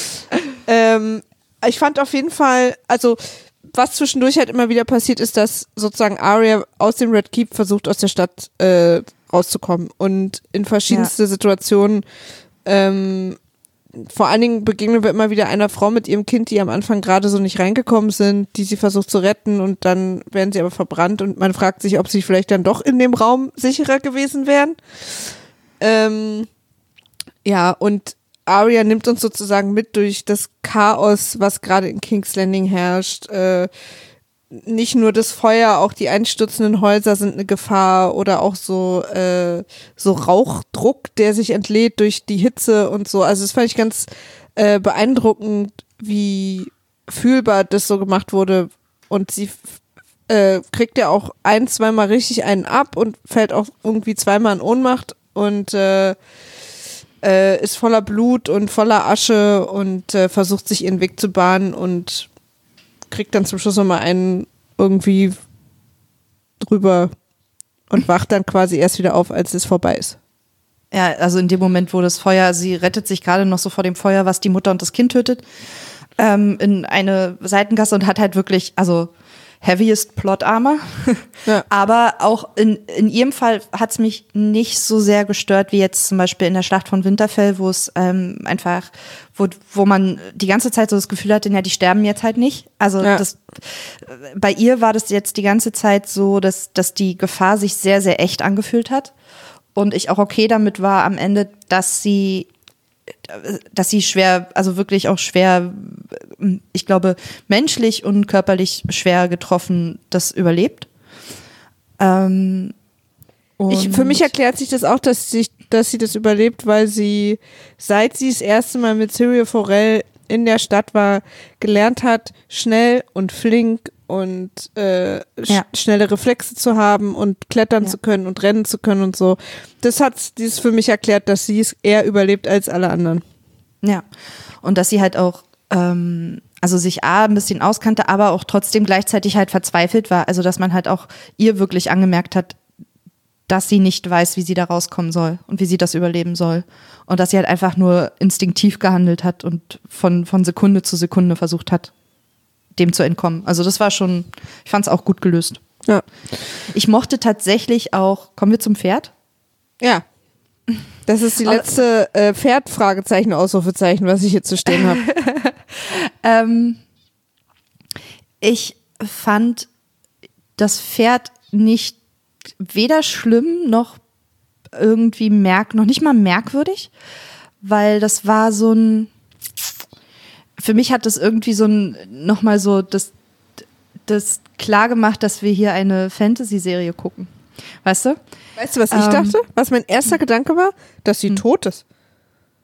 Ich fand auf jeden Fall, also was zwischendurch halt immer wieder passiert, ist, dass sozusagen Arya aus dem Red Keep versucht, aus der Stadt rauszukommen und in verschiedenste Situationen vor allen Dingen begegnen wir immer wieder einer Frau mit ihrem Kind, die am Anfang gerade so nicht reingekommen sind, die sie versucht zu retten, und dann werden sie aber verbrannt und man fragt sich, ob sie vielleicht dann doch in dem Raum sicherer gewesen wären. Und Arya nimmt uns sozusagen mit durch das Chaos, was gerade in King's Landing herrscht. Nicht nur das Feuer, auch die einstürzenden Häuser sind eine Gefahr, oder auch so Rauchdruck, der sich entlädt durch die Hitze und so. Also das fand ich ganz beeindruckend, wie fühlbar das so gemacht wurde. Und sie kriegt ja auch 1-2 Mal richtig einen ab und fällt auch irgendwie 2-mal in Ohnmacht und ist voller Blut und voller Asche und versucht sich ihren Weg zu bahnen und kriegt dann zum Schluss nochmal einen irgendwie drüber und wacht dann quasi erst wieder auf, als es vorbei ist. Ja, also in dem Moment, wo das Feuer, sie rettet sich gerade noch so vor dem Feuer, was die Mutter und das Kind tötet, in eine Seitengasse und hat halt wirklich, also heaviest Plot Armor. Ja. Aber auch in ihrem Fall hat es mich nicht so sehr gestört, wie jetzt zum Beispiel in der Schlacht von Winterfell, wo es einfach, wo man die ganze Zeit so das Gefühl hatte, ja, die sterben jetzt halt nicht. Also bei ihr war das jetzt die ganze Zeit so, dass die Gefahr sich sehr, sehr echt angefühlt hat. Und ich auch okay damit war am Ende, dass sie schwer, also wirklich auch schwer, ich glaube, menschlich und körperlich schwer getroffen das überlebt. Für mich erklärt sich das auch, dass sie das überlebt, weil sie, seit sie das erste Mal mit Syrio Forel in der Stadt war, gelernt hat, schnell und flink und schnelle Reflexe zu haben und klettern zu können und rennen zu können und so. Das hat dies für mich erklärt, dass sie es eher überlebt als alle anderen. Ja, und dass sie halt auch also sich ein bisschen auskannte, aber auch trotzdem gleichzeitig halt verzweifelt war. Also dass man halt auch ihr wirklich angemerkt hat, dass sie nicht weiß, wie sie da rauskommen soll und wie sie das überleben soll. Und dass sie halt einfach nur instinktiv gehandelt hat und von Sekunde zu Sekunde versucht hat, dem zu entkommen. Also das war schon, ich fand es auch gut gelöst. Ja. Ich mochte tatsächlich auch, kommen wir zum Pferd? Ja. Das ist die letzte Pferd-Fragezeichen, Ausrufezeichen, was ich hier zu stehen habe. Ich fand das Pferd weder schlimm noch irgendwie noch nicht mal merkwürdig, weil das war so ein, für mich hat das irgendwie so ein, nochmal so das klar gemacht, dass wir hier eine Fantasy-Serie gucken. Weißt du? Weißt du, was ich dachte? Was mein erster Gedanke war? Dass sie tot ist.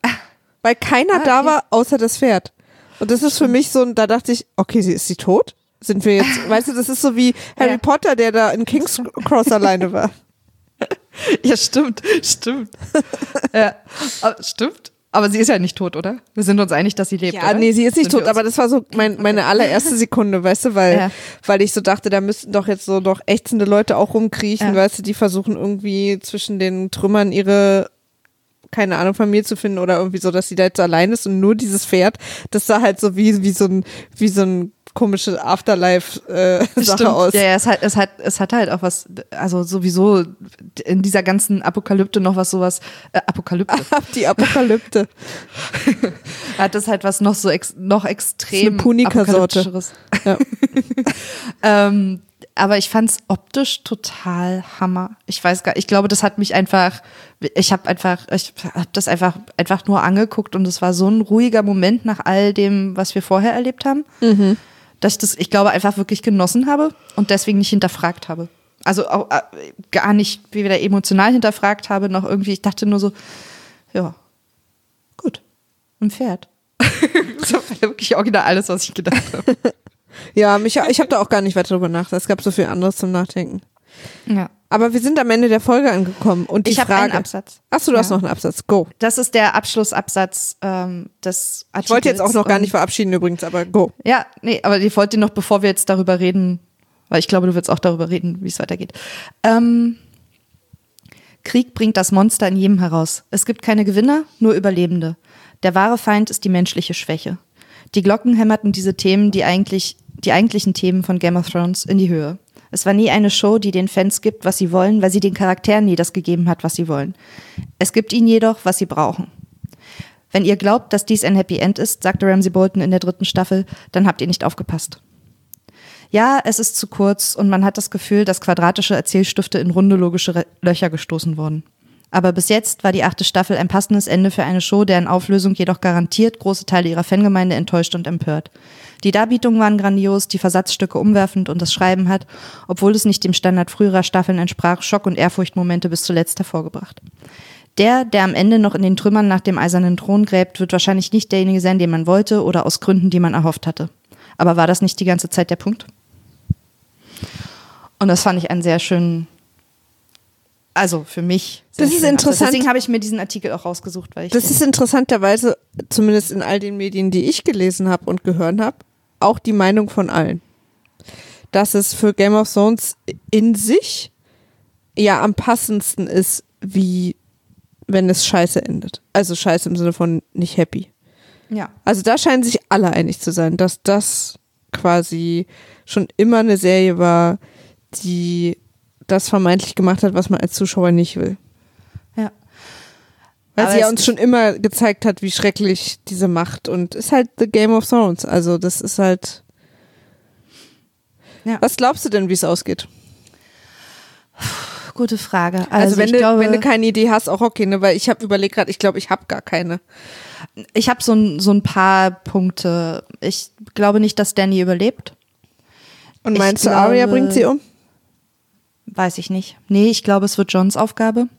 Weil keiner da war, außer das Pferd. Und das ist für mich so, da dachte ich, okay, ist sie tot? sind wir jetzt. Weißt du, das ist so wie Harry Potter, der da in King's Cross alleine war. Ja, stimmt. Ja, stimmt. Aber sie ist ja nicht tot, oder? Wir sind uns einig, dass sie lebt, ja, oder? Nee, sie ist nicht tot, aber das war so meine allererste Sekunde, weißt du, weil ich so dachte, da müssten doch jetzt so noch ächzende Leute auch rumkriechen, weißt du, die versuchen irgendwie zwischen den Trümmern ihre, keine Ahnung, Familie zu finden oder irgendwie so, dass sie da jetzt allein ist und nur dieses Pferd, das sah halt so wie so ein komische Afterlife-Sache aus. Ja, es hat halt auch was, also sowieso in dieser ganzen Apokalypte noch was sowas, Apokalypte. Die Apokalypte. Hat das halt was noch so noch extrem eine Punika-Sorte. Ja. Aber ich fand's optisch total Hammer. Ich glaube, das hat mich einfach, ich habe das einfach nur angeguckt und es war so ein ruhiger Moment nach all dem, was wir vorher erlebt haben. Mhm. Dass ich das, ich glaube, einfach wirklich genossen habe und deswegen nicht hinterfragt habe. Also auch gar nicht weder emotional hinterfragt habe, noch irgendwie, ich dachte nur so, ja, gut, ein Pferd. Das war wirklich original alles, was ich gedacht habe. Ja, ich habe da auch gar nicht weiter drüber nachgedacht. Es gab so viel anderes zum Nachdenken. Ja. Aber wir sind am Ende der Folge angekommen und die Frage. Ich habe einen Absatz. Achso, du hast noch einen Absatz. Go. Das ist der Abschlussabsatz des Artikels. Ich wollte jetzt auch noch gar nicht verabschieden übrigens, aber go. Ja, nee, aber ich wollte noch, bevor wir jetzt darüber reden, weil ich glaube, du willst auch darüber reden, wie es weitergeht. Krieg bringt das Monster in jedem heraus. Es gibt keine Gewinner, nur Überlebende. Der wahre Feind ist die menschliche Schwäche. Die Glocken hämmerten diese Themen, die eigentlichen Themen von Game of Thrones, in die Höhe. Es war nie eine Show, die den Fans gibt, was sie wollen, weil sie den Charakteren nie das gegeben hat, was sie wollen. Es gibt ihnen jedoch, was sie brauchen. Wenn ihr glaubt, dass dies ein Happy End ist, sagte Ramsay Bolton in der 3. Staffel, dann habt ihr nicht aufgepasst. Ja, es ist zu kurz und man hat das Gefühl, dass quadratische Erzählstifte in runde logische Löcher gestoßen wurden. Aber bis jetzt war die 8. Staffel ein passendes Ende für eine Show, deren Auflösung jedoch garantiert große Teile ihrer Fangemeinde enttäuscht und empört. Die Darbietungen waren grandios, die Versatzstücke umwerfend und das Schreiben hat, obwohl es nicht dem Standard früherer Staffeln entsprach, Schock- und Ehrfurchtmomente bis zuletzt hervorgebracht. Der am Ende noch in den Trümmern nach dem eisernen Thron gräbt, wird wahrscheinlich nicht derjenige sein, den man wollte oder aus Gründen, die man erhofft hatte. Aber war das nicht die ganze Zeit der Punkt? Und das fand ich einen sehr schönen, also für mich. Das ist interessant. Deswegen habe ich mir diesen Artikel auch rausgesucht. Weil das ist interessanterweise, zumindest in all den Medien, die ich gelesen habe und gehört habe, auch die Meinung von allen. Dass es für Game of Thrones in sich ja am passendsten ist, wie wenn es scheiße endet. Also scheiße im Sinne von nicht happy. Ja. Also da scheinen sich alle einig zu sein, dass das quasi schon immer eine Serie war, die das vermeintlich gemacht hat, was man als Zuschauer nicht will. Ja. Weil Aber sie ja uns schon immer gezeigt hat, wie schrecklich diese Macht und ist halt The Game of Thrones. Also das ist halt. Ja. Was glaubst du denn, wie es ausgeht? Gute Frage. Also wenn du keine Idee hast, auch okay, ne? Weil ich habe überlegt gerade, ich glaube, ich habe gar keine. Ich habe so ein paar Punkte. Ich glaube nicht, dass Dany überlebt. Und meinst du, Arya bringt sie um? Weiß ich nicht. Nee, ich glaube, es wird Jons Aufgabe.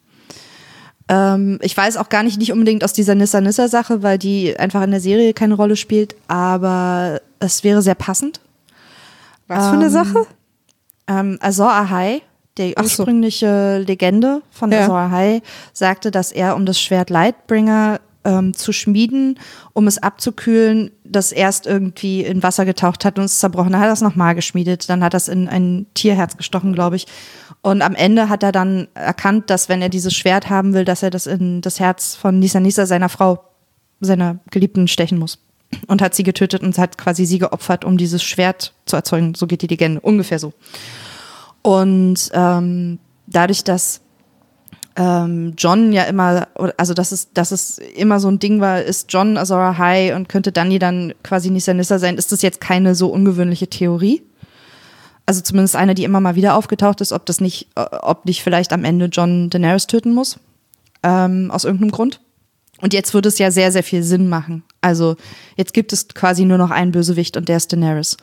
Ich weiß auch gar nicht unbedingt aus dieser Nissa-Nissa-Sache, weil die einfach in der Serie keine Rolle spielt, aber es wäre sehr passend. Was für eine Sache? Azor Ahai, die ursprüngliche Legende von Azor Ahai, sagte, dass er, um das Schwert Lightbringer zu schmieden, um es abzukühlen, das erst irgendwie in Wasser getaucht hat und es zerbrochen. Dann hat er es nochmal geschmiedet, dann hat er es in ein Tierherz gestochen, glaube ich. Und am Ende hat er dann erkannt, dass wenn er dieses Schwert haben will, dass er das in das Herz von Nissa Nissa, seiner Frau, seiner Geliebten, stechen muss. Und hat sie getötet und hat quasi sie geopfert, um dieses Schwert zu erzeugen. So geht die Legende, ungefähr so. Und dadurch, dass Jon ja immer, also dass es immer so ein Ding war, ist Jon Azor Ahai und könnte Dany dann quasi Nissa Nissa sein, ist das jetzt keine so ungewöhnliche Theorie. Also zumindest eine, die immer mal wieder aufgetaucht ist, ob nicht vielleicht am Ende Jon Daenerys töten muss, aus irgendeinem Grund. Und jetzt würde es ja sehr, sehr viel Sinn machen. Also jetzt gibt es quasi nur noch einen Bösewicht und der ist Daenerys.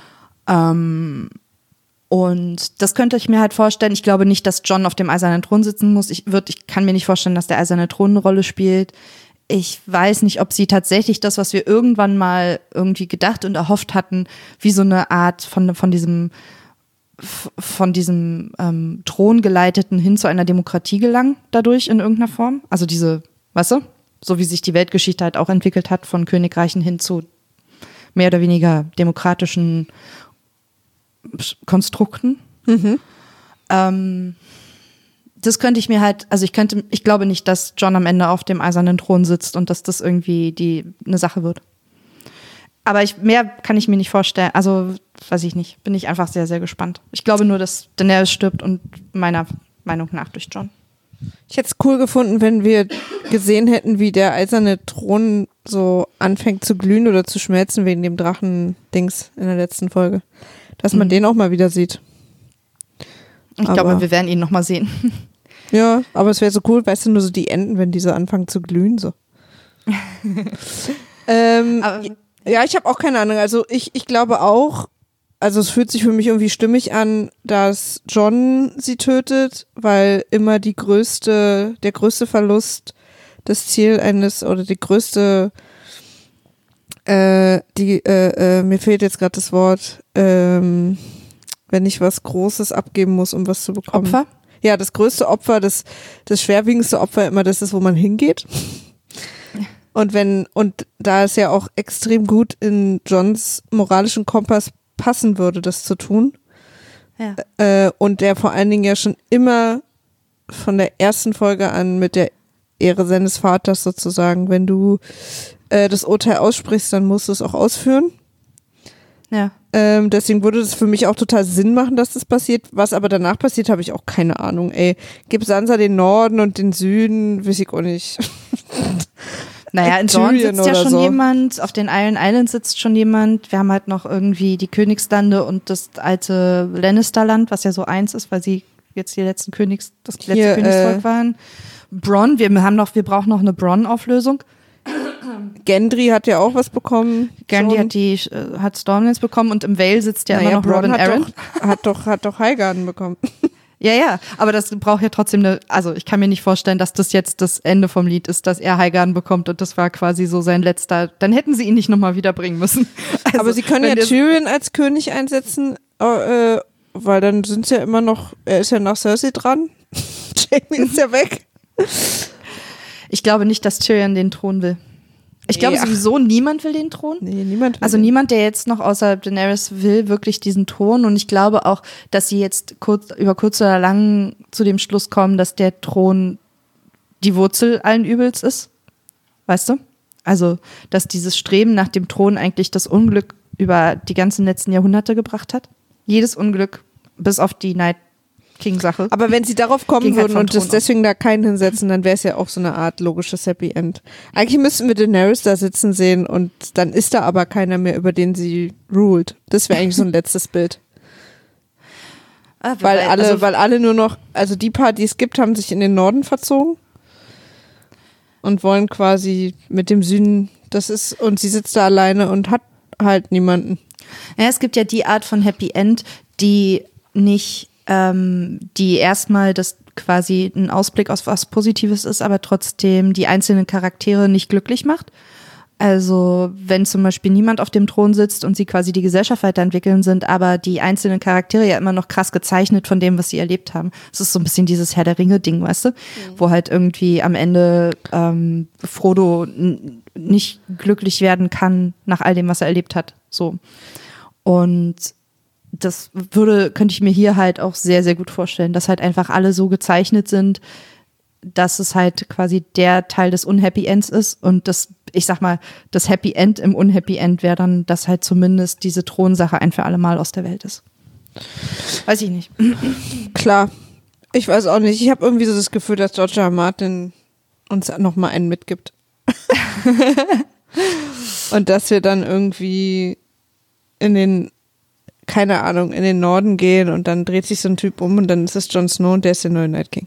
Und das könnte ich mir halt vorstellen. Ich glaube nicht, dass Jon auf dem eisernen Thron sitzen muss. Ich kann mir nicht vorstellen, dass der eiserne Thron eine Rolle spielt. ich weiß nicht, ob sie tatsächlich das, was wir irgendwann mal irgendwie gedacht und erhofft hatten, wie so eine Art von diesem Throngeleiteten hin zu einer Demokratie gelangen dadurch in irgendeiner Form. Also diese, weißt du, so wie sich die Weltgeschichte halt auch entwickelt hat, von Königreichen hin zu mehr oder weniger demokratischen Konstrukten. Das könnte ich mir halt, also ich glaube nicht, dass Jon am Ende auf dem eisernen Thron sitzt und dass das irgendwie eine Sache wird. Aber mehr kann ich mir nicht vorstellen. Also, weiß ich nicht. Bin ich einfach sehr, sehr gespannt. Ich glaube nur, dass Daenerys stirbt und meiner Meinung nach durch Jon. Ich hätte es cool gefunden, wenn wir gesehen hätten, wie der eiserne Thron so anfängt zu glühen oder zu schmelzen wegen dem Drachen-Dings in der letzten Folge. Dass man den auch mal wieder sieht. Ich glaube, wir werden ihn noch mal sehen. Ja, aber es wäre so cool, weißt du, nur so die Enden, wenn die so anfangen zu glühen, so. Ja, ich habe auch keine Ahnung. Also ich glaube auch, also es fühlt sich für mich irgendwie stimmig an, dass Jon sie tötet, weil immer der größte Verlust, das Ziel eines, oder die größte, mir fehlt jetzt gerade das Wort, wenn ich was Großes abgeben muss, um was zu bekommen. Opfer? Ja, das größte Opfer, das schwerwiegendste Opfer immer das ist, wo man hingeht. Und da es ja auch extrem gut in Jons moralischen Kompass passen würde, das zu tun. Ja. Und der vor allen Dingen ja schon immer von der ersten Folge an mit der Ehre seines Vaters sozusagen, wenn du das Urteil aussprichst, dann musst du es auch ausführen. Ja. Deswegen würde das für mich auch total Sinn machen, dass das passiert. Was aber danach passiert, habe ich auch keine Ahnung. Gibt Sansa den Norden und den Süden? Weiß ich auch nicht. Naja, in Dorne sitzt ja schon jemand, auf den Iron Islands sitzt schon jemand. Wir haben halt noch irgendwie die Königslande und das alte Lannisterland, was ja so eins ist, weil sie jetzt das letzte Königsvolk waren. Bronn, wir brauchen noch eine Bronn-Auflösung. Gendry hat ja auch was bekommen. Gendry hat Stormlands bekommen und im Vale sitzt ja immer noch Robin Arryn. Hat doch Highgarden bekommen. Ja, aber das braucht ja trotzdem also ich kann mir nicht vorstellen, dass das jetzt das Ende vom Lied ist, dass er Highgarden bekommt und das war quasi so sein letzter, dann hätten sie ihn nicht nochmal wiederbringen müssen. Also, aber sie können ja Tyrion als König einsetzen, weil dann sind sie ja immer noch, er ist ja nach Cersei dran. Jaime ist ja weg. Ich glaube nicht, dass Tyrion den Thron will. Ich glaube sowieso, niemand will den Thron. Nee, niemand will. Also niemand, der jetzt noch außer Daenerys will, wirklich diesen Thron. Und ich glaube auch, dass sie jetzt über kurz oder lang zu dem Schluss kommen, dass der Thron die Wurzel allen Übels ist. Weißt du? Also, dass dieses Streben nach dem Thron eigentlich das Unglück über die ganzen letzten Jahrhunderte gebracht hat. Jedes Unglück, bis auf die Night King-Sache. Aber wenn sie darauf kommen würden und das deswegen da keinen hinsetzen, dann wäre es ja auch so eine Art logisches Happy End. Eigentlich müssten wir Daenerys da sitzen sehen und dann ist da aber keiner mehr, über den sie ruled. Das wäre eigentlich so ein letztes Bild. Weil alle nur noch, also die paar, die es gibt, haben sich in den Norden verzogen und wollen quasi mit dem Süden, und sie sitzt da alleine und hat halt niemanden. Ja, es gibt ja die Art von Happy End, die nicht die erstmal das quasi ein Ausblick auf was Positives ist, aber trotzdem die einzelnen Charaktere nicht glücklich macht. Also wenn zum Beispiel niemand auf dem Thron sitzt und sie quasi die Gesellschaft weiterentwickeln, sind aber die einzelnen Charaktere ja immer noch krass gezeichnet von dem, was sie erlebt haben. Es ist so ein bisschen dieses Herr der Ringe-Ding, weißt du? Wo halt irgendwie am Ende Frodo nicht glücklich werden kann nach all dem, was er erlebt hat. So. Und das könnte ich mir hier halt auch sehr, sehr gut vorstellen, dass halt einfach alle so gezeichnet sind, dass es halt quasi der Teil des Unhappy Ends ist und das Happy End im Unhappy End wäre dann, dass halt zumindest diese Thronsache ein für alle Mal aus der Welt ist. Weiß ich nicht. Klar. Ich weiß auch nicht. Ich habe irgendwie so das Gefühl, dass George R. R. Martin uns nochmal einen mitgibt. Und dass wir dann irgendwie in den Norden gehen und dann dreht sich so ein Typ um und dann ist es Jon Snow und der ist der neue Night King.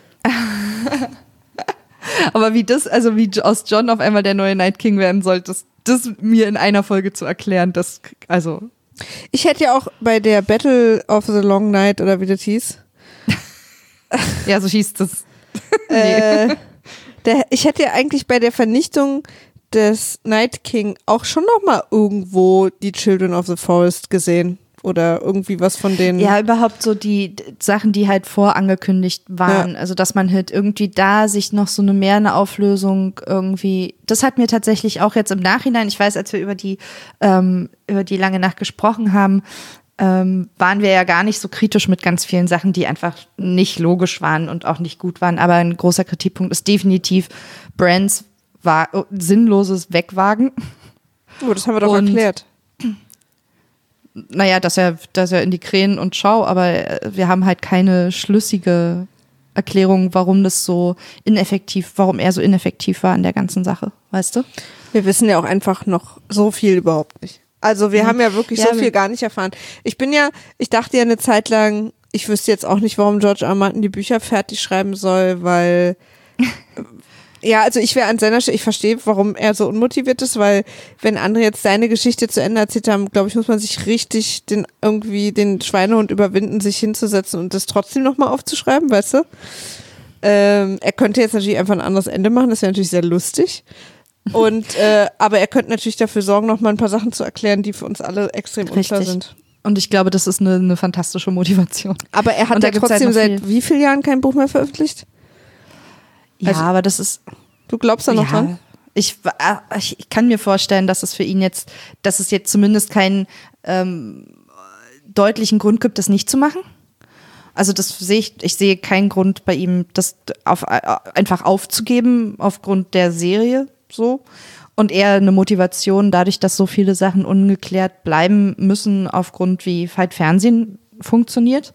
Aber wie aus Jon auf einmal der neue Night King werden soll, das mir in einer Folge zu erklären, Ich hätte ja auch bei der Battle of the Long Night oder wie das hieß. Ja, so hieß das. Ich hätte ja eigentlich bei der Vernichtung des Night King auch schon noch mal irgendwo die Children of the Forest gesehen. Oder irgendwie was von denen. Ja, überhaupt so die Sachen, die halt vorangekündigt waren. Ja. Also, dass man halt irgendwie da sich noch so eine Auflösung irgendwie, das hat mir tatsächlich auch jetzt im Nachhinein, ich weiß, als wir über die Lange Nacht gesprochen haben, waren wir ja gar nicht so kritisch mit ganz vielen Sachen, die einfach nicht logisch waren und auch nicht gut waren. Aber ein großer Kritikpunkt ist definitiv Brands sinnloses Wegwagen. Oh, das haben wir doch erklärt. Naja, dass er in die Krähen und schau, aber wir haben halt keine schlüssige Erklärung, warum er so ineffektiv war in der ganzen Sache, weißt du? Wir wissen ja auch einfach noch so viel überhaupt nicht. Also wir haben ja wirklich so viel gar nicht erfahren. Ich dachte ja eine Zeit lang, ich wüsste jetzt auch nicht, warum George R. R. Martin die Bücher fertig schreiben soll, weil ja, also ich wäre an seiner Stelle, ich verstehe, warum er so unmotiviert ist, weil wenn andere jetzt seine Geschichte zu Ende erzählt haben, glaube ich, muss man sich richtig den Schweinehund überwinden, sich hinzusetzen und das trotzdem nochmal aufzuschreiben, weißt du? Er könnte jetzt natürlich einfach ein anderes Ende machen, das wäre natürlich sehr lustig. Und aber er könnte natürlich dafür sorgen, nochmal ein paar Sachen zu erklären, die für uns alle extrem unklar sind. Und ich glaube, das ist eine fantastische Motivation. Aber er hat ja trotzdem seit wie vielen Jahren kein Buch mehr veröffentlicht? Ja, also, aber das ist. Du glaubst da noch dran? Ich kann mir vorstellen, dass es für ihn jetzt zumindest keinen deutlichen Grund gibt, das nicht zu machen. Also ich sehe keinen Grund bei ihm, das einfach aufzugeben aufgrund der Serie so. Und eher eine Motivation dadurch, dass so viele Sachen ungeklärt bleiben müssen aufgrund wie halt Fernsehen funktioniert.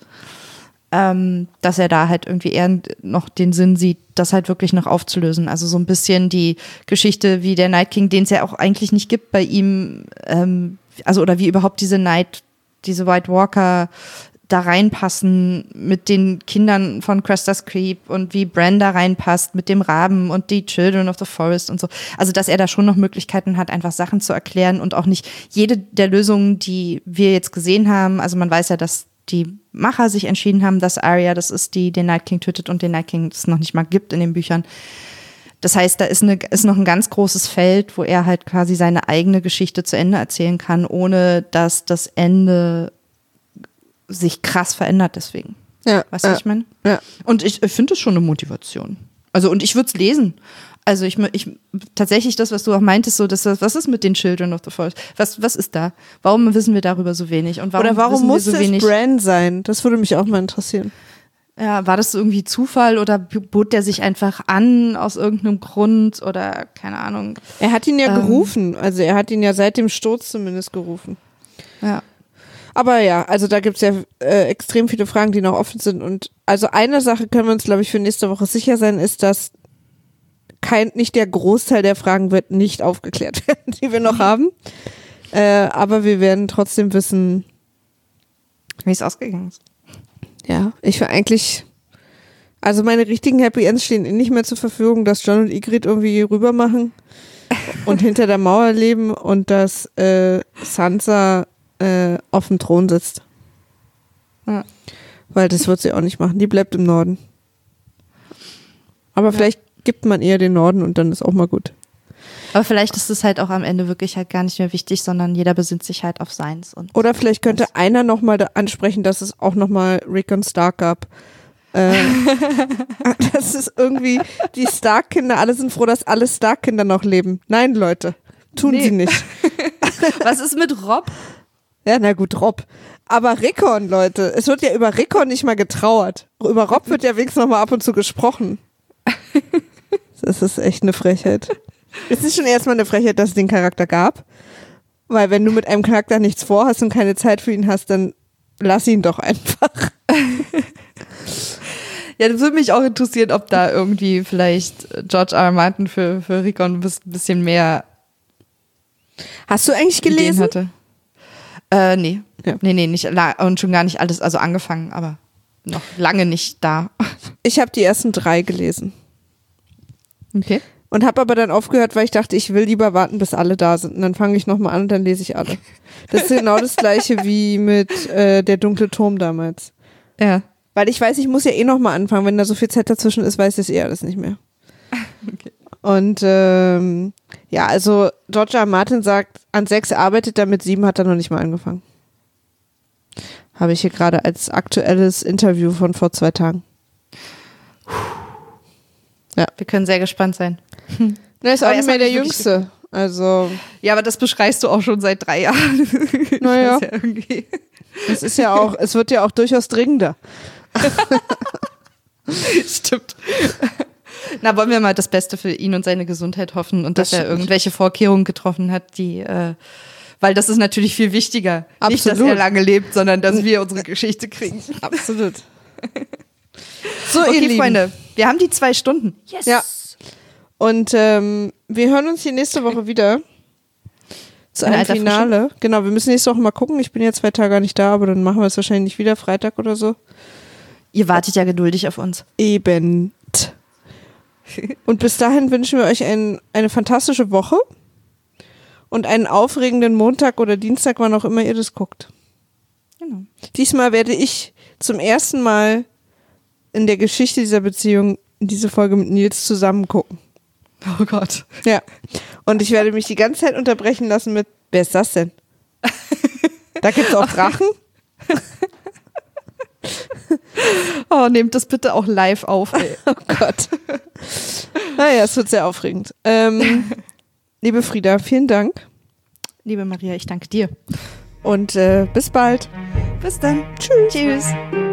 Dass er da halt irgendwie eher noch den Sinn sieht, das halt wirklich noch aufzulösen. Also so ein bisschen die Geschichte wie der Night King, den es ja auch eigentlich nicht gibt bei ihm, oder wie überhaupt diese White Walker da reinpassen mit den Kindern von Crestas Creek und wie Bran da reinpasst mit dem Raben und die Children of the Forest und so. Also dass er da schon noch Möglichkeiten hat, einfach Sachen zu erklären und auch nicht jede der Lösungen, die wir jetzt gesehen haben, also man weiß ja, dass die Macher sich entschieden haben, dass Arya das ist, die den Night King tötet und den Night King es noch nicht mal gibt in den Büchern. Das heißt, da ist noch ein ganz großes Feld, wo er halt quasi seine eigene Geschichte zu Ende erzählen kann, ohne dass das Ende sich krass verändert deswegen. Ja, weißt du, was ich meine? Ja. Und ich finde es schon eine Motivation. Also, und ich würde es lesen. Also ich tatsächlich das, was du auch meintest, so, was ist mit den Children of the Forest? Was ist da? Warum wissen wir darüber so wenig? Und warum muss es Bran sein? Das würde mich auch mal interessieren. Ja, war das irgendwie Zufall oder bot der sich einfach an aus irgendeinem Grund oder keine Ahnung? Er hat ihn ja gerufen, also er hat ihn ja seit dem Sturz zumindest gerufen. Ja. Aber ja, also da gibt's ja extrem viele Fragen, die noch offen sind und also eine Sache können wir uns, glaube ich, für nächste Woche sicher sein, ist, dass nicht der Großteil der Fragen wird nicht aufgeklärt werden, die wir noch haben. Aber wir werden trotzdem wissen, wie es ausgegangen ist. Ja, ich will eigentlich, also meine richtigen Happy Ends stehen nicht mehr zur Verfügung, dass Jon und Ygritte irgendwie rüber machen und hinter der Mauer leben und dass Sansa auf dem Thron sitzt. Ja. Weil das wird sie auch nicht machen. Die bleibt im Norden. Aber vielleicht gibt man eher den Norden und dann ist auch mal gut. Aber vielleicht ist es halt auch am Ende wirklich halt gar nicht mehr wichtig, sondern jeder besinnt sich halt auf seins. Oder vielleicht könnte einer nochmal ansprechen, dass es auch nochmal Rickon Stark gab. Das ist irgendwie, die Stark-Kinder, alle sind froh, dass alle Stark-Kinder noch leben. Nein, Leute, tun sie nicht. Was ist mit Robb? Ja, na gut, Robb. Aber Rickon, Leute, es wird ja über Rickon nicht mal getrauert. Über Robb wird ja wenigstens noch mal ab und zu gesprochen. Das ist echt eine Frechheit. Es ist schon erstmal eine Frechheit, dass es den Charakter gab. Weil wenn du mit einem Charakter nichts vorhast und keine Zeit für ihn hast, dann lass ihn doch einfach. Ja, das würde mich auch interessieren, ob da irgendwie vielleicht George R. R. Martin für Rickon ein bisschen mehr Hast du eigentlich gelesen? Ideen hatte. Nee. Ja. Nee, nicht, und schon gar nicht alles, also angefangen, aber noch lange nicht da. Ich habe die ersten 3 gelesen. Okay. Und habe aber dann aufgehört, weil ich dachte, ich will lieber warten, bis alle da sind. Und dann fange ich nochmal an und dann lese ich alle. Das ist genau das Gleiche wie mit der dunkle Turm damals. Ja. Weil ich weiß, ich muss ja eh nochmal anfangen. Wenn da so viel Zeit dazwischen ist, weiß ich das eh alles nicht mehr. Okay. Und ja, also George R. Martin sagt, an 6 arbeitet er, mit 7 hat er noch nicht mal angefangen. Habe ich hier gerade als aktuelles Interview von vor 2 Tagen. Ja. Wir können sehr gespannt sein. Er ist auch nicht mehr der Jüngste. Also. Ja, aber das beschreist du auch schon seit 3 Jahren. Naja. Es ist ja auch, es wird ja auch durchaus dringender. Stimmt. Na, wollen wir mal das Beste für ihn und seine Gesundheit hoffen und dass er irgendwelche Vorkehrungen getroffen hat, die, weil das ist natürlich viel wichtiger. Absolut. Nicht, dass er lange lebt, sondern dass wir unsere Geschichte kriegen. Absolut. So, okay, ihr Lieben. Freunde, wir haben die 2 Stunden. Yes. Ja. Und wir hören uns hier nächste Woche wieder zu einem Finale. Genau, wir müssen nächste Woche mal gucken. Ich bin ja 2 Tage gar nicht da, aber dann machen wir es wahrscheinlich nicht wieder, Freitag oder so. Ihr wartet ja geduldig auf uns. Eben. Und bis dahin wünschen wir euch eine fantastische Woche und einen aufregenden Montag oder Dienstag, wann auch immer ihr das guckt. Genau. Diesmal werde ich zum ersten Mal in der Geschichte dieser Beziehung diese Folge mit Nils zusammen gucken. Oh Gott. Ja. Und ich werde mich die ganze Zeit unterbrechen lassen mit, wer ist das denn? Da gibt es auch Drachen? Oh, nehmt das bitte auch live auf, ey. Oh Gott. Naja, es wird sehr aufregend. Liebe Frieda, vielen Dank. Liebe Maria, ich danke dir. Und bis bald. Bis dann. Tschüss. Tschüss.